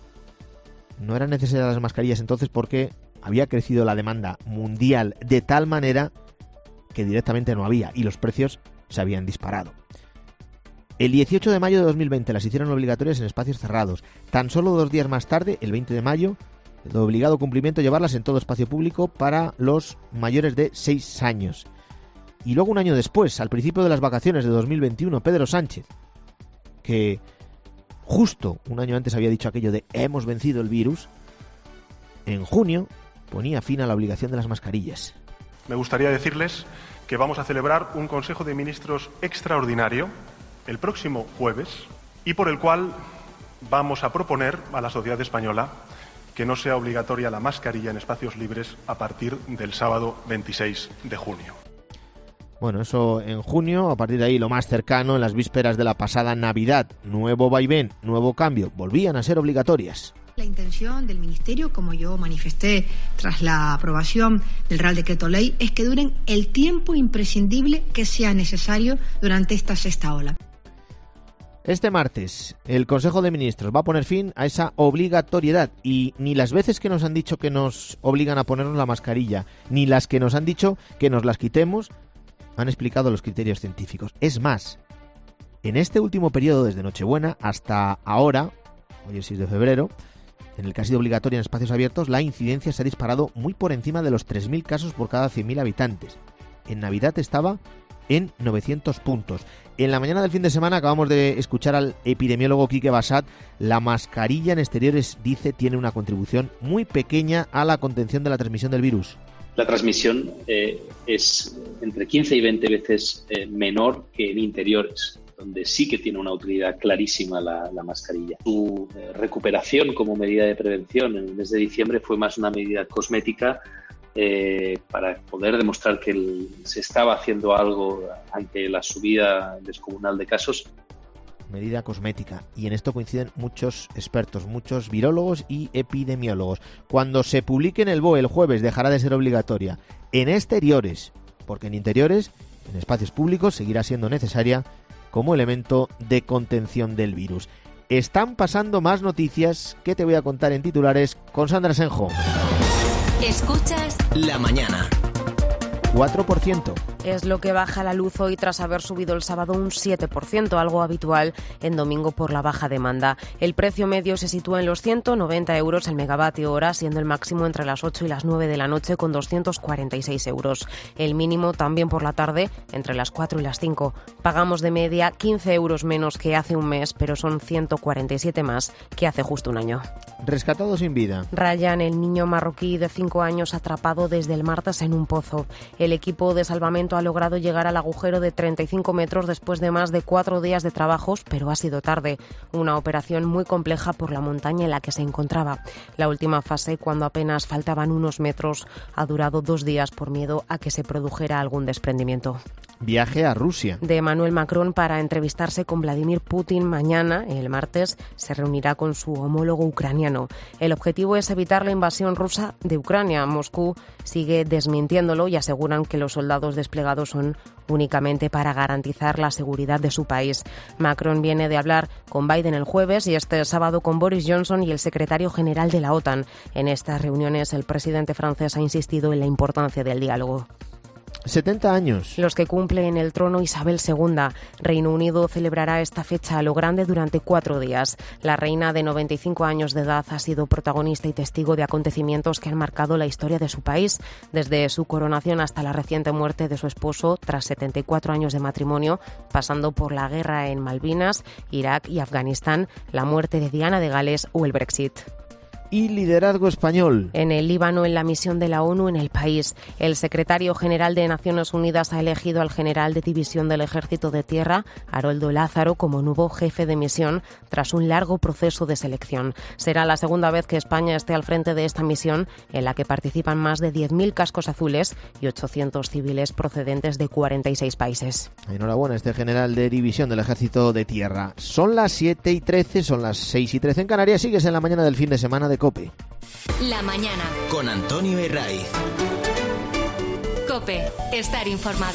No eran necesarias las mascarillas entonces porque había crecido la demanda mundial de tal manera que directamente no había y los precios se habían disparado. El 18 de mayo de 2020 las hicieron obligatorias en espacios cerrados. Tan solo 2 días más tarde, el 20 de mayo, de obligado cumplimiento llevarlas en todo espacio público para los mayores de 6 años. Y luego, un año después, al principio de las vacaciones de 2021, Pedro Sánchez, que justo un año antes había dicho aquello de hemos vencido el virus, en junio ponía fin a la obligación de las mascarillas. Me gustaría decirles que vamos a celebrar un Consejo de Ministros extraordinario el próximo jueves y por el cual vamos a proponer a la sociedad española que no sea obligatoria la mascarilla en espacios libres a partir del sábado 26 de junio. Bueno, eso en junio, a partir de ahí lo más cercano, en las vísperas de la pasada Navidad, nuevo vaivén, nuevo cambio, volvían a ser obligatorias. La intención del Ministerio, como yo manifesté tras la aprobación del Real Decreto Ley, es que duren el tiempo imprescindible que sea necesario durante esta sexta ola. Este martes, el Consejo de Ministros va a poner fin a esa obligatoriedad y ni las veces que nos han dicho que nos obligan a ponernos la mascarilla, ni las que nos han dicho que nos las quitemos, han explicado los criterios científicos. Es más, en este último periodo, desde Nochebuena hasta ahora, hoy es 6 de febrero, en el que ha sido obligatoria en espacios abiertos, la incidencia se ha disparado muy por encima de los 3.000 casos por cada 100.000 habitantes. En Navidad estaba en 900 puntos. En la mañana del fin de semana acabamos de escuchar al epidemiólogo Quique Bassat. La mascarilla en exteriores, dice, tiene una contribución muy pequeña a la contención de la transmisión del virus. La transmisión es entre 15 y 20 veces menor que en interiores, donde sí que tiene una utilidad clarísima la mascarilla. Su recuperación como medida de prevención en el mes de diciembre fue más una medida cosmética para poder demostrar que se estaba haciendo algo ante la subida descomunal de casos. Medida cosmética. Y en esto coinciden muchos expertos, muchos virólogos y epidemiólogos. Cuando se publique en el BOE el jueves dejará de ser obligatoria. En exteriores, porque en interiores, en espacios públicos, seguirá siendo necesaria como elemento de contención del virus. Están pasando más noticias que te voy a contar en titulares con Sandra Senjo. Escuchas La Mañana. 4%. Es lo que baja la luz hoy tras haber subido el sábado un 7%, algo habitual en domingo por la baja demanda. El precio medio se sitúa en los 190 euros el megavatio hora, siendo el máximo entre las 8 y las 9 de la noche con 246 euros. El mínimo también por la tarde entre las 4 y las 5. Pagamos de media 15 euros menos que hace un mes, pero son 147 más que hace justo un año. Rescatado sin vida. Ryan, el niño marroquí de 5 años atrapado desde el martes en un pozo. El equipo de salvamento ha logrado llegar al agujero de 35 metros después de más de 4 días de trabajos, pero ha sido tarde. Una operación muy compleja por la montaña en la que se encontraba. La última fase, cuando apenas faltaban unos metros, ha durado 2 días por miedo a que se produjera algún desprendimiento. Viaje a Rusia. De Emmanuel Macron para entrevistarse con Vladimir Putin mañana, el martes, se reunirá con su homólogo ucraniano. El objetivo es evitar la invasión rusa de Ucrania. Moscú sigue desmintiéndolo y aseguran que los soldados desplegados son únicamente para garantizar la seguridad de su país. Macron viene de hablar con Biden el jueves y este sábado con Boris Johnson y el secretario general de la OTAN. En estas reuniones el presidente francés ha insistido en la importancia del diálogo. 70 años. Los que cumple en el trono Isabel II. Reino Unido celebrará esta fecha a lo grande durante 4 días. La reina de 95 años de edad ha sido protagonista y testigo de acontecimientos que han marcado la historia de su país, desde su coronación hasta la reciente muerte de su esposo tras 74 años de matrimonio, pasando por la guerra en Malvinas, Irak y Afganistán, la muerte de Diana de Gales o el Brexit. Y liderazgo español. En el Líbano, en la misión de la ONU en el país, el secretario general de Naciones Unidas ha elegido al general de división del Ejército de Tierra, Haroldo Lázaro, como nuevo jefe de misión tras un largo proceso de selección. Será la segunda vez que España esté al frente de esta misión, en la que participan más de 10.000 cascos azules y 800 civiles procedentes de 46 países. Enhorabuena a este general de división del Ejército de Tierra. Son las 7:13, son las 6:13 en Canarias. Sigues en la mañana del fin de semana de COPE. La mañana. Con Antonio Herraiz. COPE. Estar informado.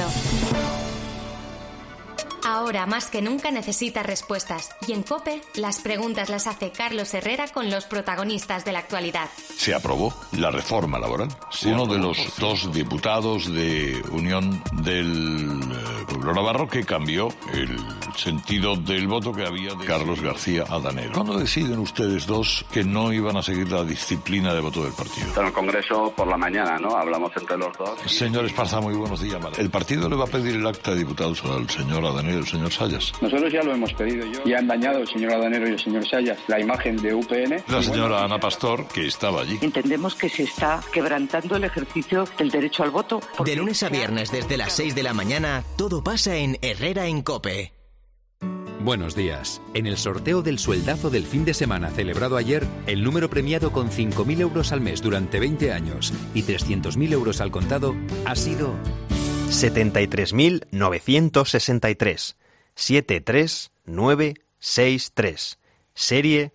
Ahora más que nunca necesitas respuestas. Y en COPE, las preguntas las hace Carlos Herrera con los protagonistas de la actualidad. Se aprobó la reforma laboral. Uno de los 2 diputados de Unión del Pablo Navarro, que cambió el sentido del voto que había de Carlos García Adanero. ¿Cuándo deciden ustedes dos que no iban a seguir la disciplina de voto del partido? En el Congreso por la mañana, ¿no? Hablamos entre los dos. Señor Esparza, muy buenos días. ¿El partido le va a pedir el acta de diputados al señor Adanero y al señor Sayas? Nosotros ya lo hemos pedido yo. Ya han dañado el señor Adanero y el señor Sayas la imagen de UPN. La señora Ana Pastor, que estaba allí. Entendemos que se está quebrantando el ejercicio del derecho al voto. De lunes a viernes desde las 6 de la mañana, todo pasa en Herrera en COPE. Buenos días. En el sorteo del sueldazo del fin de semana celebrado ayer, el número premiado con 5.000 euros al mes durante 20 años y 300.000 euros al contado ha sido 73.963. 73963. Serie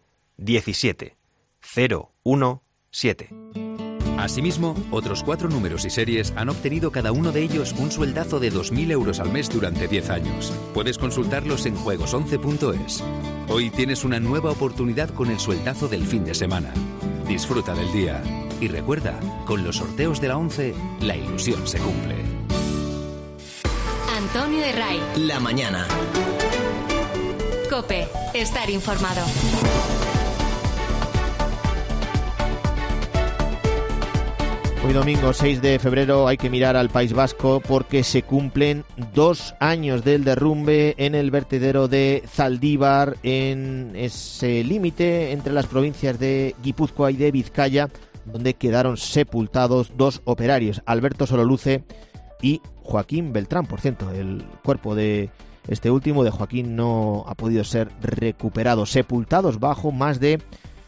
17017. Asimismo, otros 4 números y series han obtenido cada uno de ellos un sueldazo de 2.000 euros al mes durante 10 años. Puedes consultarlos en juegos11.es. Hoy tienes una nueva oportunidad con el sueldazo del fin de semana. Disfruta del día. Y recuerda, con los sorteos de la 11, la ilusión se cumple. Antonio Herray. La mañana. COPE. Estar informado. Hoy domingo 6 de febrero hay que mirar al País Vasco porque se cumplen 2 años del derrumbe en el vertedero de Zaldívar, en ese límite entre las provincias de Guipúzcoa y de Vizcaya, donde quedaron sepultados 2 operarios, Alberto Sololuce y Joaquín Beltrán. Por cierto, el cuerpo de este último, de Joaquín, no ha podido ser recuperado, sepultados bajo más de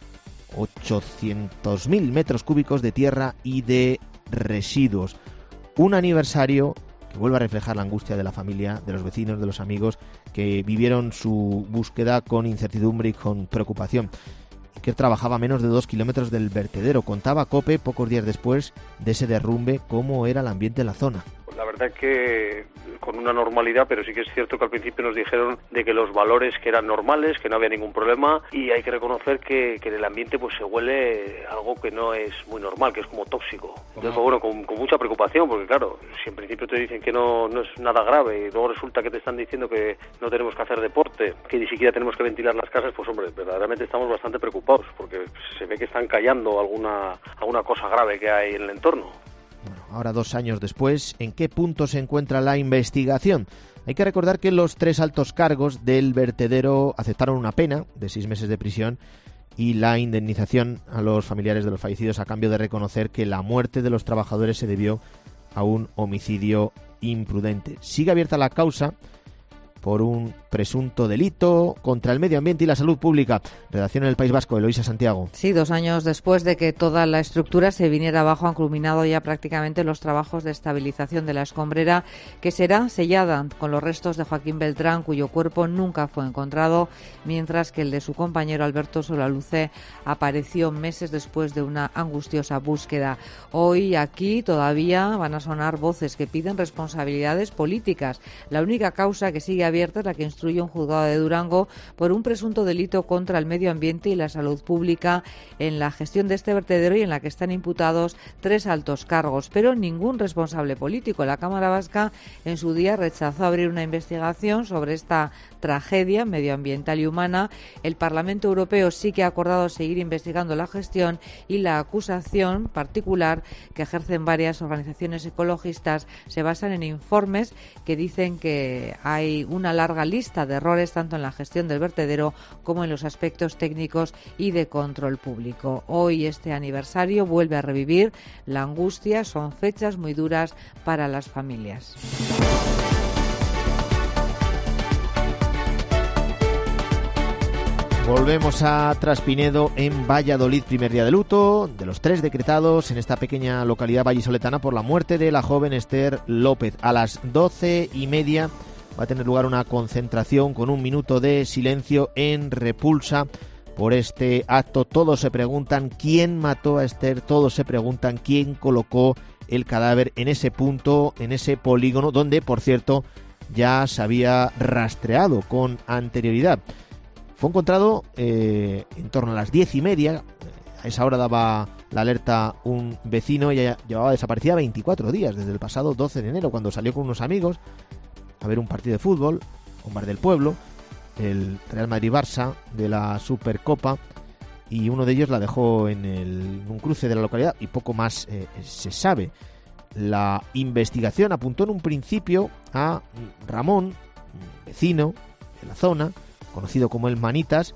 800.000 metros cúbicos de tierra y de residuos. Un aniversario que vuelve a reflejar la angustia de la familia, de los vecinos, de los amigos que vivieron su búsqueda con incertidumbre y con preocupación. Que trabajaba a menos de 2 kilómetros del vertedero. Contaba COPE pocos días después de ese derrumbe cómo era el ambiente en la zona. La verdad que con una normalidad, pero sí que es cierto que al principio nos dijeron de que los valores que eran normales, que no había ningún problema, y hay que reconocer que en el ambiente pues se huele algo que no es muy normal, que es como tóxico. Entonces, pues, bueno, con mucha preocupación, porque claro, si en principio te dicen que no es nada grave y luego resulta que te están diciendo que no tenemos que hacer deporte, que ni siquiera tenemos que ventilar las casas, pues hombre, verdaderamente estamos bastante preocupados, porque se ve que están callando alguna cosa grave que hay en el entorno. Bueno, ahora 2 años después, ¿en qué punto se encuentra la investigación? Hay que recordar que los 3 altos cargos del vertedero aceptaron una pena de 6 meses de prisión y la indemnización a los familiares de los fallecidos a cambio de reconocer que la muerte de los trabajadores se debió a un homicidio imprudente. Sigue abierta la causa por un presunto delito contra el medio ambiente y la salud pública. Redacción en el País Vasco, Eloísa Santiago. Sí, 2 años después de que toda la estructura se viniera abajo, han culminado ya prácticamente los trabajos de estabilización de la escombrera, que será sellada con los restos de Joaquín Beltrán, cuyo cuerpo nunca fue encontrado, mientras que el de su compañero Alberto Sololuce apareció meses después de una angustiosa búsqueda. Hoy aquí todavía van a sonar voces que piden responsabilidades políticas. La única causa que sigue abierta es la que instruye un juzgado de Durango por un presunto delito contra el medio ambiente y la salud pública en la gestión de este vertedero y en la que están imputados 3 altos cargos, pero ningún responsable político. La Cámara Vasca en su día rechazó abrir una investigación sobre esta tragedia medioambiental y humana. El Parlamento Europeo sí que ha acordado seguir investigando la gestión y la acusación particular que ejercen varias organizaciones ecologistas se basan en informes que dicen que hay una larga lista de errores tanto en la gestión del vertedero como en los aspectos técnicos y de control público. Hoy este aniversario vuelve a revivir la angustia, son fechas muy duras para las familias. Volvemos a Traspinedo en Valladolid, primer día de luto de los 3 decretados en esta pequeña localidad vallisoletana por la muerte de la joven Esther López. A las 12:30 va a tener lugar una concentración con 1 minuto de silencio en repulsa por este acto. Todos se preguntan quién mató a Esther, todos se preguntan quién colocó el cadáver en ese punto, en ese polígono, donde, por cierto, ya se había rastreado con anterioridad. Fue encontrado en torno a las 10:30. A esa hora daba la alerta un vecino. Ella llevaba desaparecida 24 días, desde el pasado 12 de enero, cuando salió con unos amigos. a ver un partido de fútbol, un bar del pueblo, el Real Madrid-Barça de la Supercopa, y uno de ellos la dejó en un cruce de la localidad y poco más se sabe. La investigación apuntó en un principio a Ramón, un vecino de la zona, conocido como el Manitas,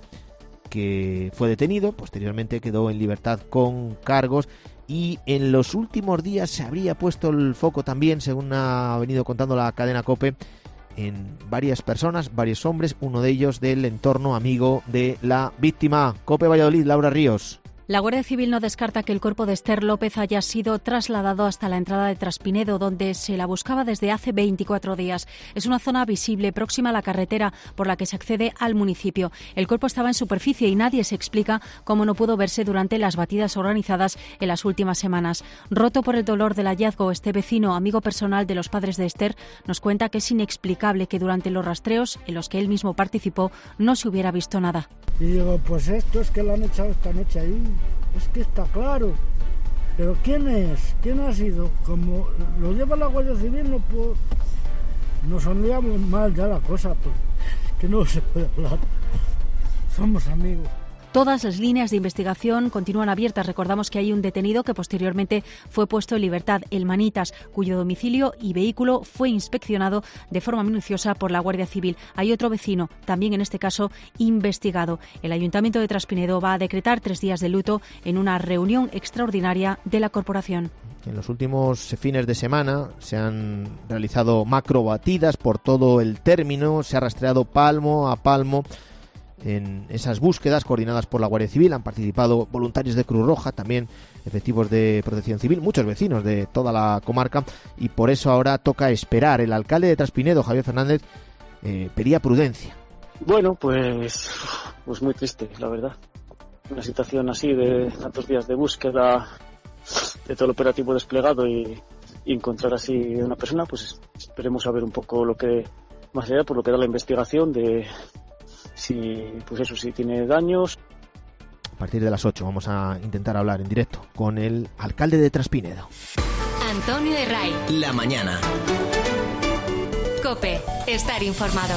que fue detenido, posteriormente quedó en libertad con cargos, y en los últimos días se habría puesto el foco también, según ha venido contando la cadena COPE, en varias personas, varios hombres, uno de ellos del entorno amigo de la víctima. COPE Valladolid, Laura Ríos. La Guardia Civil no descarta que el cuerpo de Esther López haya sido trasladado hasta la entrada de Traspinedo, donde se la buscaba desde hace 24 días. Es una zona visible próxima a la carretera por la que se accede al municipio. El cuerpo estaba en superficie y nadie se explica cómo no pudo verse durante las batidas organizadas en las últimas semanas. Roto por el dolor del hallazgo, este vecino, amigo personal de los padres de Esther, nos cuenta que es inexplicable que durante los rastreos en los que él mismo participó no se hubiera visto nada. Y digo, pues esto es que lo han echado esta noche ahí. Es que está claro. Pero ¿quién es? ¿Quién ha sido? Como lo lleva la Guardia Civil, no puedo... Nos sonríamos mal ya la cosa, pues, que no se puede hablar. Somos amigos. Todas las líneas de investigación continúan abiertas. Recordamos que hay un detenido que posteriormente fue puesto en libertad, el Manitas, cuyo domicilio y vehículo fue inspeccionado de forma minuciosa por la Guardia Civil. Hay otro vecino, también en este caso, investigado. El Ayuntamiento de Traspinedo va a decretar 3 días de luto en una reunión extraordinaria de la corporación. En los últimos fines de semana se han realizado macrobatidas por todo el término, se ha rastreado palmo a palmo en esas búsquedas coordinadas por la Guardia Civil. Han participado voluntarios de Cruz Roja, también efectivos de Protección Civil, muchos vecinos de toda la comarca, y por eso ahora toca esperar. El alcalde de Traspinedo, Javier Fernández, pedía prudencia. Bueno, pues muy triste, la verdad. Una situación así de tantos días de búsqueda, de todo el operativo desplegado y encontrar así una persona, pues esperemos a ver un poco lo que más allá, por lo que da la investigación de si, pues eso, si tiene daños. A partir de las 8 vamos a intentar hablar en directo con el alcalde de Traspinedo. Antonio Herray. La mañana. COPE. Estar informado.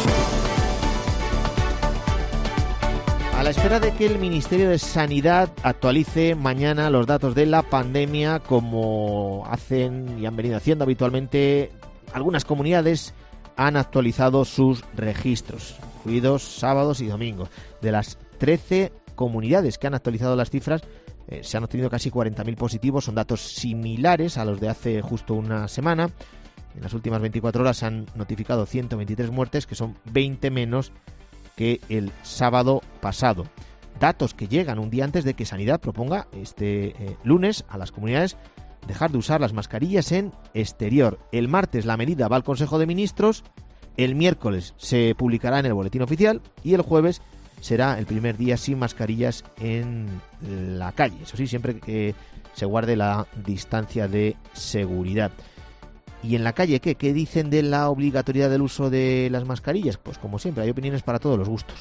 A la espera de que el Ministerio de Sanidad actualice mañana los datos de la pandemia, como hacen y han venido haciendo habitualmente, algunas comunidades han actualizado sus registros, incluidos sábados y domingos. De las 13 comunidades que han actualizado las cifras, se han obtenido casi 40.000 positivos. Son datos similares a los de hace justo una semana. En las últimas 24 horas se han notificado 123 muertes, que son 20 menos que el sábado pasado. Datos que llegan un día antes de que Sanidad proponga este lunes a las comunidades dejar de usar las mascarillas en exterior. El martes la medida va al Consejo de Ministros, el miércoles se publicará en el Boletín Oficial y el jueves será el primer día sin mascarillas en la calle. Eso sí, siempre que se guarde la distancia de seguridad. ¿Y en la calle qué? ¿Qué dicen de la obligatoriedad del uso de las mascarillas? Pues como siempre, hay opiniones para todos los gustos.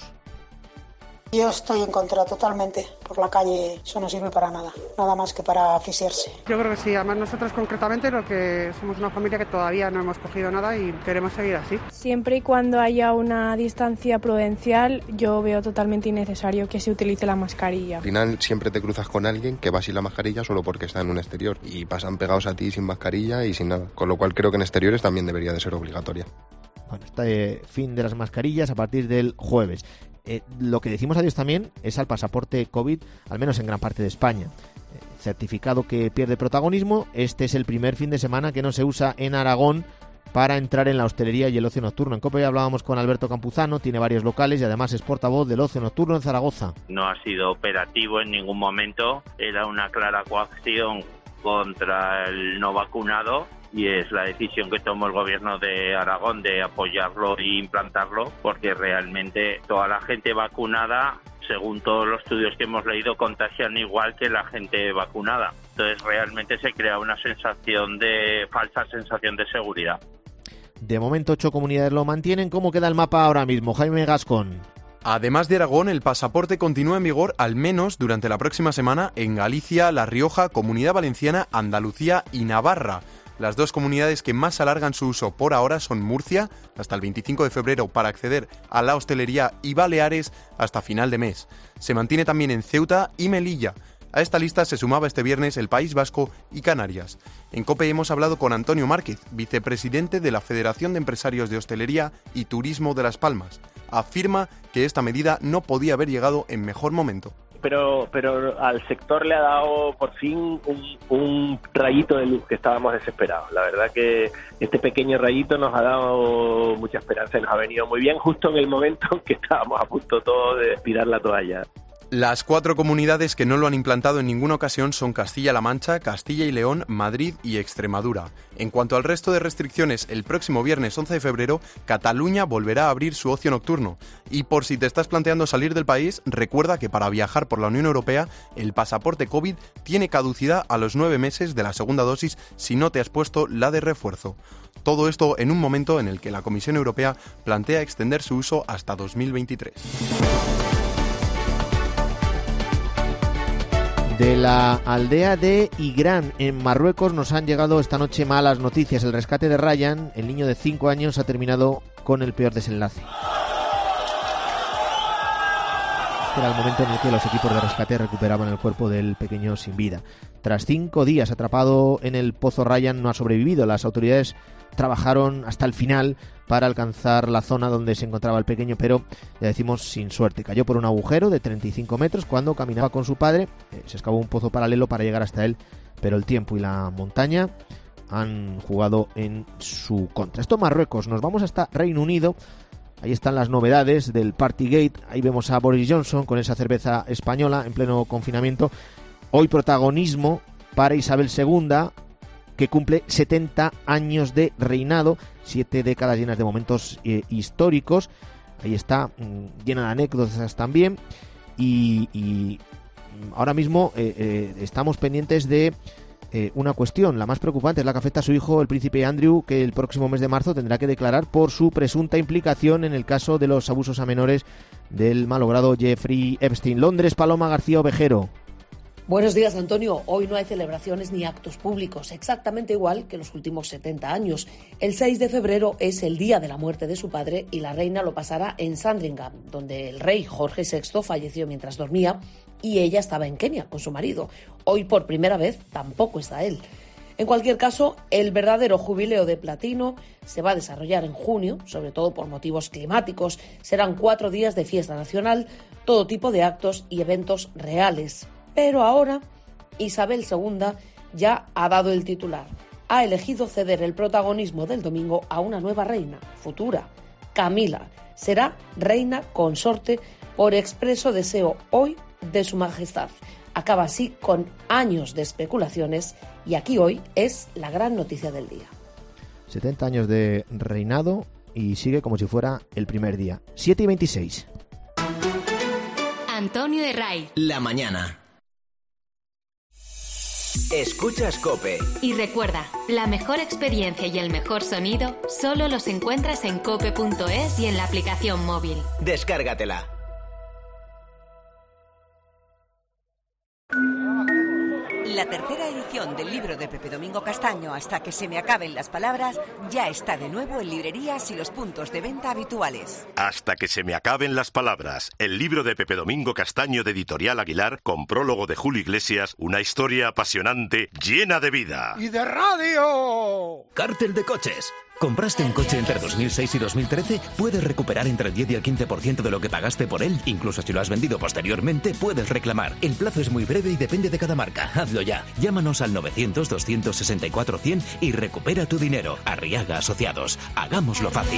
Yo estoy en contra totalmente. Por la calle eso no sirve para nada, nada más que para asfixiarse. Yo creo que sí, además nosotros concretamente lo que somos una familia que todavía no hemos cogido nada y queremos seguir así. Siempre y cuando haya una distancia prudencial, yo veo totalmente innecesario que se utilice la mascarilla. Al final siempre te cruzas con alguien que va sin la mascarilla solo porque está en un exterior y pasan pegados a ti sin mascarilla y sin nada, con lo cual creo que en exteriores también debería de ser obligatoria. Bueno, este fin de las mascarillas a partir del jueves. Lo que decimos adiós también es al pasaporte COVID, al menos en gran parte de España. Certificado que pierde protagonismo. Este es el primer fin de semana que no se usa en Aragón para entrar en la hostelería y el ocio nocturno. En COPE hablábamos con Alberto Campuzano, tiene varios locales y además es portavoz del ocio nocturno en Zaragoza. No ha sido operativo en ningún momento, era una clara coacción contra el no vacunado. Y es la decisión que tomó el gobierno de Aragón de apoyarlo e implantarlo, porque realmente toda la gente vacunada, según todos los estudios que hemos leído, contagian igual que la gente vacunada. Entonces realmente se crea una falsa sensación de seguridad. De momento 8 comunidades lo mantienen. ¿Cómo queda el mapa ahora mismo? Jaime Gascón. Además de Aragón, el pasaporte continúa en vigor al menos durante la próxima semana en Galicia, La Rioja, Comunidad Valenciana, Andalucía y Navarra. Las dos comunidades que más alargan su uso por ahora son Murcia, hasta el 25 de febrero para acceder a la hostelería, y Baleares hasta final de mes. Se mantiene también en Ceuta y Melilla. A esta lista se sumaba este viernes el País Vasco y Canarias. En COPE hemos hablado con Antonio Márquez, vicepresidente de la Federación de Empresarios de Hostelería y Turismo de Las Palmas. Afirma que esta medida no podía haber llegado en mejor momento. Pero al sector le ha dado por fin un rayito de luz, que estábamos desesperados. La verdad que este pequeño rayito nos ha dado mucha esperanza y nos ha venido muy bien justo en el momento en que estábamos a punto todos de tirar la toalla. Las 4 comunidades que no lo han implantado en ninguna ocasión son Castilla-La Mancha, Castilla y León, Madrid y Extremadura. En cuanto al resto de restricciones, el próximo viernes 11 de febrero, Cataluña volverá a abrir su ocio nocturno. Y por si te estás planteando salir del país, recuerda que para viajar por la Unión Europea, el pasaporte COVID tiene caducidad a los 9 meses de la segunda dosis si no te has puesto la de refuerzo. Todo esto en un momento en el que la Comisión Europea plantea extender su uso hasta 2023. De la aldea de Igrán, en Marruecos, nos han llegado esta noche malas noticias. El rescate de Ryan, el niño de 5 años, ha terminado con el peor desenlace. Este era el momento en el que los equipos de rescate recuperaban el cuerpo del pequeño sin vida. Tras 5 días atrapado en el pozo, Ryan no ha sobrevivido. Las autoridades trabajaron hasta el final para alcanzar la zona donde se encontraba el pequeño, pero, ya decimos, sin suerte. Cayó por un agujero de 35 metros cuando caminaba con su padre. Se excavó un pozo paralelo para llegar hasta él, pero el tiempo y la montaña han jugado en su contra. Esto Marruecos. Nos vamos hasta Reino Unido. Ahí están las novedades del Partygate. Ahí vemos a Boris Johnson con esa cerveza española en pleno confinamiento. Hoy protagonismo para Isabel II, que cumple 70 años de reinado, 7 décadas llenas de momentos históricos. Ahí está, llena de anécdotas también. Y ahora mismo estamos pendientes de una cuestión, la más preocupante, es la que afecta a su hijo, el príncipe Andrew, que el próximo mes de marzo tendrá que declarar por su presunta implicación en el caso de los abusos a menores del malogrado Jeffrey Epstein. Londres, Paloma García Ovejero. Buenos días, Antonio. Hoy no hay celebraciones ni actos públicos, exactamente igual que los últimos 70 años. El 6 de febrero es el día de la muerte de su padre y la reina lo pasará en Sandringham, donde el rey Jorge VI falleció mientras dormía y ella estaba en Kenia con su marido. Hoy, por primera vez, tampoco está él. En cualquier caso, el verdadero jubileo de platino se va a desarrollar en junio, sobre todo por motivos climáticos. Serán 4 días de fiesta nacional, todo tipo de actos y eventos reales. Pero ahora, Isabel II ya ha dado el titular. Ha elegido ceder el protagonismo del domingo a una nueva reina, futura, Camila. Será reina consorte por expreso deseo hoy de su majestad. Acaba así con años de especulaciones y aquí hoy es la gran noticia del día. 70 años de reinado y sigue como si fuera el primer día. 7:26. Antonio Herray. La mañana. Escuchas COPE. Y recuerda, la mejor experiencia y el mejor sonido solo los encuentras en cope.es y en la aplicación móvil. Descárgatela. La tercera edición del libro de Pepe Domingo Castaño, Hasta que se me acaben las palabras, ya está de nuevo en librerías y los puntos de venta habituales. Hasta que se me acaben las palabras, el libro de Pepe Domingo Castaño de Editorial Aguilar, con prólogo de Julio Iglesias, una historia apasionante, llena de vida. ¡Y de radio! Cártel de coches. ¿Compraste un coche entre 2006 y 2013? Puedes recuperar entre el 10 y el 15% de lo que pagaste por él. Incluso si lo has vendido posteriormente, puedes reclamar. El plazo es muy breve y depende de cada marca. Hazlo ya. Llámanos al 900-264-100 y recupera tu dinero. Arriaga Asociados. Hagámoslo fácil.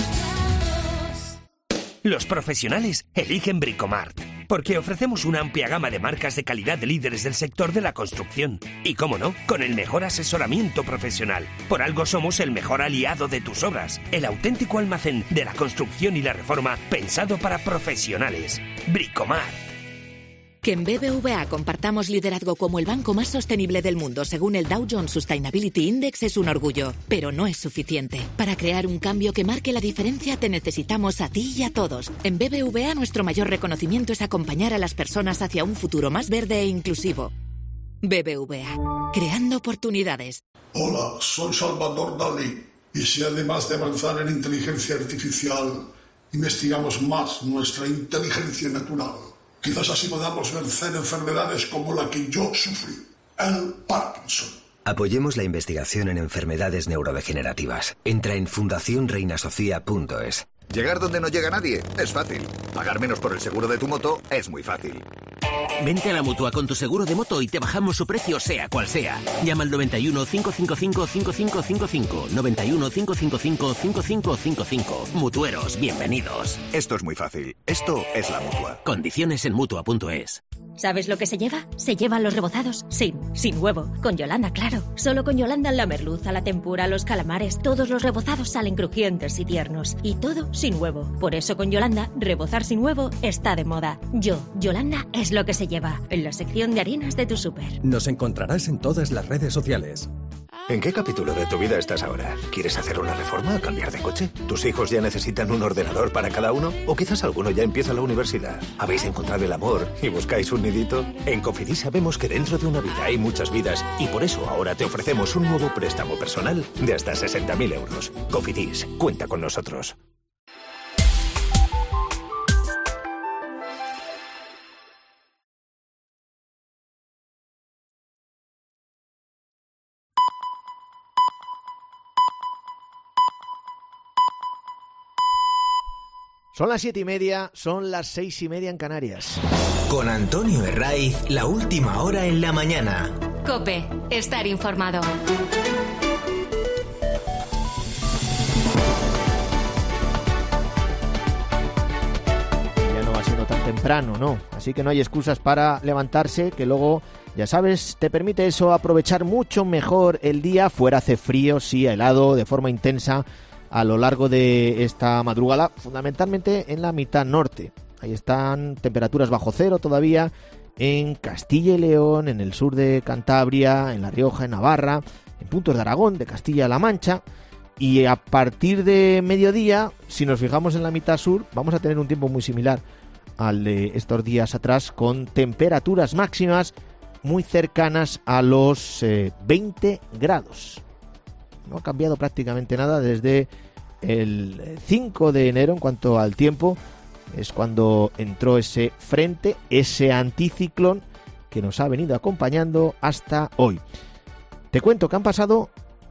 Los profesionales eligen Bricomart, porque ofrecemos una amplia gama de marcas de calidad de líderes del sector de la construcción. Y cómo no, con el mejor asesoramiento profesional. Por algo somos el mejor aliado de tus obras. El auténtico almacén de la construcción y la reforma pensado para profesionales. Bricomart. Que en BBVA compartamos liderazgo como el banco más sostenible del mundo según el Dow Jones Sustainability Index es un orgullo, pero no es suficiente. Para crear un cambio que marque la diferencia te necesitamos a ti y a todos. En BBVA nuestro mayor reconocimiento es acompañar a las personas hacia un futuro más verde e inclusivo. BBVA, creando oportunidades. Hola, soy Salvador Dalí. Y si además de avanzar en inteligencia artificial, investigamos más nuestra inteligencia natural, quizás así podamos vencer enfermedades como la que yo sufrí, el Parkinson. Apoyemos la investigación en enfermedades neurodegenerativas. Entra en fundacionreinasofía.es. Llegar donde no llega nadie es fácil. Pagar menos por el seguro de tu moto es muy fácil. Vente a la Mutua con tu seguro de moto y te bajamos su precio sea cual sea. Llama al 91 555 5555. 91 555 5555. Mutueros, bienvenidos. Esto es muy fácil. Esto es la Mutua. Condiciones en Mutua.es. ¿Sabes lo que se lleva? Se llevan los rebozados sin huevo. Con Yolanda, claro. Solo con Yolanda la merluza, la tempura, los calamares, todos los rebozados salen crujientes y tiernos. Y todo sin huevo. Por eso con Yolanda, rebozar sin huevo está de moda. Yolanda es lo que se lleva. En la sección de harinas de tu súper. Nos encontrarás en todas las redes sociales. ¿En qué capítulo de tu vida estás ahora? ¿Quieres hacer una reforma o cambiar de coche? ¿Tus hijos ya necesitan un ordenador para cada uno? ¿O quizás alguno ya empieza la universidad? ¿Habéis encontrado el amor y buscáis un nidito? En Cofidis sabemos que dentro de una vida hay muchas vidas y por eso ahora te ofrecemos un nuevo préstamo personal de hasta 60.000 euros. Cofidis, cuenta con nosotros. Son las 7:30, son las 6:30 en Canarias. Con Antonio Herraiz, la última hora en la mañana. COPE, estar informado. Ya no va siendo tan temprano, ¿no? Así que no hay excusas para levantarse, que luego, ya sabes, te permite eso aprovechar mucho mejor el día. Fuera hace frío, sí, helado, de forma intensa, a lo largo de esta madrugada, fundamentalmente en la mitad norte. Ahí están temperaturas bajo cero todavía en Castilla y León, en el sur de Cantabria, en La Rioja, en Navarra, en puntos de Aragón, de Castilla-La Mancha. Y a partir de mediodía, si nos fijamos en la mitad sur, vamos a tener un tiempo muy similar al de estos días atrás, con temperaturas máximas muy cercanas a los 20 grados. No ha cambiado prácticamente nada desde el 5 de enero en cuanto al tiempo. Es cuando entró ese frente, ese anticiclón que nos ha venido acompañando hasta hoy. Te cuento que han pasado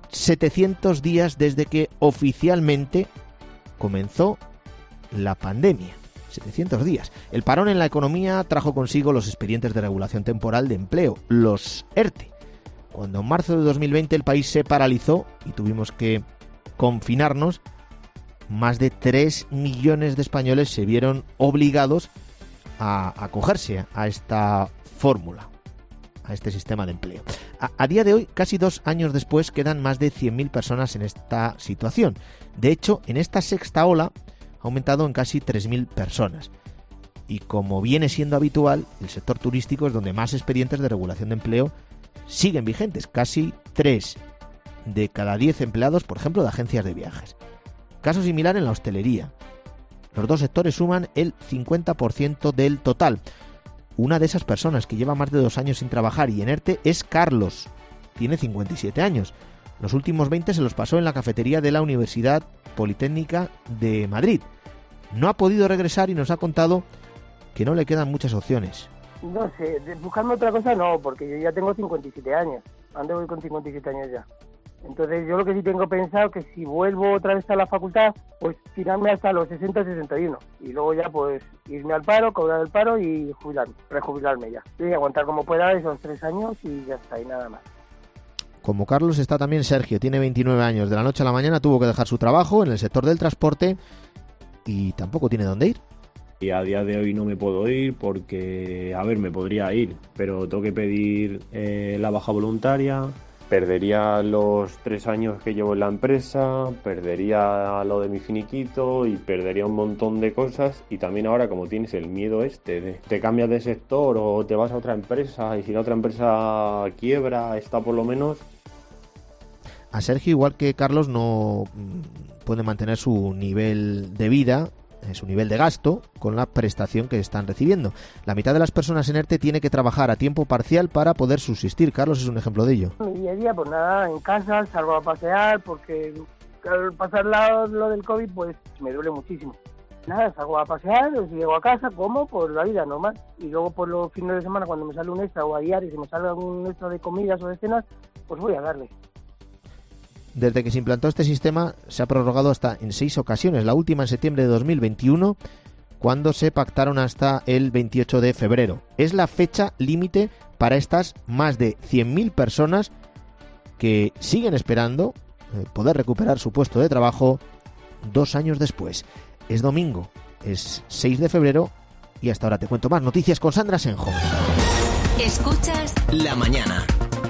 700 días desde que oficialmente comenzó la pandemia. 700 días. El parón en la economía trajo consigo los expedientes de regulación temporal de empleo, los ERTE. Cuando en marzo de 2020 el país se paralizó y tuvimos que confinarnos, más de 3 millones de españoles se vieron obligados a acogerse a esta fórmula, a este sistema de empleo. A día de hoy, casi 2 años después, quedan más de 100.000 personas en esta situación. De hecho, en esta sexta ola ha aumentado en casi 3.000 personas. Y como viene siendo habitual, el sector turístico es donde más expedientes de regulación de empleo siguen vigentes. Casi 3 de cada 10 empleados, por ejemplo, de agencias de viajes. Caso similar en la hostelería. Los dos sectores suman el 50% del total. Una de esas personas que lleva más de 2 años sin trabajar y en ERTE es Carlos. Tiene 57 años. Los últimos 20 se los pasó en la cafetería de la Universidad Politécnica de Madrid. No ha podido regresar y nos ha contado que no le quedan muchas opciones. No sé, buscarme otra cosa no, porque yo ya tengo 57 años. Ando voy con 57 años ya. Entonces yo lo que sí tengo pensado que si vuelvo otra vez a la facultad, pues tirarme hasta los 60-61 y luego ya pues irme al paro, cobrar el paro y rejubilarme ya. Y aguantar como pueda esos 3 años y ya está, y nada más. Como Carlos está también Sergio, tiene 29 años. De la noche a la mañana tuvo que dejar su trabajo en el sector del transporte y tampoco tiene dónde ir. Y a día de hoy no me puedo ir porque, me podría ir, pero tengo que pedir la baja voluntaria. Perdería los 3 años que llevo en la empresa, perdería lo de mi finiquito y perdería un montón de cosas. Y también ahora, como tienes el miedo de te cambias de sector o te vas a otra empresa y si la otra empresa quiebra, está por lo menos. A Sergio, igual que Carlos, no puede mantener su nivel de vida su nivel de gasto con la prestación que están recibiendo. La mitad de las personas en ERTE tiene que trabajar a tiempo parcial para poder subsistir. Carlos es un ejemplo de ello. Mi día a día, pues nada, en casa, salgo a pasear porque al pasar lo del COVID, pues me duele muchísimo. Nada, salgo a pasear, llego a casa, como por la vida normal. Y luego por los fines de semana, cuando me sale un extra o a diario, si me sale algún extra de comidas o de cenas, pues voy a darle. Desde que se implantó este sistema se ha prorrogado hasta en 6 ocasiones, la última en septiembre de 2021, cuando se pactaron hasta el 28 de febrero. Es la fecha límite para estas más de 100.000 personas que siguen esperando poder recuperar su puesto de trabajo 2 años después. Es domingo, es 6 de febrero y hasta ahora te cuento más noticias con Sandra Senjo. Escuchas La Mañana.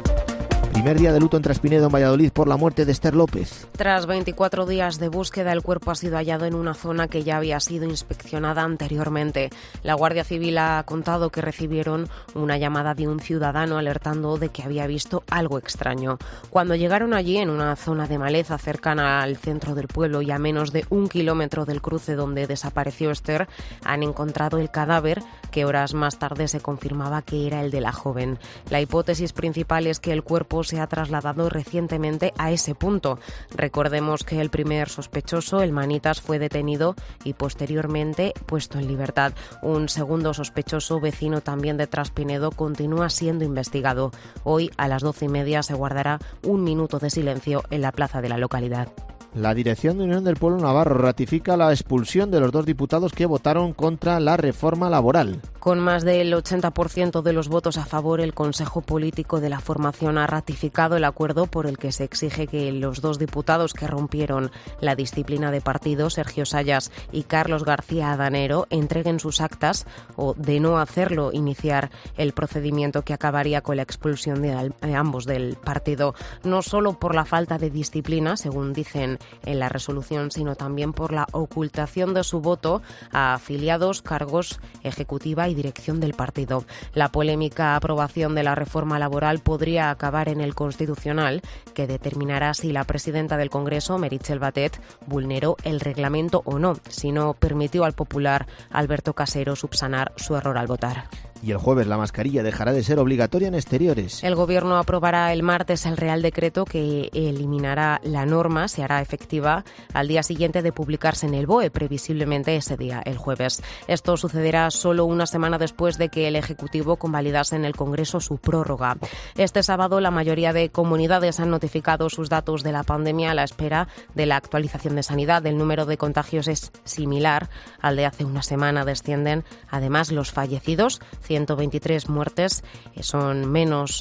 Primer día de luto en Traspinedo, en Valladolid, por la muerte de Esther López. Tras 24 días de búsqueda, el cuerpo ha sido hallado en una zona que ya había sido inspeccionada anteriormente. La Guardia Civil ha contado que recibieron una llamada de un ciudadano alertando de que había visto algo extraño. Cuando llegaron allí, en una zona de maleza cercana al centro del pueblo y a menos de 1 kilómetro del cruce donde desapareció Esther, han encontrado el cadáver que horas más tarde se confirmaba que era el de la joven. La hipótesis principal es que el cuerpo se ha trasladado recientemente a ese punto. Recordemos que el primer sospechoso, el Manitas, fue detenido y posteriormente puesto en libertad. Un segundo sospechoso, vecino también de Traspinedo, continúa siendo investigado. Hoy a las 12:30 se guardará 1 minuto de silencio en la plaza de la localidad. La Dirección de Unión del Pueblo Navarro ratifica la expulsión de los 2 diputados que votaron contra la reforma laboral. Con más del 80% de los votos a favor, el Consejo Político de la formación ha ratificado el acuerdo por el que se exige que los 2 diputados que rompieron la disciplina de partido, Sergio Sayas y Carlos García Adanero, entreguen sus actas o, de no hacerlo, iniciar el procedimiento que acabaría con la expulsión de ambos del partido. No solo por la falta de disciplina, según dicen en la resolución, sino también por la ocultación de su voto a afiliados, cargos, ejecutiva y dirección del partido. La polémica aprobación de la reforma laboral podría acabar en el Constitucional, que determinará si la presidenta del Congreso, Meritxell Batet, vulneró el reglamento o no, si no permitió al popular Alberto Casero subsanar su error al votar. Y el jueves la mascarilla dejará de ser obligatoria en exteriores. El Gobierno aprobará el martes el Real Decreto que eliminará la norma, se hará efectiva al día siguiente de publicarse en el BOE, previsiblemente ese día, el jueves. Esto sucederá solo una semana después de que el Ejecutivo convalidase en el Congreso su prórroga. Este sábado la mayoría de comunidades han notificado sus datos de la pandemia a la espera de la actualización de Sanidad. El número de contagios es similar al de hace una semana. Descienden además los fallecidos, 123 muertes, son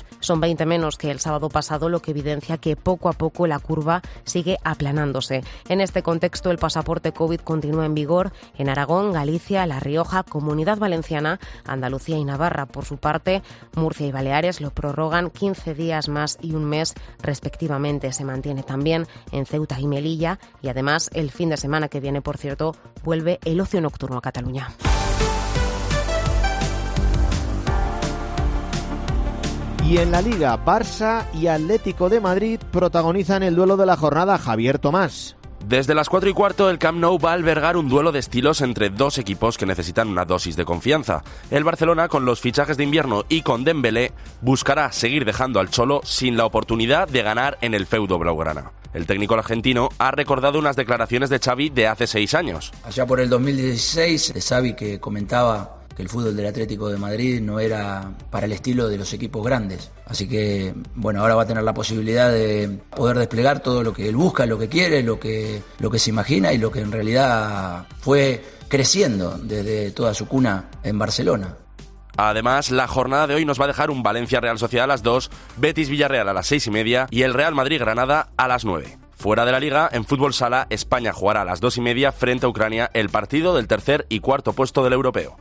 20 menos que el sábado pasado, lo que evidencia que poco a poco la curva sigue aplanándose. En este contexto, el pasaporte COVID continúa en vigor en Aragón, Galicia, La Rioja, Comunidad Valenciana, Andalucía y Navarra. Por su parte, Murcia y Baleares lo prorrogan 15 días más y 1 mes respectivamente. Se mantiene también en Ceuta y Melilla y además el fin de semana que viene, por cierto, vuelve el ocio nocturno a Cataluña. Y en la Liga, Barça y Atlético de Madrid protagonizan el duelo de la jornada. Javier Tomás. Desde las 4:15 el Camp Nou va a albergar un duelo de estilos entre 2 equipos que necesitan una dosis de confianza. El Barcelona, con los fichajes de invierno y con Dembélé, buscará seguir dejando al Cholo sin la oportunidad de ganar en el feudo blaugrana. El técnico argentino ha recordado unas declaraciones de Xavi de hace 6 años. Allá por el 2016, de Xavi, que comentaba que el fútbol del Atlético de Madrid no era para el estilo de los equipos grandes. Así que, bueno, ahora va a tener la posibilidad de poder desplegar todo lo que él busca, lo que quiere, lo que se imagina y lo que en realidad fue creciendo desde toda su cuna en Barcelona. Además, la jornada de hoy nos va a dejar un Valencia-Real Sociedad a las 2, Betis-Villarreal a las 6:30 y el Real Madrid-Granada a las 9. Fuera de la Liga, en fútbol sala, España jugará a las 2:30 frente a Ucrania el partido del 3er y 4.º puesto del europeo.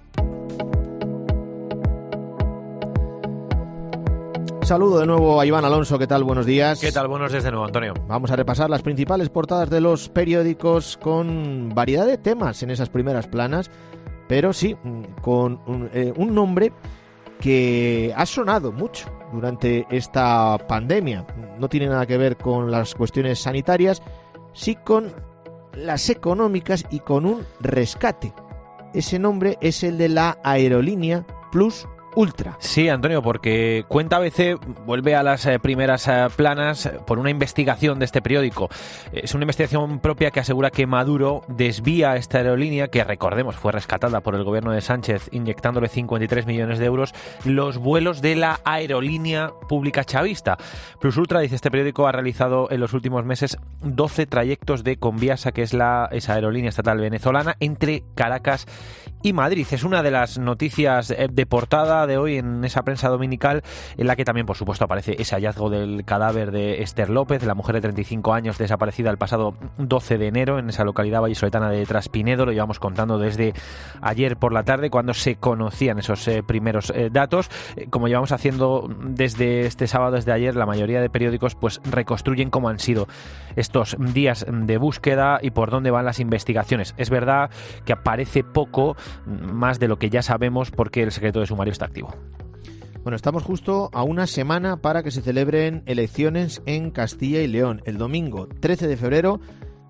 Saludo de nuevo a Iván Alonso. ¿Qué tal? Buenos días. ¿Qué tal? Buenos días de nuevo, Antonio. Vamos a repasar las principales portadas de los periódicos con variedad de temas en esas primeras planas, pero sí, con un nombre que ha sonado mucho durante esta pandemia. No tiene nada que ver con las cuestiones sanitarias, sí con las económicas y con un rescate. Ese nombre es el de la Aerolínea Plus Ultra. Sí, Antonio, porque Cuenta ABC vuelve a las primeras planas por una investigación de este periódico. Es una investigación propia que asegura que Maduro desvía esta aerolínea, que recordemos fue rescatada por el gobierno de Sánchez inyectándole 53 millones de euros, los vuelos de la aerolínea pública chavista. Plus Ultra, dice este periódico, ha realizado en los últimos meses 12 trayectos de Conviasa, que es esa aerolínea estatal venezolana, entre Caracas y Madrid. Es una de las noticias de portada de hoy en esa prensa dominical, en la que también, por supuesto, aparece ese hallazgo del cadáver de Esther López, la mujer de 35 años desaparecida el pasado 12 de enero en esa localidad vallisoletana de Traspinedo. Lo llevamos contando desde ayer por la tarde, cuando se conocían esos primeros datos. Como llevamos haciendo desde este sábado, desde ayer, la mayoría de periódicos pues reconstruyen cómo han sido estos días de búsqueda y por dónde van las investigaciones. Es verdad que aparece poco más de lo que ya sabemos, porque el secreto de sumario está activo. Bueno, estamos justo a una semana para que se celebren elecciones en Castilla y León. El domingo 13 de febrero,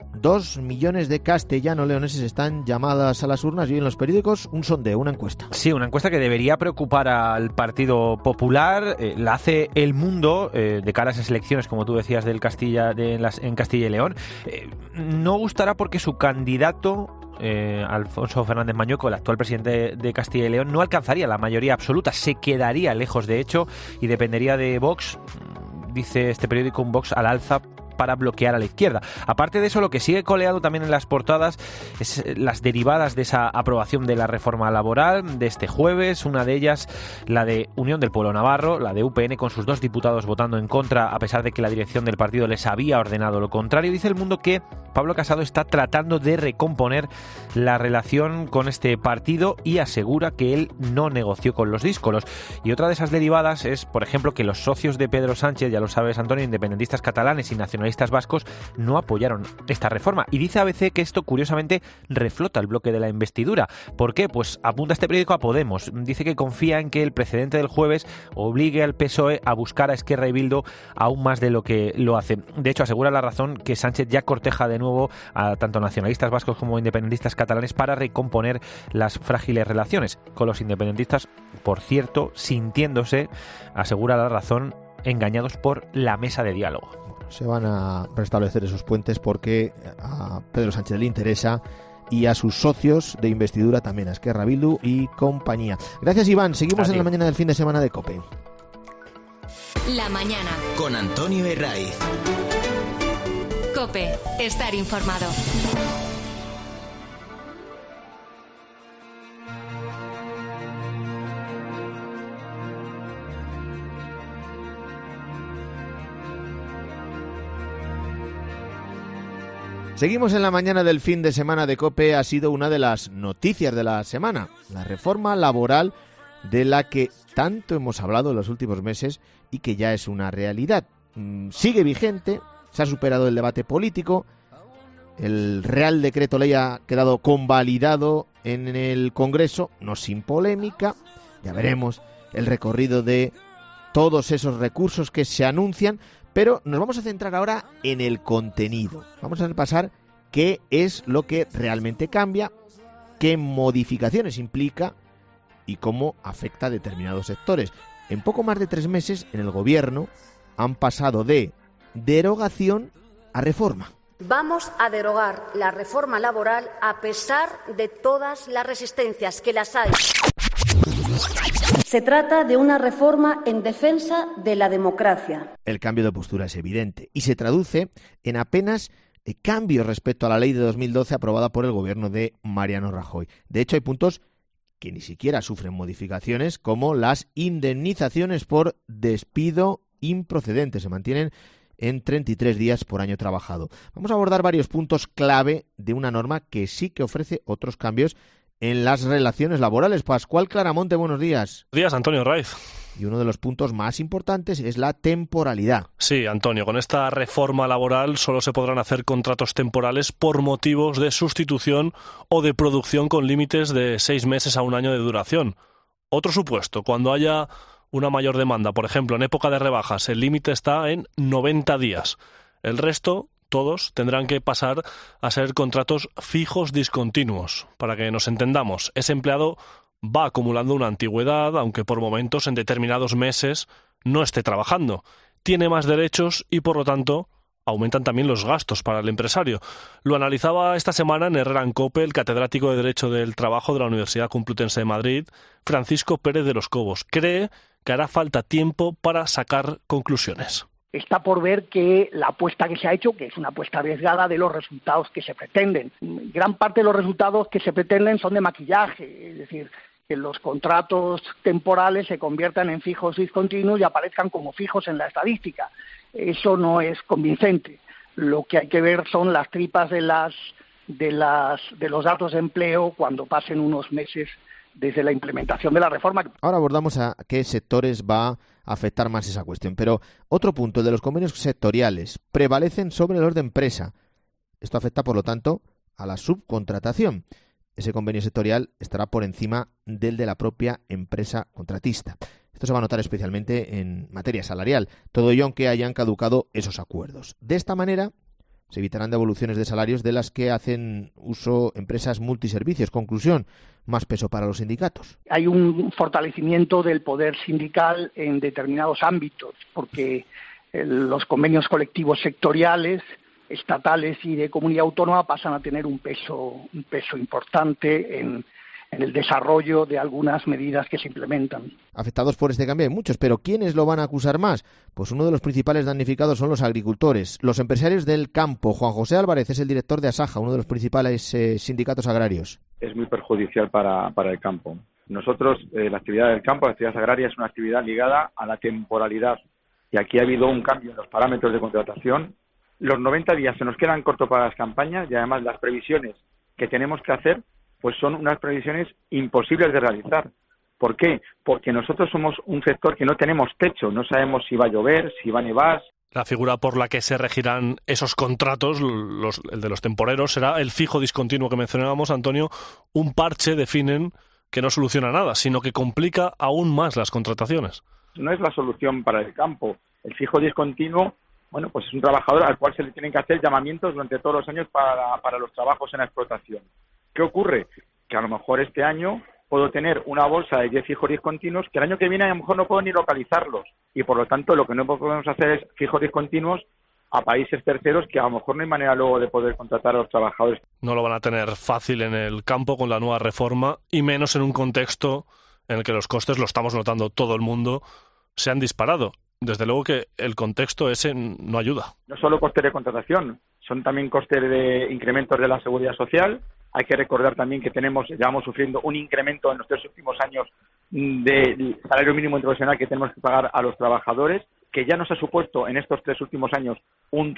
2 millones de castellano-leoneses están llamadas a las urnas y en los periódicos un sondeo, una encuesta. Sí, una encuesta que debería preocupar al Partido Popular. La hace El Mundo de cara a esas elecciones, como tú decías, en Castilla y León. No gustará porque su candidato, Alfonso Fernández Mañueco, el actual presidente de Castilla y León, no alcanzaría la mayoría absoluta, se quedaría lejos de hecho y dependería de Vox, dice este periódico, un Vox al alza para bloquear a la izquierda. Aparte de eso, lo que sigue coleado también en las portadas es las derivadas de esa aprobación de la reforma laboral de este jueves, una de ellas la de Unión del Pueblo Navarro, la de UPN, con sus 2 diputados votando en contra, a pesar de que la dirección del partido les había ordenado lo contrario. Dice El Mundo que Pablo Casado está tratando de recomponer la relación con este partido y asegura que él no negoció con los díscolos. Y otra de esas derivadas es, por ejemplo, que los socios de Pedro Sánchez, ya lo sabes, Antonio, independentistas catalanes y nacionalistas vascos, no apoyaron esta reforma. Y dice ABC que esto, curiosamente, reflota el bloque de la investidura. ¿Por qué? Pues apunta este periódico a Podemos. Dice que confía en que el precedente del jueves obligue al PSOE a buscar a Esquerra y Bildu aún más de lo que lo hace. De hecho, asegura La Razón que Sánchez ya corteja de nuevo a tanto nacionalistas vascos como independentistas catalanes para recomponer las frágiles relaciones con los independentistas, por cierto, sintiéndose, asegura La Razón, engañados por la mesa de diálogo. Se van a restablecer esos puentes porque a Pedro Sánchez le interesa y a sus socios de investidura también, a Esquerra, Bildu y compañía. Gracias, Iván. Seguimos en la mañana del fin de semana de COPE. La mañana. Con Antonio Herraiz. COPE. Estar informado. Seguimos en la mañana del fin de semana de COPE. Ha sido una de las noticias de la semana, la reforma laboral de la que tanto hemos hablado en los últimos meses y que ya es una realidad. Sigue vigente, se ha superado el debate político, el Real Decreto Ley ha quedado convalidado en el Congreso, no sin polémica. Ya veremos el recorrido de todos esos recursos que se anuncian. Pero nos vamos a centrar ahora en el contenido. Vamos a repasar qué es lo que realmente cambia, qué modificaciones implica y cómo afecta a determinados sectores. En poco más de 3 meses, en el Gobierno han pasado de derogación a reforma. Vamos a derogar la reforma laboral a pesar de todas las resistencias que las hay. Se trata de una reforma en defensa de la democracia. El cambio de postura es evidente y se traduce en apenas cambios respecto a la ley de 2012 aprobada por el gobierno de Mariano Rajoy. De hecho, hay puntos que ni siquiera sufren modificaciones, como las indemnizaciones por despido improcedente. Se mantienen en 33 días por año trabajado. Vamos a abordar varios puntos clave de una norma que sí que ofrece otros cambios en las relaciones laborales. Pascual Claramonte, buenos días. Buenos días, Antonio Herraiz. Y uno de los puntos más importantes es la temporalidad. Sí, Antonio, con esta reforma laboral solo se podrán hacer contratos temporales por motivos de sustitución o de producción con límites de 6 meses a 1 año de duración. Otro supuesto, cuando haya una mayor demanda, por ejemplo, en época de rebajas, el límite está en 90 días. El resto todos tendrán que pasar a ser contratos fijos discontinuos. Para que nos entendamos, ese empleado va acumulando una antigüedad, aunque por momentos en determinados meses no esté trabajando. Tiene más derechos y, por lo tanto, aumentan también los gastos para el empresario. Lo analizaba esta semana en Herrera en COPE el catedrático de Derecho del Trabajo de la Universidad Complutense de Madrid, Francisco Pérez de los Cobos. Cree que hará falta tiempo para sacar conclusiones. Está por ver que la apuesta que se ha hecho, que es una apuesta arriesgada, de los resultados que se pretenden. Gran parte de los resultados que se pretenden son de maquillaje, es decir, que los contratos temporales se conviertan en fijos discontinuos y aparezcan como fijos en la estadística. Eso no es convincente. Lo que hay que ver son las tripas de los datos de empleo cuando pasen unos meses desde la implementación de la reforma. Ahora abordamos a qué sectores va a afectar más esa cuestión. Pero otro punto, el de los convenios sectoriales, prevalecen sobre los de empresa. Esto afecta, por lo tanto, a la subcontratación. Ese convenio sectorial estará por encima del de la propia empresa contratista. Esto se va a notar especialmente en materia salarial, todo ello aunque hayan caducado esos acuerdos. De esta manera se evitarán devoluciones de salarios de las que hacen uso empresas multiservicios. Conclusión, más peso para los sindicatos. Hay un fortalecimiento del poder sindical en determinados ámbitos, porque los convenios colectivos sectoriales, estatales y de comunidad autónoma pasan a tener un peso importante en el desarrollo de algunas medidas que se implementan. Afectados por este cambio hay muchos, pero ¿quiénes lo van a acusar más? Pues uno de los principales damnificados son los agricultores, los empresarios del campo. Juan José Álvarez es el director de Asaja, uno de los principales sindicatos agrarios. Es muy perjudicial para el campo. Nosotros, la actividad del campo, la actividad agraria, es una actividad ligada a la temporalidad. Y aquí ha habido un cambio en los parámetros de contratación. Los 90 días se nos quedan cortos para las campañas y además las previsiones que tenemos que hacer pues son unas previsiones imposibles de realizar. ¿Por qué? Porque nosotros somos un sector que no tenemos techo, no sabemos si va a llover, si va a nevar. La figura por la que se regirán esos contratos, el de los temporeros, será el fijo discontinuo que mencionábamos, Antonio, un parche, definen, que no soluciona nada, sino que complica aún más las contrataciones. No es la solución para el campo. El fijo discontinuo, bueno, pues es un trabajador al cual se le tienen que hacer llamamientos durante todos los años para los trabajos en la explotación. ¿Qué ocurre? Que a lo mejor este año puedo tener una bolsa de 10 fijos discontinuos que el año que viene a lo mejor no puedo ni localizarlos y por lo tanto lo que no podemos hacer es fijos discontinuos a países terceros que a lo mejor no hay manera luego de poder contratar a los trabajadores. No lo van a tener fácil en el campo con la nueva reforma y menos en un contexto en el que los costes, lo estamos notando todo el mundo, se han disparado. Desde luego que el contexto ese no ayuda. No solo costes de contratación, son también costes de incrementos de la seguridad social. Hay que recordar también que llevamos sufriendo un incremento en los 3 últimos años del salario mínimo interprofesional que tenemos que pagar a los trabajadores, que ya nos ha supuesto en estos 3 últimos años un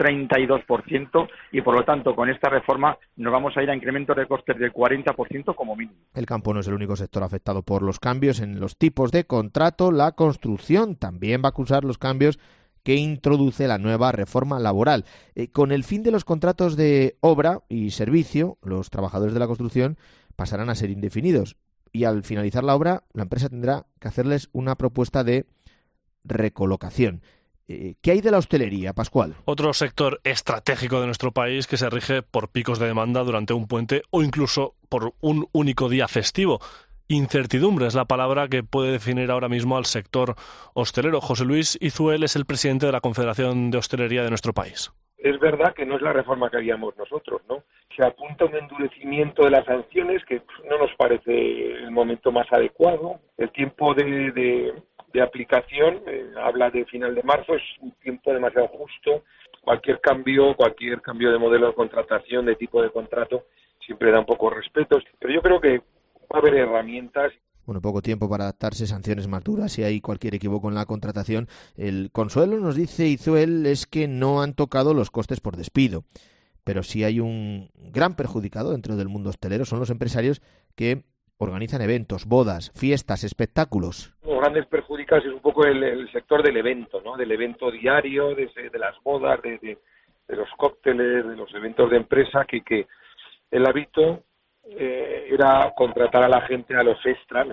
32% y por lo tanto con esta reforma nos vamos a ir a incrementos de costes del 40% como mínimo. El campo no es el único sector afectado por los cambios en los tipos de contrato. La construcción también va a acusar los cambios que introduce la nueva reforma laboral. Con el fin de los contratos de obra y servicio, los trabajadores de la construcción pasarán a ser indefinidos y al finalizar la obra la empresa tendrá que hacerles una propuesta de recolocación. ¿Qué hay de la hostelería, Pascual? Otro sector estratégico de nuestro país que se rige por picos de demanda durante un puente o incluso por un único día festivo. Incertidumbre es la palabra que puede definir ahora mismo al sector hostelero. José Luis Izuel es el presidente de la Confederación de Hostelería de nuestro país. Es verdad que no es la reforma que haríamos nosotros, ¿no? Se apunta un endurecimiento de las sanciones que no nos parece el momento más adecuado. El tiempo de aplicación, habla de final de marzo, es un tiempo demasiado justo. Cualquier cambio de modelo de contratación, de tipo de contrato, siempre da un poco de respeto. Pero yo creo que va a haber herramientas. Bueno, poco tiempo para adaptarse, sanciones más duras si hay cualquier equivoco en la contratación. El consuelo, nos dice Izuel, es que no han tocado los costes por despido. Pero sí hay un gran perjudicado dentro del mundo hostelero, son los empresarios que organizan eventos, bodas, fiestas, espectáculos. Los grandes perjudicados es un poco el sector del evento, ¿no? Del evento diario, de las bodas, de los cócteles, de los eventos de empresa, que el hábito era contratar a la gente a los extras,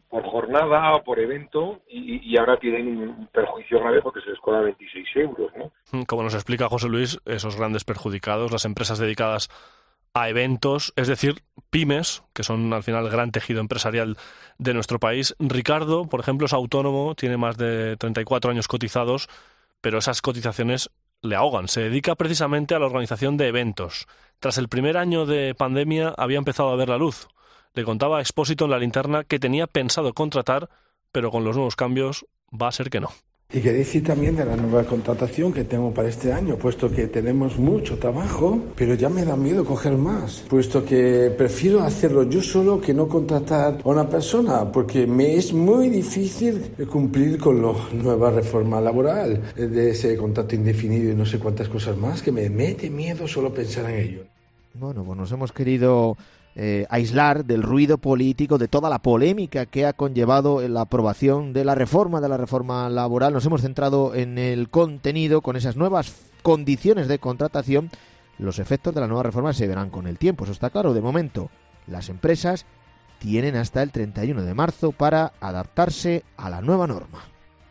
jornada o por evento y ahora tienen un perjuicio grave porque se les cobra 26 euros, ¿no? Como nos explica José Luis, esos grandes perjudicados, las empresas dedicadas a eventos, es decir, pymes, que son al final el gran tejido empresarial de nuestro país. Ricardo, por ejemplo, es autónomo, tiene más de 34 años cotizados, pero esas cotizaciones le ahogan. Se dedica precisamente a la organización de eventos. Tras el primer año de pandemia había empezado a ver la luz. Le contaba a Expósito en La Linterna que tenía pensado contratar, pero con los nuevos cambios va a ser que no. Y quería decir también de la nueva contratación que tengo para este año, puesto que tenemos mucho trabajo, pero ya me da miedo coger más, puesto que prefiero hacerlo yo solo que no contratar a una persona, porque me es muy difícil cumplir con la nueva reforma laboral, de ese contrato indefinido y no sé cuántas cosas más, que me mete miedo solo pensar en ello. Bueno, pues nos hemos querido aislar del ruido político, de toda la polémica que ha conllevado la aprobación de la reforma laboral. Nos hemos centrado en el contenido, con esas nuevas condiciones de contratación. Los efectos de la nueva reforma se verán con el tiempo, eso está claro. De momento, las empresas tienen hasta el 31 de marzo para adaptarse a la nueva norma.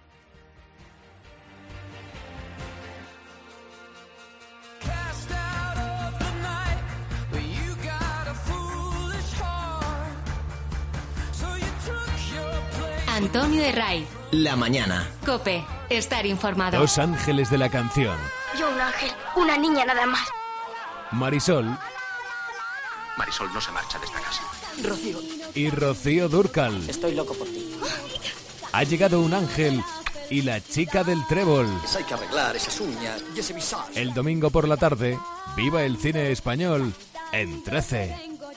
Antonio Herraiz. La mañana. COPE. Estar informado. Dos ángeles de la canción. Yo un ángel, una niña nada más. Marisol. Marisol no se marcha de esta casa. Rocío. Y Rocío Dúrcal. Estoy loco por ti. Ha llegado un ángel y la chica del trébol. Hay que arreglar esas uñas y ese visage. El domingo por la tarde, viva el cine español en 13.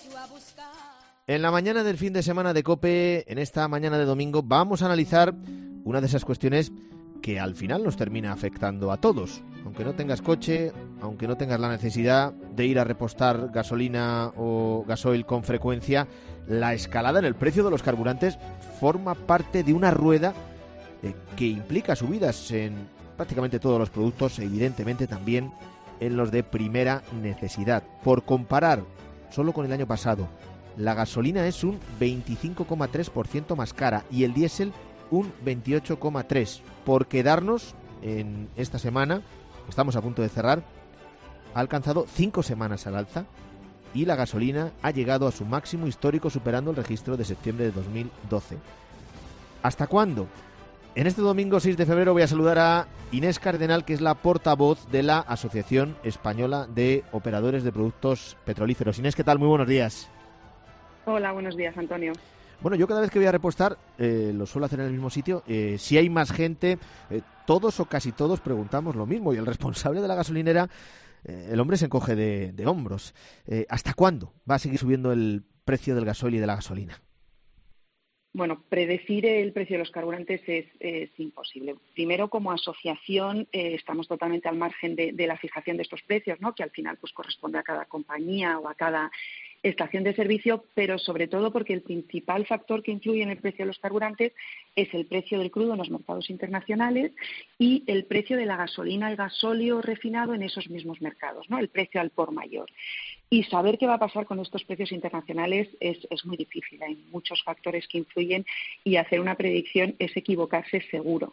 En la mañana del fin de semana de COPE, en esta mañana de domingo, vamos a analizar una de esas cuestiones que al final nos termina afectando a todos. Aunque no tengas coche, aunque no tengas la necesidad de ir a repostar gasolina o gasoil con frecuencia, la escalada en el precio de los carburantes forma parte de una rueda que implica subidas en prácticamente todos los productos, evidentemente también en los de primera necesidad. Por comparar, solo con el año pasado, la gasolina es un 25,3% más cara y el diésel un 28,3%. Por quedarnos en esta semana, estamos a punto de cerrar, ha alcanzado 5 semanas al alza y la gasolina ha llegado a su máximo histórico, superando el registro de septiembre de 2012. ¿Hasta cuándo? En este domingo 6 de febrero voy a saludar a Inés Cardenal, que es la portavoz de la Asociación Española de Operadores de Productos Petrolíferos. Inés, ¿qué tal? Muy buenos días. Hola, buenos días, Antonio. Bueno, yo cada vez que voy a repostar, lo suelo hacer en el mismo sitio. Si hay más gente, todos o casi todos preguntamos lo mismo. Y el responsable de la gasolinera, el hombre se encoge de hombros. ¿Hasta cuándo va a seguir subiendo el precio del gasoil y de la gasolina? Bueno, predecir el precio de los carburantes es imposible. Primero, como asociación, estamos totalmente al margen de la fijación de estos precios, ¿no? Que al final pues corresponde a cada compañía o a cada estación de servicio, pero sobre todo porque el principal factor que influye en el precio de los carburantes es el precio del crudo en los mercados internacionales y el precio de la gasolina y gasóleo refinado en esos mismos mercados, ¿no? El precio al por mayor. Y saber qué va a pasar con estos precios internacionales es muy difícil. Hay muchos factores que influyen y hacer una predicción es equivocarse seguro.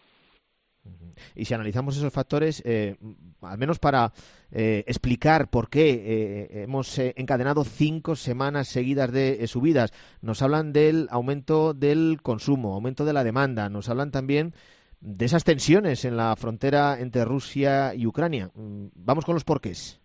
Y si analizamos esos factores, al menos para explicar por qué hemos encadenado 5 semanas seguidas de subidas, nos hablan del aumento del consumo, aumento de la demanda, nos hablan también de esas tensiones en la frontera entre Rusia y Ucrania. Vamos con los porqués.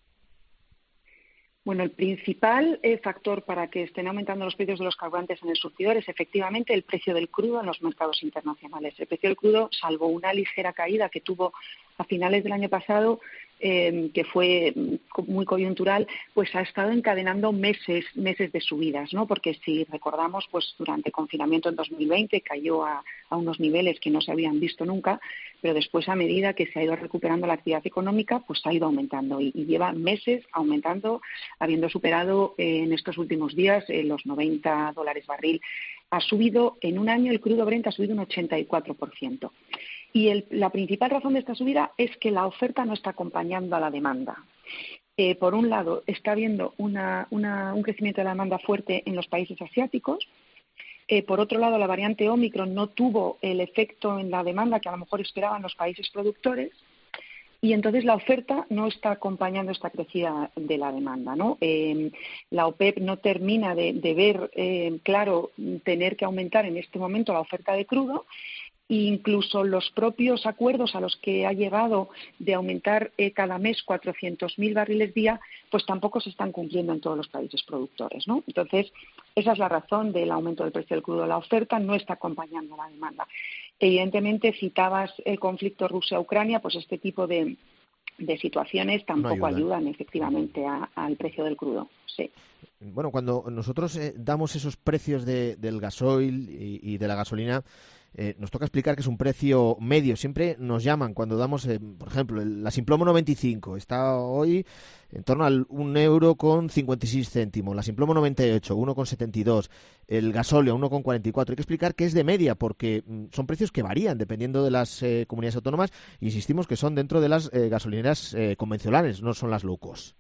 Bueno, el principal factor para que estén aumentando los precios de los carburantes en el surtidor es efectivamente el precio del crudo en los mercados internacionales. El precio del crudo, salvo una ligera caída que tuvo a finales del año pasado, que fue muy coyuntural, pues ha estado encadenando meses de subidas, ¿no? Porque si recordamos, pues durante el confinamiento en 2020 cayó a unos niveles que no se habían visto nunca, pero después, a medida que se ha ido recuperando la actividad económica, pues ha ido aumentando y lleva meses aumentando, habiendo superado en estos últimos días los $90 barril. Ha subido en un año, el crudo Brent ha subido un 84%. Y la principal razón de esta subida es que la oferta no está acompañando a la demanda. Por un lado, está habiendo un crecimiento de la demanda fuerte en los países asiáticos, Por otro lado, la variante Ómicron no tuvo el efecto en la demanda que a lo mejor esperaban los países productores, y entonces la oferta no está acompañando esta crecida de la demanda, ¿no? La OPEP no termina de ver claro tener que aumentar en este momento la oferta de crudo. Incluso los propios acuerdos a los que ha llegado de aumentar cada mes 400.000 barriles día, pues tampoco se están cumpliendo en todos los países productores, ¿no? Entonces, esa es la razón del aumento del precio del crudo. La oferta no está acompañando la demanda. Evidentemente, citabas el conflicto Rusia-Ucrania, pues este tipo de situaciones tampoco ayudan efectivamente al precio del crudo. Sí. Bueno, cuando nosotros damos esos precios del gasoil y de la gasolina, nos toca explicar que es un precio medio. Siempre nos llaman cuando damos, por ejemplo, la Simplomo 95 está hoy en torno al 1,56 €, la Simplomo 98, 1,72, el gasóleo 1,44. Hay que explicar que es de media porque son precios que varían dependiendo de las comunidades autónomas. Insistimos que son dentro de las gasolineras convencionales, no son las low cost.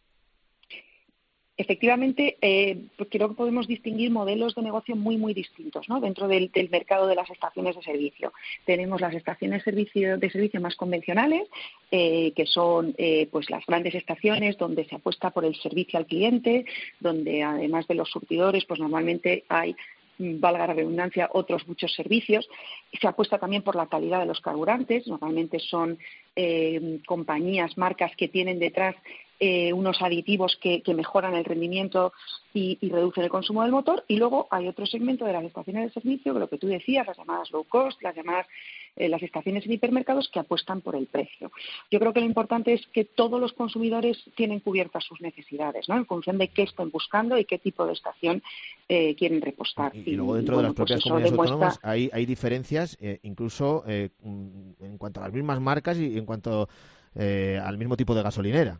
Efectivamente, creo que podemos distinguir modelos de negocio muy, muy distintos, ¿no? Dentro del mercado de las estaciones de servicio. Tenemos las estaciones de servicio más convencionales, que son pues las grandes estaciones donde se apuesta por el servicio al cliente, donde además de los surtidores, pues normalmente hay, valga la redundancia, otros muchos servicios. Se apuesta también por la calidad de los carburantes. Normalmente son compañías, marcas que tienen detrás unos aditivos que mejoran el rendimiento y reducen el consumo del motor. Y luego hay otro segmento de las estaciones de servicio, lo que tú decías, las llamadas low cost, las llamadas las estaciones en hipermercados, que apuestan por el precio. Yo creo que lo importante es que todos los consumidores tienen cubiertas sus necesidades, ¿no? En función de qué estén buscando y qué tipo de estación quieren repostar. Y luego dentro de las propias comunidades autónomas hay diferencias, incluso en cuanto a las mismas marcas y en cuanto al mismo tipo de gasolinera.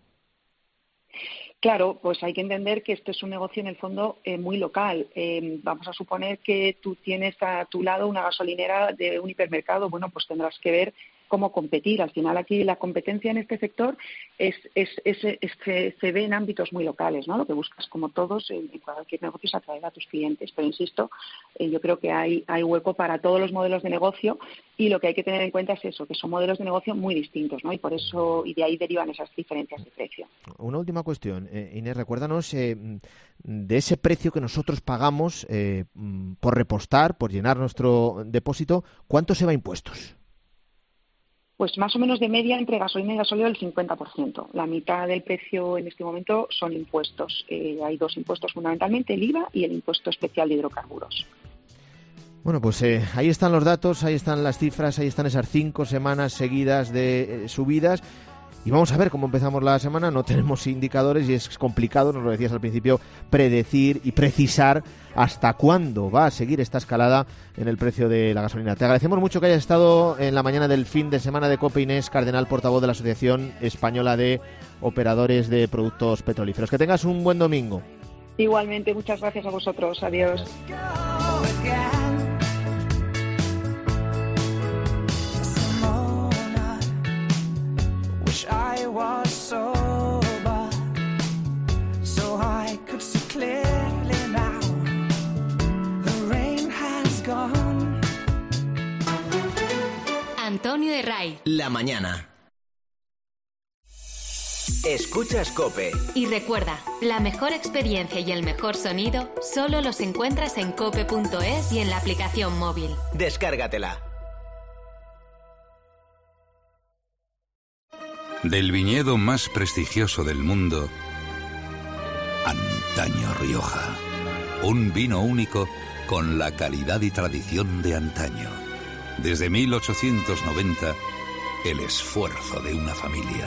Claro, pues hay que entender que esto es un negocio en el fondo muy local. Vamos a suponer que tú tienes a tu lado una gasolinera de un hipermercado. Bueno, pues tendrás que ver cómo competir. Al final aquí la competencia en este sector se ve en ámbitos muy locales, ¿no? Lo que buscas, como todos, en cualquier negocio, es atraer a tus clientes. Pero insisto, yo creo que hay hueco para todos los modelos de negocio, y lo que hay que tener en cuenta es eso, que son modelos de negocio muy distintos, ¿no? Y por eso, y de ahí derivan esas diferencias de precio. Una última cuestión, Inés, recuérdanos de ese precio que nosotros pagamos por repostar, por llenar nuestro depósito, ¿cuánto se va a impuestos? Pues más o menos de media entre gasolina y gasóleo el 50%. La mitad del precio en este momento son impuestos. Hay dos impuestos fundamentalmente, el IVA y el impuesto especial de hidrocarburos. Bueno, pues ahí están los datos, ahí están las cifras, ahí están esas 5 semanas seguidas de subidas. Y vamos a ver cómo empezamos la semana. No tenemos indicadores y es complicado, nos lo decías al principio, predecir y precisar hasta cuándo va a seguir esta escalada en el precio de la gasolina. Te agradecemos mucho que hayas estado en la mañana del fin de semana de COPE, Inés Cardenal, portavoz de la Asociación Española de Operadores de Productos Petrolíferos. Que tengas un buen domingo. Igualmente, muchas gracias a vosotros. Adiós. I was sober, so I could see clearly now. The rain has gone. Antonio Herray. La mañana. Escuchas COPE. Y recuerda, la mejor experiencia y el mejor sonido solo los encuentras en cope.es y en la aplicación móvil. Descárgatela. Del viñedo más prestigioso del mundo, Antaño Rioja. Un vino único con la calidad y tradición de antaño. Desde 1890, el esfuerzo de una familia.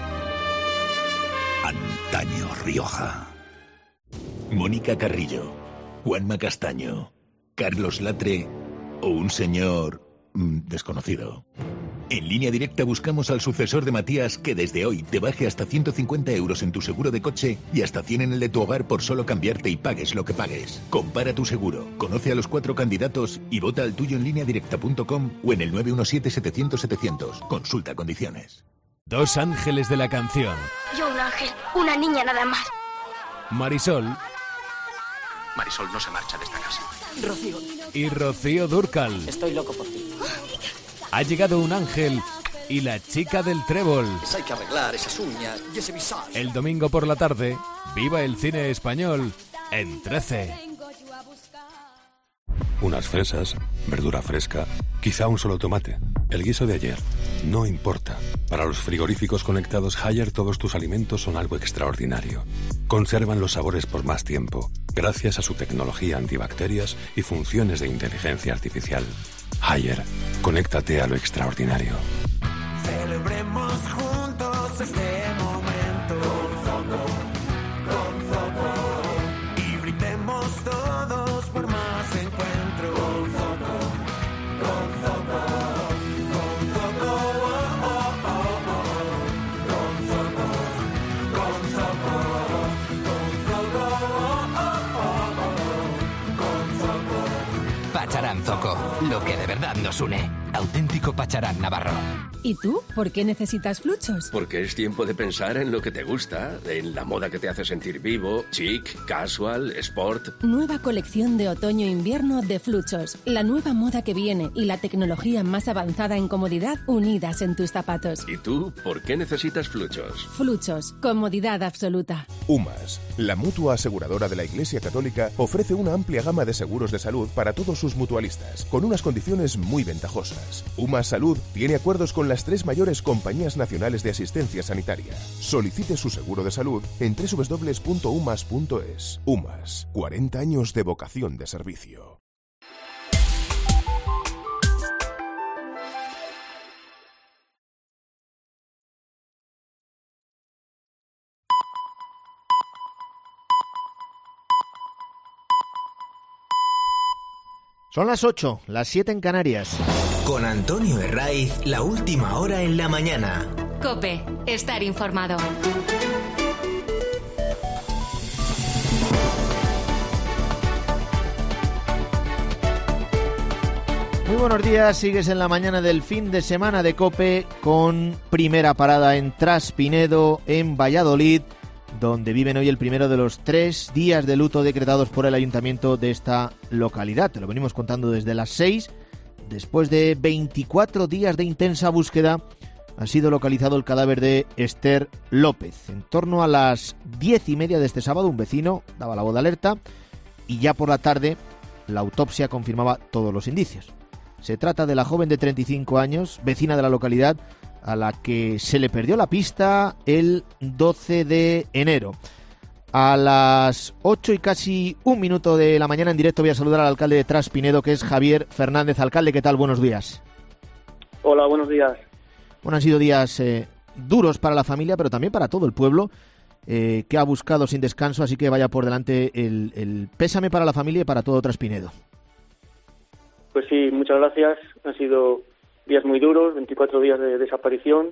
Antaño Rioja. Mónica Carrillo, Juanma Castaño, Carlos Latre o un señor desconocido. En Línea Directa buscamos al sucesor de Matías que desde hoy te baje hasta 150 € en tu seguro de coche y hasta 100 en el de tu hogar por solo cambiarte y pagues lo que pagues. Compara tu seguro, conoce a los 4 candidatos y vota al tuyo en lineadirecta.com o en el 917-700-700. Consulta condiciones. Dos ángeles de la canción. Yo un ángel, una niña nada más. Marisol Marisol no se marcha de esta casa. Rocío. Y Rocío Dúrcal. Estoy loco por ti. Ha llegado un ángel y la chica del trébol. Hay que arreglar esas uñas y ese visage. El domingo por la tarde, viva el cine español en 13. Unas fresas, verdura fresca, quizá un solo tomate. El guiso de ayer. No importa. Para los frigoríficos conectados Haier todos tus alimentos son algo extraordinario. Conservan los sabores por más tiempo, gracias a su tecnología antibacterias y funciones de inteligencia artificial. Haier, conéctate a lo extraordinario. Celebremos juntos este momento con Zoco, y brindemos todos por más encuentros. Con Zoco, Pacharán Zoco, lo que de verdad nos une. Auténtico Pacharán navarro. ¿Y tú? ¿Por qué necesitas Fluchos? Porque es tiempo de pensar en lo que te gusta, en la moda que te hace sentir vivo, chic, casual, sport. Nueva colección de otoño-invierno de Fluchos. La nueva moda que viene y la tecnología más avanzada en comodidad unidas en tus zapatos. ¿Y tú por qué necesitas Fluchos? Fluchos, comodidad absoluta. UMAS, la mutua aseguradora de la Iglesia Católica, ofrece una amplia gama de seguros de salud para todos sus mutualistas, con unas condiciones muy ventajosas. UMAS Salud tiene acuerdos con las 3 mayores compañías nacionales de asistencia sanitaria. Solicite su seguro de salud en www.umas.es. UMAS, 40 años de vocación de servicio. Son las 8, las 7 en Canarias. Con Antonio Herraiz, la última hora en la mañana. COPE, estar informado. Muy buenos días, sigues en la mañana del fin de semana de COPE con primera parada en Traspinedo, en Valladolid, donde viven hoy el primero de los 3 días de luto decretados por el ayuntamiento de esta localidad. Te lo venimos contando desde las 6. Después de 24 días de intensa búsqueda, ha sido localizado el cadáver de Esther López. En torno a las 10:30 de este sábado, un vecino daba la voz de alerta y ya por la tarde la autopsia confirmaba todos los indicios. Se trata de la joven de 35 años, vecina de la localidad, a la que se le perdió la pista el 12 de enero. A las 8 y casi un minuto de la mañana en directo voy a saludar al alcalde de Traspinedo, que es Javier Fernández. Alcalde, ¿qué tal? Buenos días. Hola, buenos días. Bueno, han sido días duros para la familia, pero también para todo el pueblo, que ha buscado sin descanso, así que vaya por delante el pésame para la familia y para todo Traspinedo. Pues sí, muchas gracias. Han sido días muy duros, 24 días de desaparición,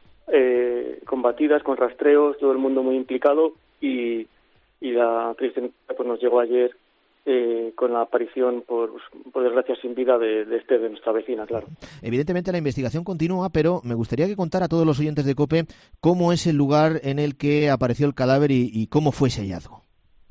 con batidas, con rastreos, todo el mundo muy implicado y la triste noticia pues nos llegó ayer con la aparición, por desgracia sin vida, de Esther, de nuestra vecina, claro. Evidentemente la investigación continúa, pero me gustaría que contara a todos los oyentes de COPE cómo es el lugar en el que apareció el cadáver y cómo fue ese hallazgo.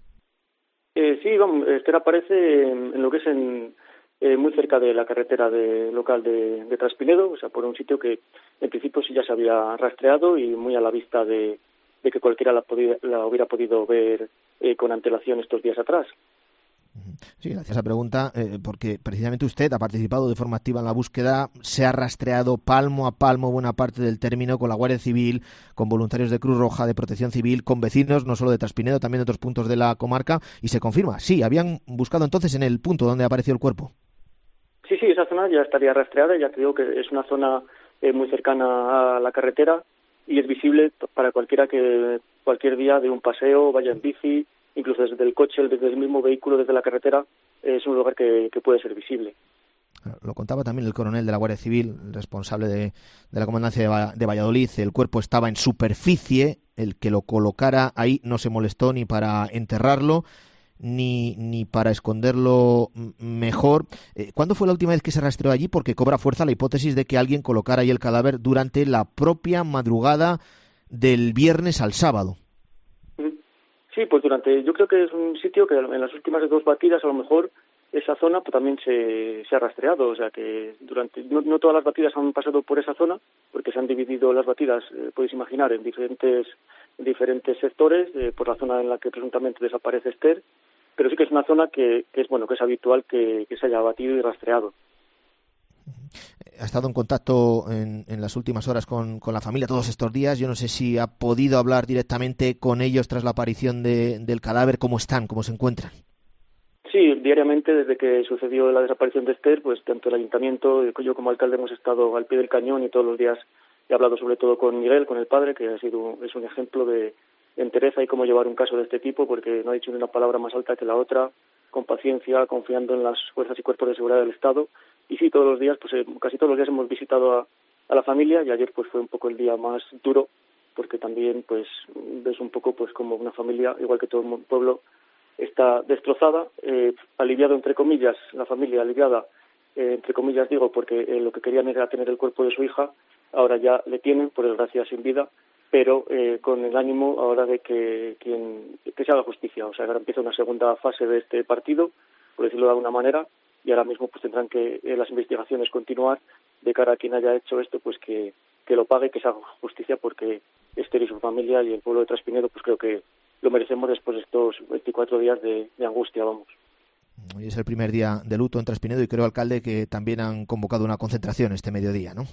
Sí, vamos, Esther aparece en lo que es muy cerca de la carretera local de Traspinedo, o sea, por un sitio que en principio sí ya se había rastreado y muy a la vista de que cualquiera la hubiera podido ver con antelación estos días atrás. Sí, gracias a esa pregunta, porque precisamente usted ha participado de forma activa en la búsqueda, se ha rastreado palmo a palmo buena parte del término con la Guardia Civil, con voluntarios de Cruz Roja, de Protección Civil, con vecinos, no solo de Traspinedo, también de otros puntos de la comarca, y se confirma, sí, habían buscado entonces en el punto donde apareció el cuerpo. Sí, esa zona ya estaría rastreada, ya te digo que es una zona muy cercana a la carretera y es visible para cualquiera que cualquier día de un paseo, vaya en bici, incluso desde el coche, desde el mismo vehículo, desde la carretera, es un lugar que puede ser visible. Lo contaba también el coronel de la Guardia Civil, responsable de la comandancia de Valladolid. El cuerpo estaba en superficie, el que lo colocara ahí no se molestó ni para enterrarlo ni para esconderlo mejor. ¿Cuándo fue la última vez que se rastreó allí? Porque cobra fuerza la hipótesis de que alguien colocara ahí el cadáver durante la propia madrugada del viernes al sábado. Sí, pues yo creo que es un sitio que en las últimas 2 batidas a lo mejor esa zona pues también se ha rastreado, o sea que no todas las batidas han pasado por esa zona, porque se han dividido las batidas, podéis imaginar, en diferentes sectores, por la zona en la que presuntamente desaparece Esther, pero sí que es una zona que es habitual que se haya batido y rastreado. Ha estado en contacto en las últimas horas con la familia todos estos días. Yo no sé si ha podido hablar directamente con ellos tras la aparición del cadáver. ¿Cómo están? ¿Cómo se encuentran? Sí, diariamente desde que sucedió la desaparición de Esther, pues tanto el ayuntamiento, yo como alcalde hemos estado al pie del cañón y todos los días he hablado sobre todo con Miguel, con el padre, que es un ejemplo de entereza y cómo llevar un caso de este tipo, porque no ha dicho ni una palabra más alta que la otra, con paciencia, confiando en las fuerzas y cuerpos de seguridad del Estado. Y sí, todos los días, pues casi todos los días hemos visitado a la familia, y ayer pues fue un poco el día más duro, porque también pues ves un poco pues como una familia, igual que todo el pueblo, está destrozada, aliviado entre comillas, la familia aliviada, entre comillas digo, porque lo que querían era tener el cuerpo de su hija, ahora ya le tienen, por desgracia sin vida, pero con el ánimo ahora de que se haga justicia. O sea, ahora empieza una segunda fase de este partido, por decirlo de alguna manera, y ahora mismo pues tendrán que las investigaciones continuar de cara a quien haya hecho esto, pues que lo pague, que se haga justicia, porque Esther y su familia y el pueblo de Traspinedo pues creo que lo merecemos después de estos 24 días de angustia, vamos. Hoy es el primer día de luto en Traspinedo y creo, alcalde, que también han convocado una concentración este mediodía, ¿no?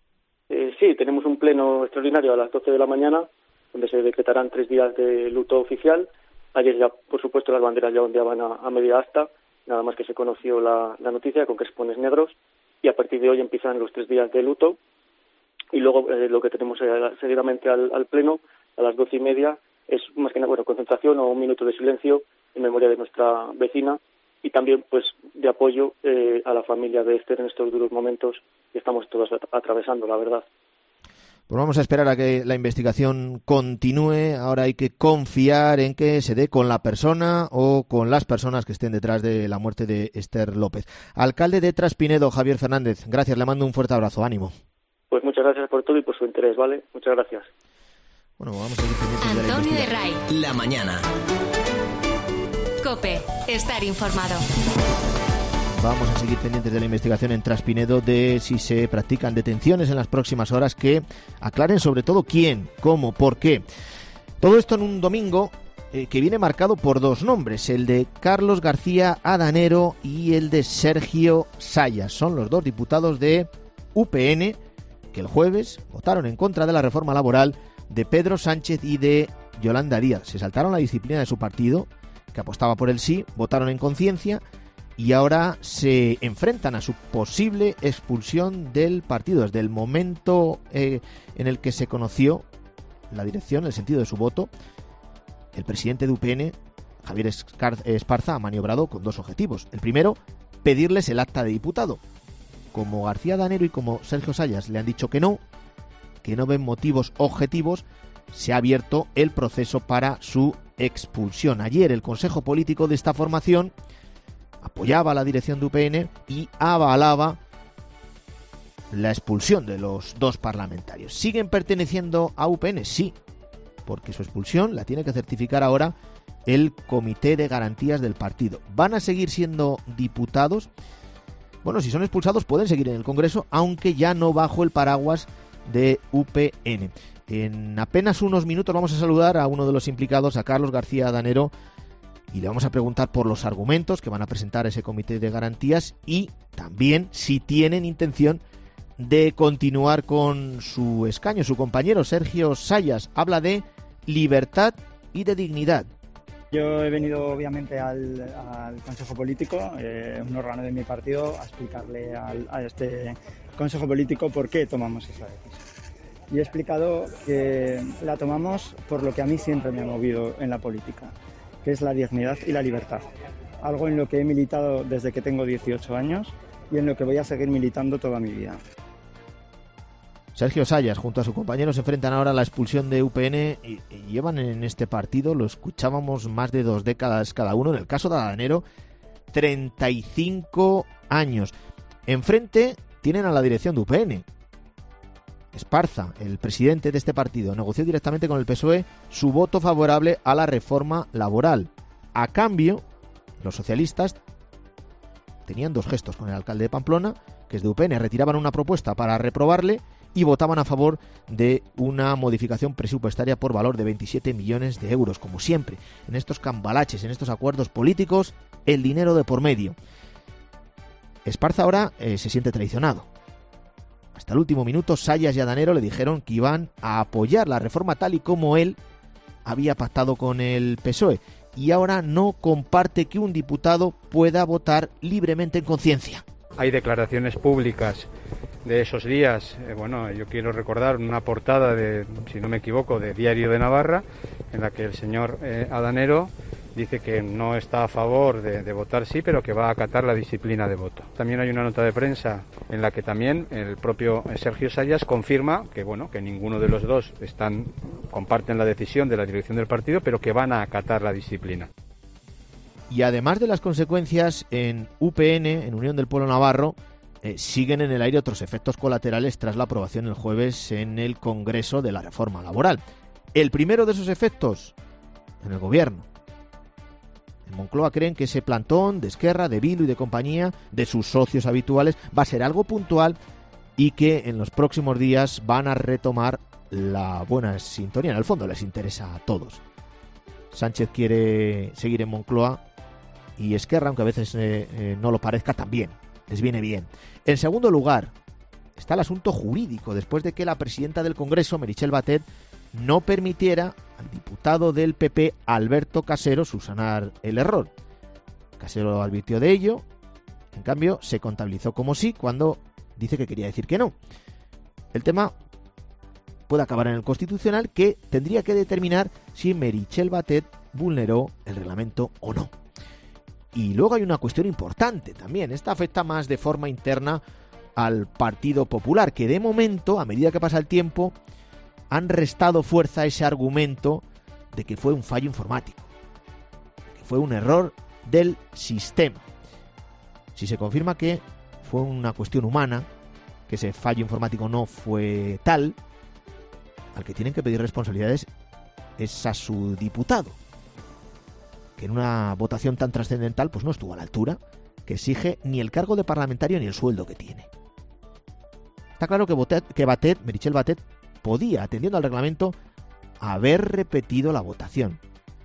Sí, tenemos un pleno extraordinario a las 12 de la mañana, donde se decretarán 3 días de luto oficial. Ayer ya, por supuesto, las banderas ya ondeaban a media asta, nada más que se conoció la noticia con crespones negros, y a partir de hoy empiezan los 3 días de luto, y luego lo que tenemos seguidamente al pleno, a las 12:30, es más que nada, concentración o un minuto de silencio en memoria de nuestra vecina, y también pues de apoyo a la familia de Esther en estos duros momentos que estamos todos atravesando, la verdad. Pues vamos a esperar a que la investigación continúe. Ahora hay que confiar en que se dé con la persona o con las personas que estén detrás de la muerte de Esther López. Alcalde de Traspinedo, Javier Fernández, gracias, le mando un fuerte abrazo, ánimo. Pues muchas gracias por todo y por su interés, ¿vale? Muchas gracias. Bueno, vamos a seguir pendientes de la Antonio investigación. Herray. La mañana. COPE, estar informado. Vamos a seguir pendientes de la investigación en Traspinedo de si se practican detenciones en las próximas horas, que aclaren sobre todo quién, cómo, por qué. Todo esto en un domingo que viene marcado por 2 nombres, el de Carlos García Adanero y el de Sergio Sayas. Son los 2 diputados de UPN que el jueves votaron en contra de la reforma laboral de Pedro Sánchez y de Yolanda Díaz. Se saltaron la disciplina de su partido, que apostaba por el sí, votaron en conciencia y ahora se enfrentan a su posible expulsión del partido. Desde el momento en el que se conoció la dirección, el sentido de su voto, el presidente de UPN, Javier Esparza, ha maniobrado con 2 objetivos. El primero, pedirles el acta de diputado. Como García Danero y como Sergio Sayas le han dicho que no ven motivos objetivos, se ha abierto el proceso para su expulsión. Ayer el Consejo Político de esta formación apoyaba a la dirección de UPN y avalaba la expulsión de los 2 parlamentarios. ¿Siguen perteneciendo a UPN? Sí, porque su expulsión la tiene que certificar ahora el Comité de Garantías del partido. ¿Van a seguir siendo diputados? Bueno, si son expulsados pueden seguir en el Congreso, aunque ya no bajo el paraguas de UPN. En apenas unos minutos vamos a saludar a uno de los implicados, a Carlos García Danero, y le vamos a preguntar por los argumentos que van a presentar ese comité de garantías y también si tienen intención de continuar con su escaño. Su compañero Sergio Sayas habla de libertad y de dignidad. Yo he venido obviamente al Consejo Político, un órgano de mi partido, a explicarle a este Consejo Político por qué tomamos esa decisión. Y he explicado que la tomamos por lo que a mí siempre me ha movido en la política, que es la dignidad y la libertad. Algo en lo que he militado desde que tengo 18 años y en lo que voy a seguir militando toda mi vida. Sergio Sayas, junto a su compañero, se enfrentan ahora a la expulsión de UPN y llevan en este partido, lo escuchábamos, más de 2 décadas cada uno. En el caso de Adanero, 35 años. Enfrente tienen a la dirección de UPN. Esparza, el presidente de este partido, negoció directamente con el PSOE su voto favorable a la reforma laboral. A cambio, los socialistas tenían dos gestos con el alcalde de Pamplona, que es de UPN, retiraban una propuesta para reprobarle y votaban a favor de una modificación presupuestaria por valor de 27 millones de euros. Como siempre, en estos cambalaches, en estos acuerdos políticos, el dinero de por medio. Esparza ahora se siente traicionado. Hasta el último minuto, Sayas y Adanero le dijeron que iban a apoyar la reforma tal y como él había pactado con el PSOE. Y ahora no comparte que un diputado pueda votar libremente en conciencia. Hay declaraciones públicas de esos días. Yo quiero recordar una portada de, si no me equivoco, de Diario de Navarra, en la que el señor Adanero dice que no está a favor de votar sí, pero que va a acatar la disciplina de voto. También hay una nota de prensa en la que también el propio Sergio Sayas confirma que que ninguno de los dos comparten la decisión de la dirección del partido, pero que van a acatar la disciplina. Y además de las consecuencias en UPN, en Unión del Pueblo Navarro, siguen en el aire otros efectos colaterales tras la aprobación el jueves en el Congreso de la reforma laboral. El primero de esos efectos, en el gobierno. En Moncloa creen que ese plantón de Esquerra, de Bildu y de compañía, de sus socios habituales, va a ser algo puntual y que en los próximos días van a retomar la buena sintonía. En el fondo les interesa a todos. Sánchez quiere seguir en Moncloa y Esquerra, aunque a veces no lo parezca, también les viene bien. En segundo lugar está el asunto jurídico, después de que la presidenta del Congreso, Meritxell Batet, no permitiera al diputado del PP, Alberto Casero, subsanar el error. Casero advirtió de ello, en cambio se contabilizó como sí cuando dice que quería decir que no. El tema puede acabar en el Constitucional, que tendría que determinar si Meritxell Batet vulneró el reglamento o no. Y luego hay una cuestión importante también. Esta afecta más de forma interna al Partido Popular, que de momento, a medida que pasa el tiempo, han restado fuerza a ese argumento de que fue un fallo informático, que fue un error del sistema. Si se confirma que fue una cuestión humana, que ese fallo informático no fue tal, al que tienen que pedir responsabilidades es a su diputado, que en una votación tan trascendental pues no estuvo a la altura, que exige ni el cargo de parlamentario ni el sueldo que tiene. Está claro que Meritxell Batet podía, atendiendo al reglamento, haber repetido la votación.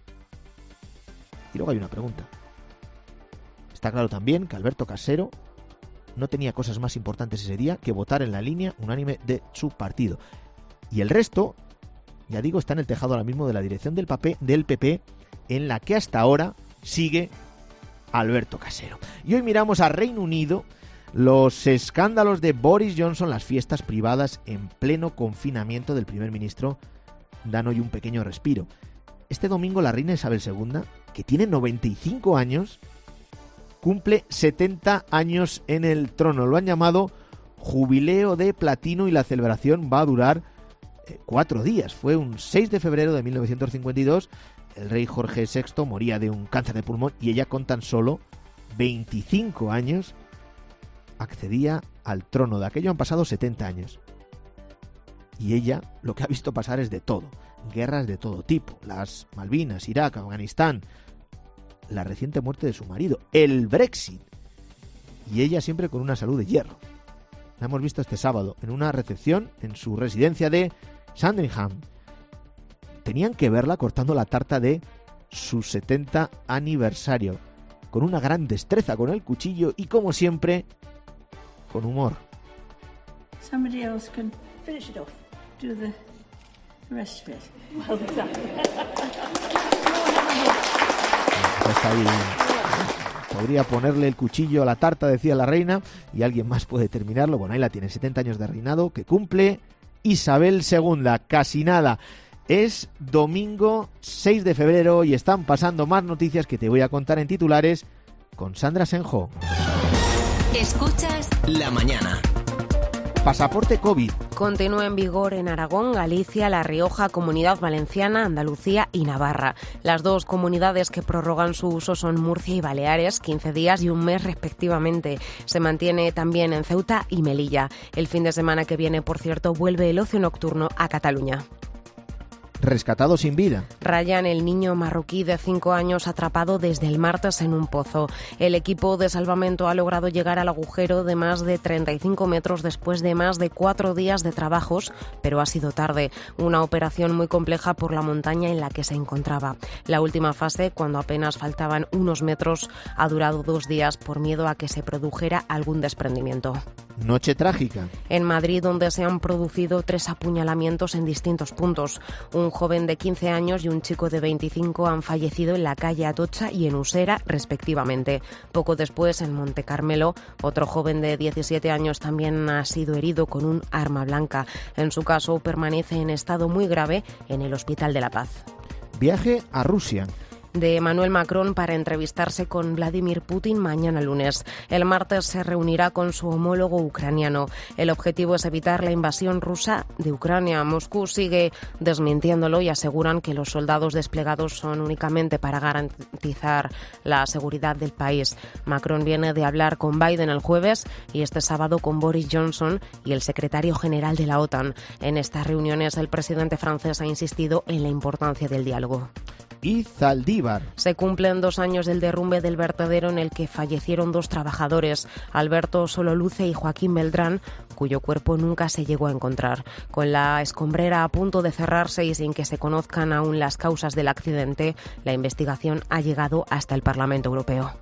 Y luego hay una pregunta. Está claro también que Alberto Casero no tenía cosas más importantes ese día que votar en la línea unánime de su partido. Y el resto, ya digo, está en el tejado ahora mismo de la dirección del PP, en la que hasta ahora sigue Alberto Casero. Y hoy miramos a Reino Unido, los escándalos de Boris Johnson, las fiestas privadas en pleno confinamiento del primer ministro, dan hoy un pequeño respiro. Este domingo la reina Isabel II, que tiene 95 años, cumple 70 años en el trono. Lo han llamado Jubileo de Platino y la celebración va a durar 4 días. Fue un 6 de febrero de 1952. El rey Jorge VI moría de un cáncer de pulmón y ella, con tan solo 25 años, accedía al trono. De aquello han pasado 70 años. Y ella lo que ha visto pasar es de todo. Guerras de todo tipo. Las Malvinas, Irak, Afganistán. La reciente muerte de su marido. El Brexit. Y ella siempre con una salud de hierro. La hemos visto este sábado en una recepción en su residencia de Sandringham. Tenían que verla cortando la tarta de su 70 aniversario. Con una gran destreza con el cuchillo y, como siempre, con humor. Somebody else can finish it off. Do the rest of it. Well done. Está ahí. Podría ponerle el cuchillo a la tarta, decía la reina, y alguien más puede terminarlo. Bueno, ahí la tiene, 70 años de reinado que cumple Isabel II. Casi nada. Es domingo 6 de febrero y están pasando más noticias que te voy a contar en titulares con Sandra Senjo. Escuchas La mañana. Pasaporte COVID. continúa en vigor en Aragón, Galicia, La Rioja, Comunidad Valenciana, Andalucía y Navarra. Las dos comunidades que prorrogan su uso son Murcia y Baleares, 15 días y un mes respectivamente. Se mantiene también en Ceuta y Melilla. El fin de semana que viene, por cierto, vuelve el ocio nocturno a Cataluña. Rescatado sin vida. Ryan, el niño marroquí de 5 años atrapado desde el martes en un pozo. El equipo de salvamento ha logrado llegar al agujero de más de 35 metros después de más de 4 días de trabajos, pero ha sido tarde. Una operación muy compleja por la montaña en la que se encontraba. La última fase, cuando apenas faltaban unos metros, ha durado 2 días por miedo a que se produjera algún desprendimiento. Noche trágica. En Madrid, donde se han producido 3 apuñalamientos en distintos puntos. Un joven de 15 años y un chico de 25 han fallecido en la calle Atocha y en Usera, respectivamente. Poco después, en Montecarmelo, otro joven de 17 años también ha sido herido con un arma blanca. En su caso, permanece en estado muy grave en el Hospital de la Paz. Viaje a Rusia. De Emmanuel Macron para entrevistarse con Vladimir Putin mañana lunes. El martes se reunirá con su homólogo ucraniano. El objetivo es evitar la invasión rusa de Ucrania. Moscú sigue desmintiéndolo y aseguran que los soldados desplegados son únicamente para garantizar la seguridad del país. Macron viene de hablar con Biden el jueves y este sábado con Boris Johnson y el secretario general de la OTAN. En estas reuniones el presidente francés ha insistido en la importancia del diálogo. Y Zaldívar. Se cumplen 2 años del derrumbe del vertedero en el que fallecieron 2 trabajadores, Alberto Sololuce y Joaquín Beltrán, cuyo cuerpo nunca se llegó a encontrar. Con la escombrera a punto de cerrarse y sin que se conozcan aún las causas del accidente, la investigación ha llegado hasta el Parlamento Europeo.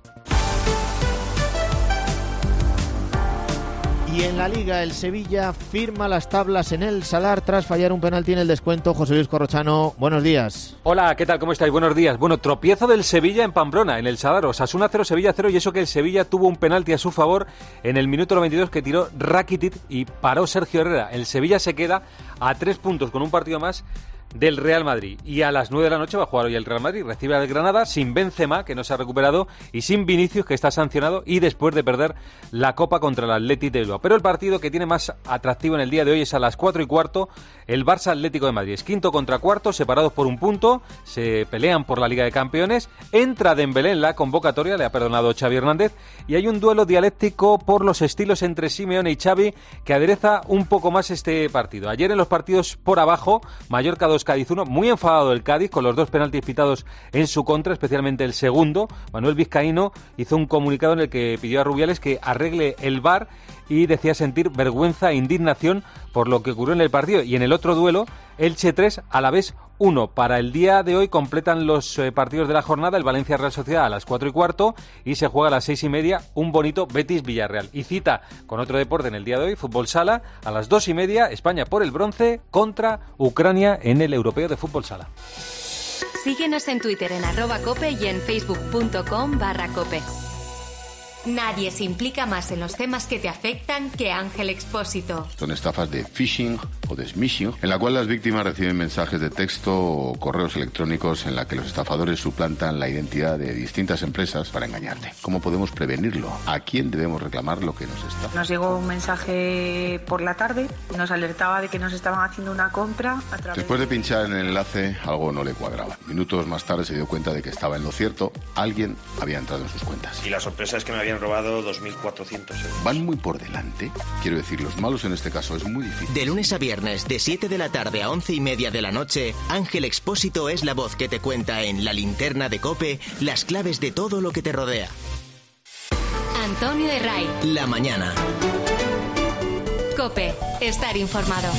Y en la Liga, el Sevilla firma las tablas en el Salar tras fallar un penalti en el descuento. José Luis Corrochano, buenos días. Hola, ¿qué tal? ¿Cómo estáis? Buenos días. Bueno, tropiezo del Sevilla en Pamplona, en el Salar. Osasuna 0, Sevilla 0, y eso que el Sevilla tuvo un penalti a su favor en el minuto 92 que tiró Rakitic y paró Sergio Herrera. El Sevilla se queda a 3 puntos con un partido más del Real Madrid. Y a las 9 de la noche va a jugar hoy el Real Madrid. Recibe al Granada sin Benzema, que no se ha recuperado, y sin Vinicius, que está sancionado, y después de perder la Copa contra el Athletic de Bilbao. Pero el partido que tiene más atractivo en el día de hoy es a las 4:15, el Barça Atlético de Madrid. Es quinto contra cuarto, separados por un punto, se pelean por la Liga de Campeones. Entra Dembélé en la convocatoria, le ha perdonado Xavi Hernández, y hay un duelo dialéctico por los estilos entre Simeone y Xavi que adereza un poco más este partido. Ayer en los partidos por abajo, Mallorca 2, Cádiz 1, muy enfadado el Cádiz con los 2 penaltis pitados en su contra, especialmente el segundo. Manuel Vizcaíno hizo un comunicado en el que pidió a Rubiales que arregle el VAR y decía sentir vergüenza e indignación por lo que ocurrió en el partido. Y en el otro duelo, Elche 3, Alavés 1. Para el día de hoy completan los partidos de la jornada, el Valencia Real Sociedad a las 4:15 y se juega a las 6:30 un bonito Betis Villarreal. Y cita con otro deporte en el día de hoy, fútbol sala, a las 2:30, España por el bronce contra Ucrania en el Europeo de Fútbol Sala. Síguenos en Twitter en @cope y en facebook.com/cope. Nadie se implica más en los temas que te afectan que Ángel Expósito. Son estafas de phishing o de smishing, en la cual las víctimas reciben mensajes de texto o correos electrónicos en la que los estafadores suplantan la identidad de distintas empresas para engañarte. ¿Cómo podemos prevenirlo? ¿A quién debemos reclamar lo que nos estafa? Nos llegó un mensaje por la tarde, nos alertaba de que nos estaban haciendo una compra a través... Después de pinchar en el enlace, algo no le cuadraba. Minutos más tarde se dio cuenta de que estaba en lo cierto, alguien había entrado en sus cuentas. Y la sorpresa es que me habían robado 2.400 euros. Van muy por delante. Quiero decir, los malos en este caso es muy difícil. De lunes a viernes, de 7 de la tarde a 11:30 de la noche, Ángel Expósito es la voz que te cuenta en La Linterna de COPE las claves de todo lo que te rodea. Antonio Herray. La mañana. COPE. Estar informado.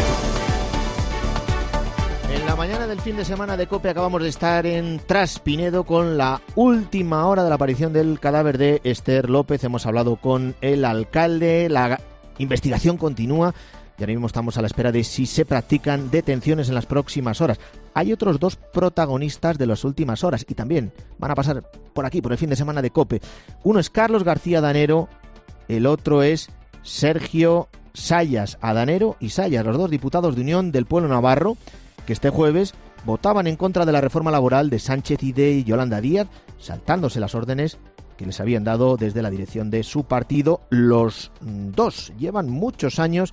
En la mañana del fin de semana de COPE acabamos de estar en Traspinedo con la última hora de la aparición del cadáver de Esther López. Hemos hablado con el alcalde, la investigación continúa y ahora mismo estamos a la espera de si se practican detenciones en las próximas horas. Hay otros 2 protagonistas de las últimas horas y también van a pasar por aquí, por el fin de semana de COPE. Uno es Carlos García Danero, el otro es Sergio Sayas, Adanero y Sayas, los 2 diputados de Unión del Pueblo Navarro, que este jueves votaban en contra de la reforma laboral de Sánchez y de Yolanda Díaz, saltándose las órdenes que les habían dado desde la dirección de su partido. Los 2 llevan muchos años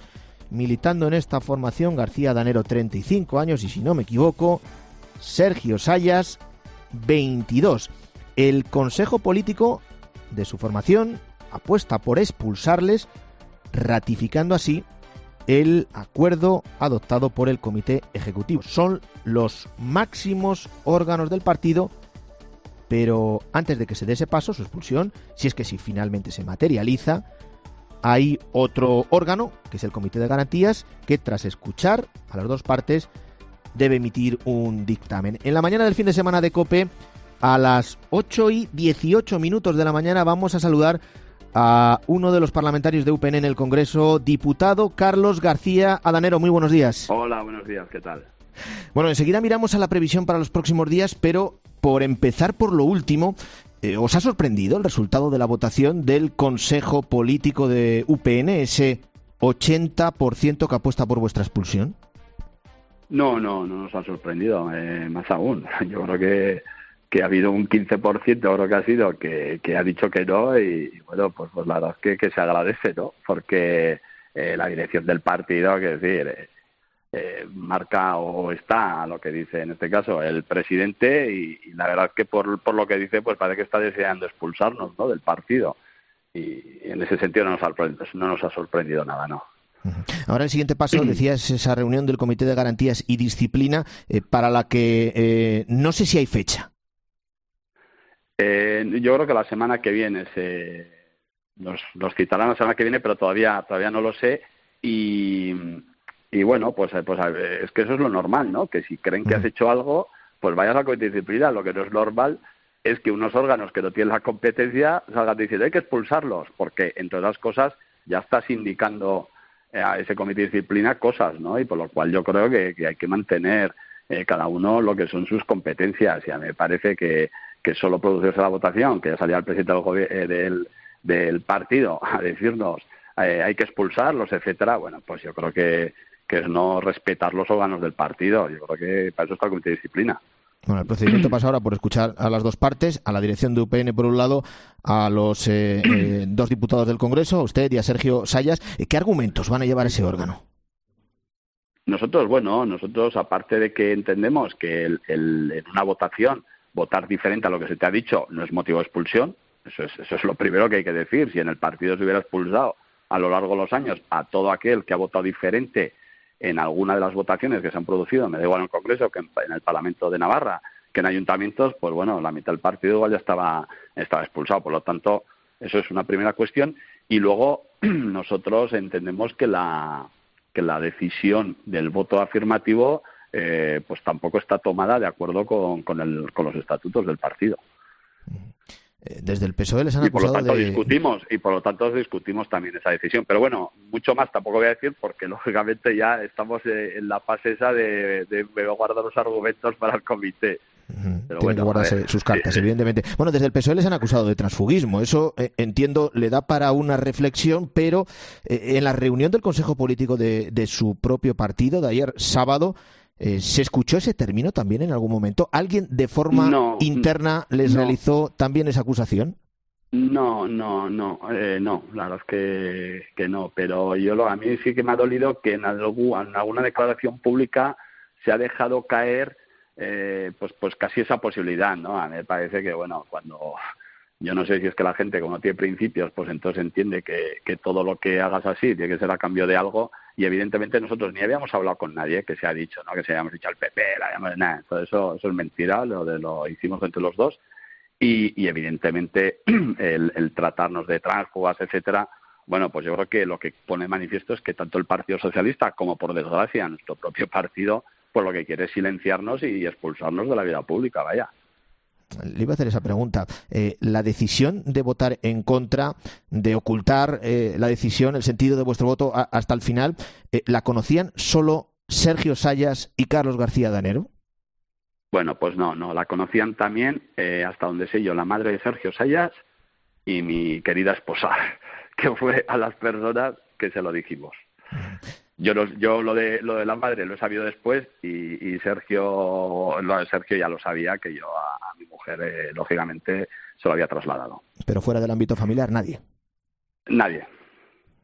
militando en esta formación, García Danero 35 años y, si no me equivoco, Sergio Sayas 22. El Consejo Político de su formación apuesta por expulsarles, ratificando así el acuerdo adoptado por el Comité Ejecutivo. Son los máximos órganos del partido, pero antes de que se dé ese paso, su expulsión, si finalmente se materializa, hay otro órgano, que es el Comité de Garantías, que tras escuchar a las dos partes debe emitir un dictamen. En la mañana del fin de semana de COPE, a las 8:18 de la mañana, vamos a saludar a uno de los parlamentarios de UPN en el Congreso, diputado Carlos García Danero. Muy buenos días. Hola, buenos días, ¿qué tal? Bueno, enseguida miramos a la previsión para los próximos días, pero por empezar por lo último, ¿os ha sorprendido el resultado de la votación del Consejo Político de UPN, ese 80% que apuesta por vuestra expulsión? No nos ha sorprendido, más aún. Yo creo que ha habido un 15%, creo que ha sido, que ha dicho que no, y bueno, pues la verdad es que se agradece, ¿no? Porque la dirección del partido, que es decir, marca o está a lo que dice en este caso el presidente, y la verdad es que por lo que dice, pues parece que está deseando expulsarnos, ¿no?, del partido, y en ese sentido no nos ha sorprendido nada, ¿no? Ahora el siguiente paso, decías, esa reunión del Comité de Garantías y Disciplina, para la que no sé si hay fecha. Yo creo que la semana que viene nos citarán la semana que viene, pero todavía no lo sé, y bueno, pues es que eso es lo normal, ¿no? Que si creen que has hecho algo, pues vayas a comité de disciplina. Lo que no es normal es que unos órganos que no tienen la competencia salgan diciendo hay que expulsarlos, porque entre otras cosas ya estás indicando a ese comité de disciplina cosas, ¿no? Y por lo cual yo creo que hay que mantener cada uno lo que son sus competencias, y a mí me parece que solo producirse la votación, que ya salía el presidente del partido a decirnos hay que expulsarlos, etcétera, bueno, pues yo creo que es no respetar los órganos del partido. Yo creo que para eso está el comité de disciplina. Bueno, el procedimiento pasa ahora por escuchar a las dos partes, a la dirección de UPN por un lado, a los dos diputados del Congreso, a usted y a Sergio Sayas. ¿Qué argumentos van a llevar ese órgano? Nosotros aparte de que entendemos que en una votación votar diferente a lo que se te ha dicho no es motivo de expulsión, eso es lo primero que hay que decir. Si en el partido se hubiera expulsado a lo largo de los años a todo aquel que ha votado diferente en alguna de las votaciones que se han producido, me da igual en el Congreso que en el Parlamento de Navarra, que en ayuntamientos, pues bueno, la mitad del partido igual ya estaba expulsado. Por lo tanto, eso es una primera cuestión. Y luego nosotros entendemos que la decisión del voto afirmativo pues tampoco está tomada de acuerdo con los estatutos del partido. Desde el PSOE les han acusado y por lo tanto discutimos también esa decisión. Pero bueno, mucho más tampoco voy a decir, porque lógicamente ya estamos en la fase esa de guardar los argumentos para el comité. Pero tienen que guardarse sus cartas, evidentemente. Bueno, desde el PSOE les han acusado de transfugismo. Eso, entiendo, le da para una reflexión, pero en la reunión del Consejo Político de su propio partido de ayer sábado, ¿se escuchó ese término también en algún momento? ¿Alguien de forma interna les realizó también esa acusación? No, la verdad es que no, pero a mí sí que me ha dolido que en alguna declaración pública se ha dejado caer pues casi esa posibilidad, ¿no? A mí me parece que, bueno, cuando yo no sé si es que la gente, como no tiene principios, pues entonces entiende que todo lo que hagas así tiene que ser a cambio de algo, y evidentemente nosotros ni habíamos hablado con nadie que se ha dicho, ¿no? Que se habíamos dicho al PP, nada, todo eso es mentira, lo hicimos entre los dos, y evidentemente el tratarnos de tránsfugas, etcétera, bueno, pues yo creo que lo que pone manifiesto es que tanto el Partido Socialista como, por desgracia, nuestro propio partido, pues lo que quiere es silenciarnos y expulsarnos de la vida pública, vaya. Le iba a hacer esa pregunta. La decisión de votar en contra, de ocultar la decisión, el sentido de vuestro voto hasta el final, ¿la conocían solo Sergio Sayas y Carlos García Danero? Bueno, pues no, la conocían también, hasta donde sé yo, la madre de Sergio Sayas y mi querida esposa, que fue a las personas que se lo dijimos. Yo lo de la madre lo he sabido después, y Sergio ya lo sabía, que yo a mi mujer lógicamente se lo había trasladado. Pero fuera del ámbito familiar, nadie.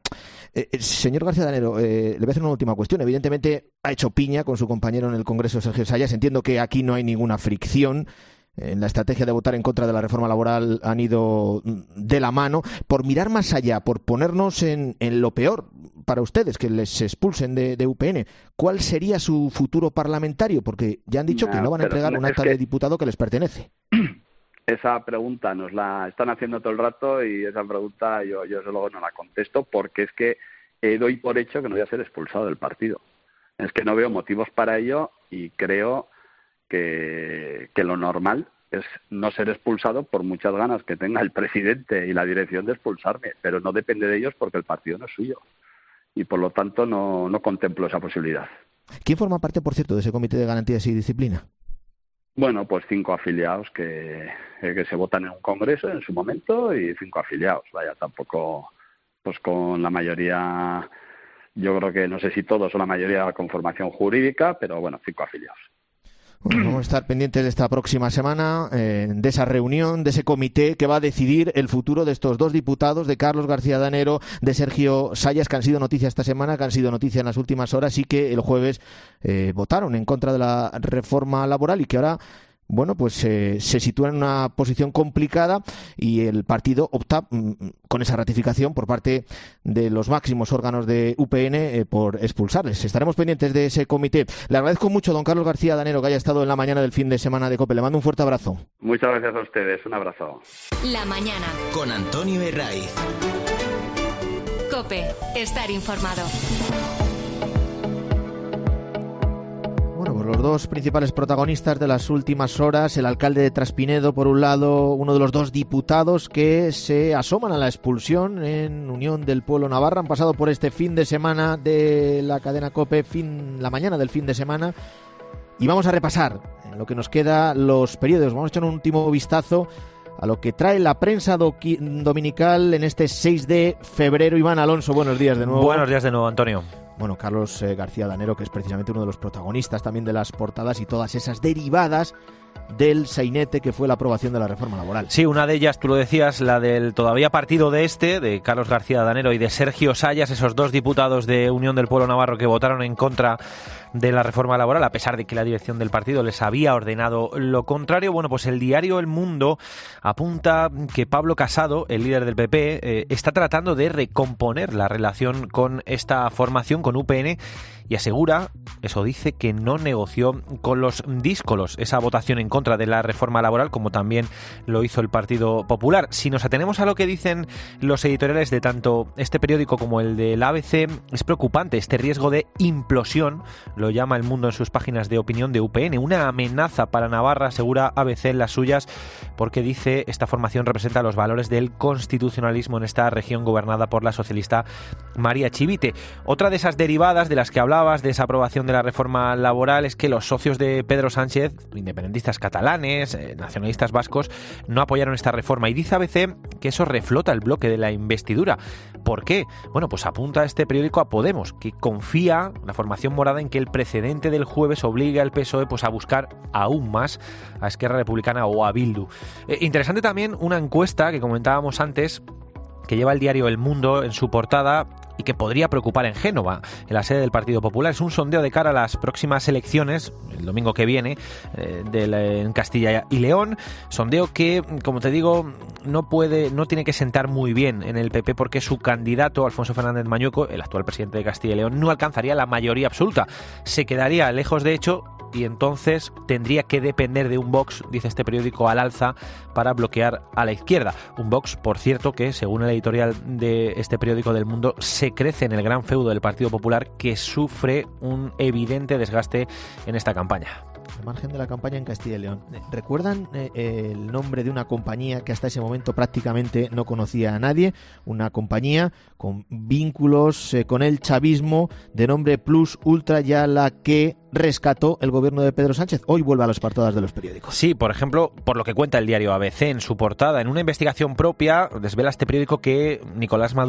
Señor García Danero, le voy a hacer una última cuestión. Evidentemente ha hecho piña con su compañero en el Congreso, Sergio Sayas. Entiendo que aquí no hay ninguna fricción. En la estrategia de votar en contra de la reforma laboral han ido de la mano. Por mirar más allá, por ponernos en lo peor para ustedes, que les expulsen de UPN, ¿cuál sería su futuro parlamentario? Porque ya han dicho que no van a entregar un acta de diputado que les pertenece. Esa pregunta nos la están haciendo todo el rato y esa pregunta yo desde luego no la contesto, porque es que doy por hecho que no voy a ser expulsado del partido. Es que no veo motivos para ello y creo que lo normal es no ser expulsado por muchas ganas que tenga el presidente y la dirección de expulsarme, pero no depende de ellos porque el partido no es suyo y por lo tanto no contemplo esa posibilidad. ¿Quién forma parte, por cierto, de ese comité de garantías y disciplina? Bueno, pues 5 afiliados que se votan en un congreso en su momento y 5 afiliados. Vaya, tampoco, pues con la mayoría, yo creo que no sé si todos o la mayoría con formación jurídica, pero bueno, 5 afiliados. Bueno, vamos a estar pendientes de esta próxima semana, de esa reunión, de ese comité que va a decidir el futuro de estos 2 diputados, de Carlos García Danero, de Sergio Sayas, que han sido noticia esta semana, que han sido noticia en las últimas horas y que el jueves votaron en contra de la reforma laboral y que ahora, bueno, pues se sitúa en una posición complicada y el partido opta con esa ratificación por parte de los máximos órganos de UPN por expulsarles. Estaremos pendientes de ese comité. Le agradezco mucho, don Carlos García Danero, que haya estado en la mañana del fin de semana de COPE. Le mando un fuerte abrazo. Muchas gracias a ustedes. Un abrazo. La mañana. Con Antonio Herraiz. COPE. Estar informado. Bueno, pues los 2 principales protagonistas de las últimas horas, el alcalde de Traspinedo, por un lado, uno de los 2 diputados que se asoman a la expulsión en Unión del Pueblo Navarra, han pasado por este fin de semana de la cadena COPE, la mañana del fin de semana, y vamos a repasar en lo que nos queda los periódicos. Vamos a echar un último vistazo a lo que trae la prensa dominical en este 6 de febrero. Iván Alonso, buenos días de nuevo. Buenos días de nuevo, Antonio. Bueno, Carlos García Danero, que es precisamente uno de los protagonistas también de las portadas y todas esas derivadas del sainete que fue la aprobación de la reforma laboral. Sí, una de ellas, tú lo decías, la del todavía partido de Carlos García Danero y de Sergio Sayas, esos 2 diputados de Unión del Pueblo Navarro que votaron en contra de la reforma laboral, a pesar de que la dirección del partido les había ordenado lo contrario. Bueno, pues el diario El Mundo apunta que Pablo Casado, el líder del PP, está tratando de recomponer la relación con esta formación, con UPN, y asegura, eso dice, que no negoció con los díscolos esa votación en contra de la reforma laboral, como también lo hizo el Partido Popular. Si nos atenemos a lo que dicen los editoriales de tanto este periódico como el del ABC, es preocupante este riesgo de implosión, lo llama El Mundo en sus páginas de opinión, de UPN, una amenaza para Navarra, asegura ABC en las suyas, porque dice esta formación representa los valores del constitucionalismo en esta región gobernada por la socialista María Chivite. Otra de esas derivadas de las que hablabas, de esa aprobación de la reforma laboral, es que los socios de Pedro Sánchez, independentistas catalanes, nacionalistas vascos, no apoyaron esta reforma, y dice ABC que eso reflota el bloque de la investidura. ¿Por qué? Bueno, pues apunta este periódico a Podemos, que confía, la formación morada, en que el precedente del jueves obligue al PSOE pues a buscar aún más a Esquerra Republicana o a Bildu. Interesante también una encuesta que comentábamos antes, que lleva el diario El Mundo en su portada y que podría preocupar en Génova, en la sede del Partido Popular. Es un sondeo de cara a las próximas elecciones, el domingo que viene, en Castilla y León. Sondeo que, como te digo, no tiene que sentar muy bien en el PP, porque su candidato, Alfonso Fernández Mañueco, el actual presidente de Castilla y León, no alcanzaría la mayoría absoluta. Se quedaría lejos, de hecho, y entonces tendría que depender de un Vox, dice este periódico, al alza para bloquear a la izquierda. Un Vox, por cierto, que según el editorial de este periódico del Mundo, se crece en el gran feudo del Partido Popular, que sufre un evidente desgaste en esta campaña. Al margen de la campaña en Castilla y León, ¿recuerdan el nombre de una compañía que hasta ese momento prácticamente no conocía a nadie? Una compañía con vínculos con el chavismo, de nombre Plus Ultra, ya la que rescató el gobierno de Pedro Sánchez. Hoy vuelve a las portadas de los periódicos. Sí, por ejemplo, por lo que cuenta el diario ABC en su portada, en una investigación propia, desvela este periódico que Nicolás Maduro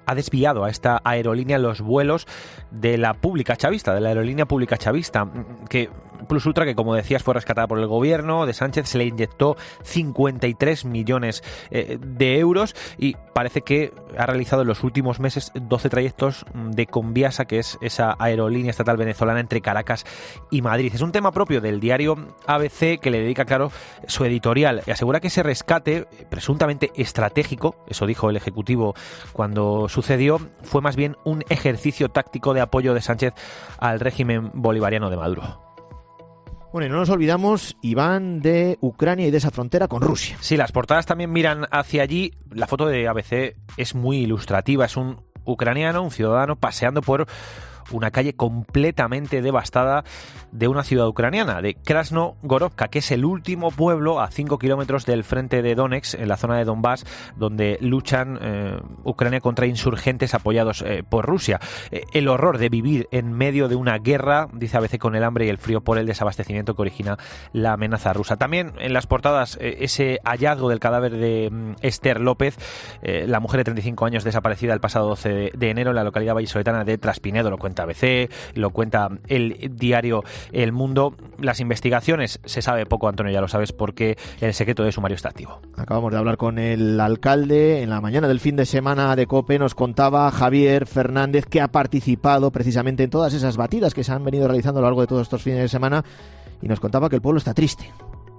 ha desviado a esta aerolínea los vuelos de la aerolínea pública chavista, que Plus Ultra, que como decías fue rescatada por el gobierno de Sánchez, se le inyectó 53 millones de euros y parece que ha realizado en los últimos meses 12 trayectos de Conviasa, que es esa aerolínea estatal venezolana entre Caracas y Madrid. Es un tema propio del diario ABC, que le dedica, claro, su editorial, y asegura que ese rescate presuntamente estratégico, eso dijo el Ejecutivo cuando sucedió, fue más bien un ejercicio táctico de apoyo de Sánchez al régimen bolivariano de Maduro. Bueno, y no nos olvidamos, Iván, de Ucrania y de esa frontera con Rusia. Sí, las portadas también miran hacia allí. La foto de ABC es muy ilustrativa. Es un ucraniano, un ciudadano, paseando por una calle completamente devastada de una ciudad ucraniana, de Krasnogorovka, que es el último pueblo a 5 kilómetros del frente de Donetsk, en la zona de Donbass, donde luchan Ucrania contra insurgentes apoyados por Rusia. El horror de vivir en medio de una guerra, dice ABC, con el hambre y el frío por el desabastecimiento que origina la amenaza rusa. También en las portadas ese hallazgo del cadáver de Esther López, la mujer de 35 años desaparecida el pasado 12 de enero en la localidad vallisoletana de Traspinedo. Lo cuenta ABC, lo cuenta el diario El Mundo. Las investigaciones se sabe poco, Antonio, ya lo sabes, porque el secreto de sumario está activo. Acabamos de hablar con el alcalde en la mañana del fin de semana de COPE. Nos contaba Javier Fernández que ha participado precisamente en todas esas batidas que se han venido realizando a lo largo de todos estos fines de semana, y nos contaba que el pueblo está triste.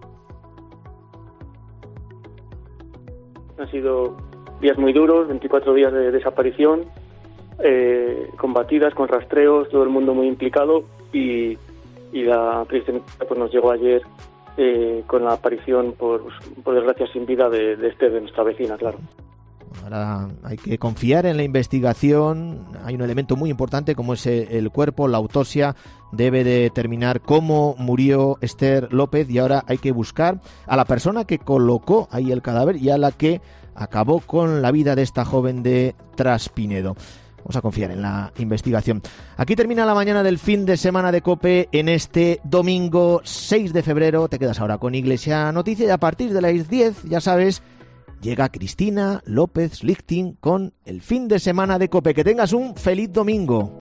Han sido días muy duros, 24 días de desaparición, con batidas, con rastreos, todo el mundo muy implicado, y la triste noticia pues nos llegó ayer con la aparición, por desgracia sin vida, de nuestra vecina, claro. Ahora hay que confiar en la investigación. Hay un elemento muy importante como es el cuerpo, la autopsia debe determinar cómo murió Esther López, y ahora hay que buscar a la persona que colocó ahí el cadáver y a la que acabó con la vida de esta joven de Traspinedo. Vamos a confiar en la investigación. Aquí termina la mañana del fin de semana de COPE en este domingo 6 de febrero. Te quedas ahora con Iglesia Noticia, y a partir de las 10, ya sabes, llega Cristina López Lichting con el fin de semana de COPE. Que tengas un feliz domingo.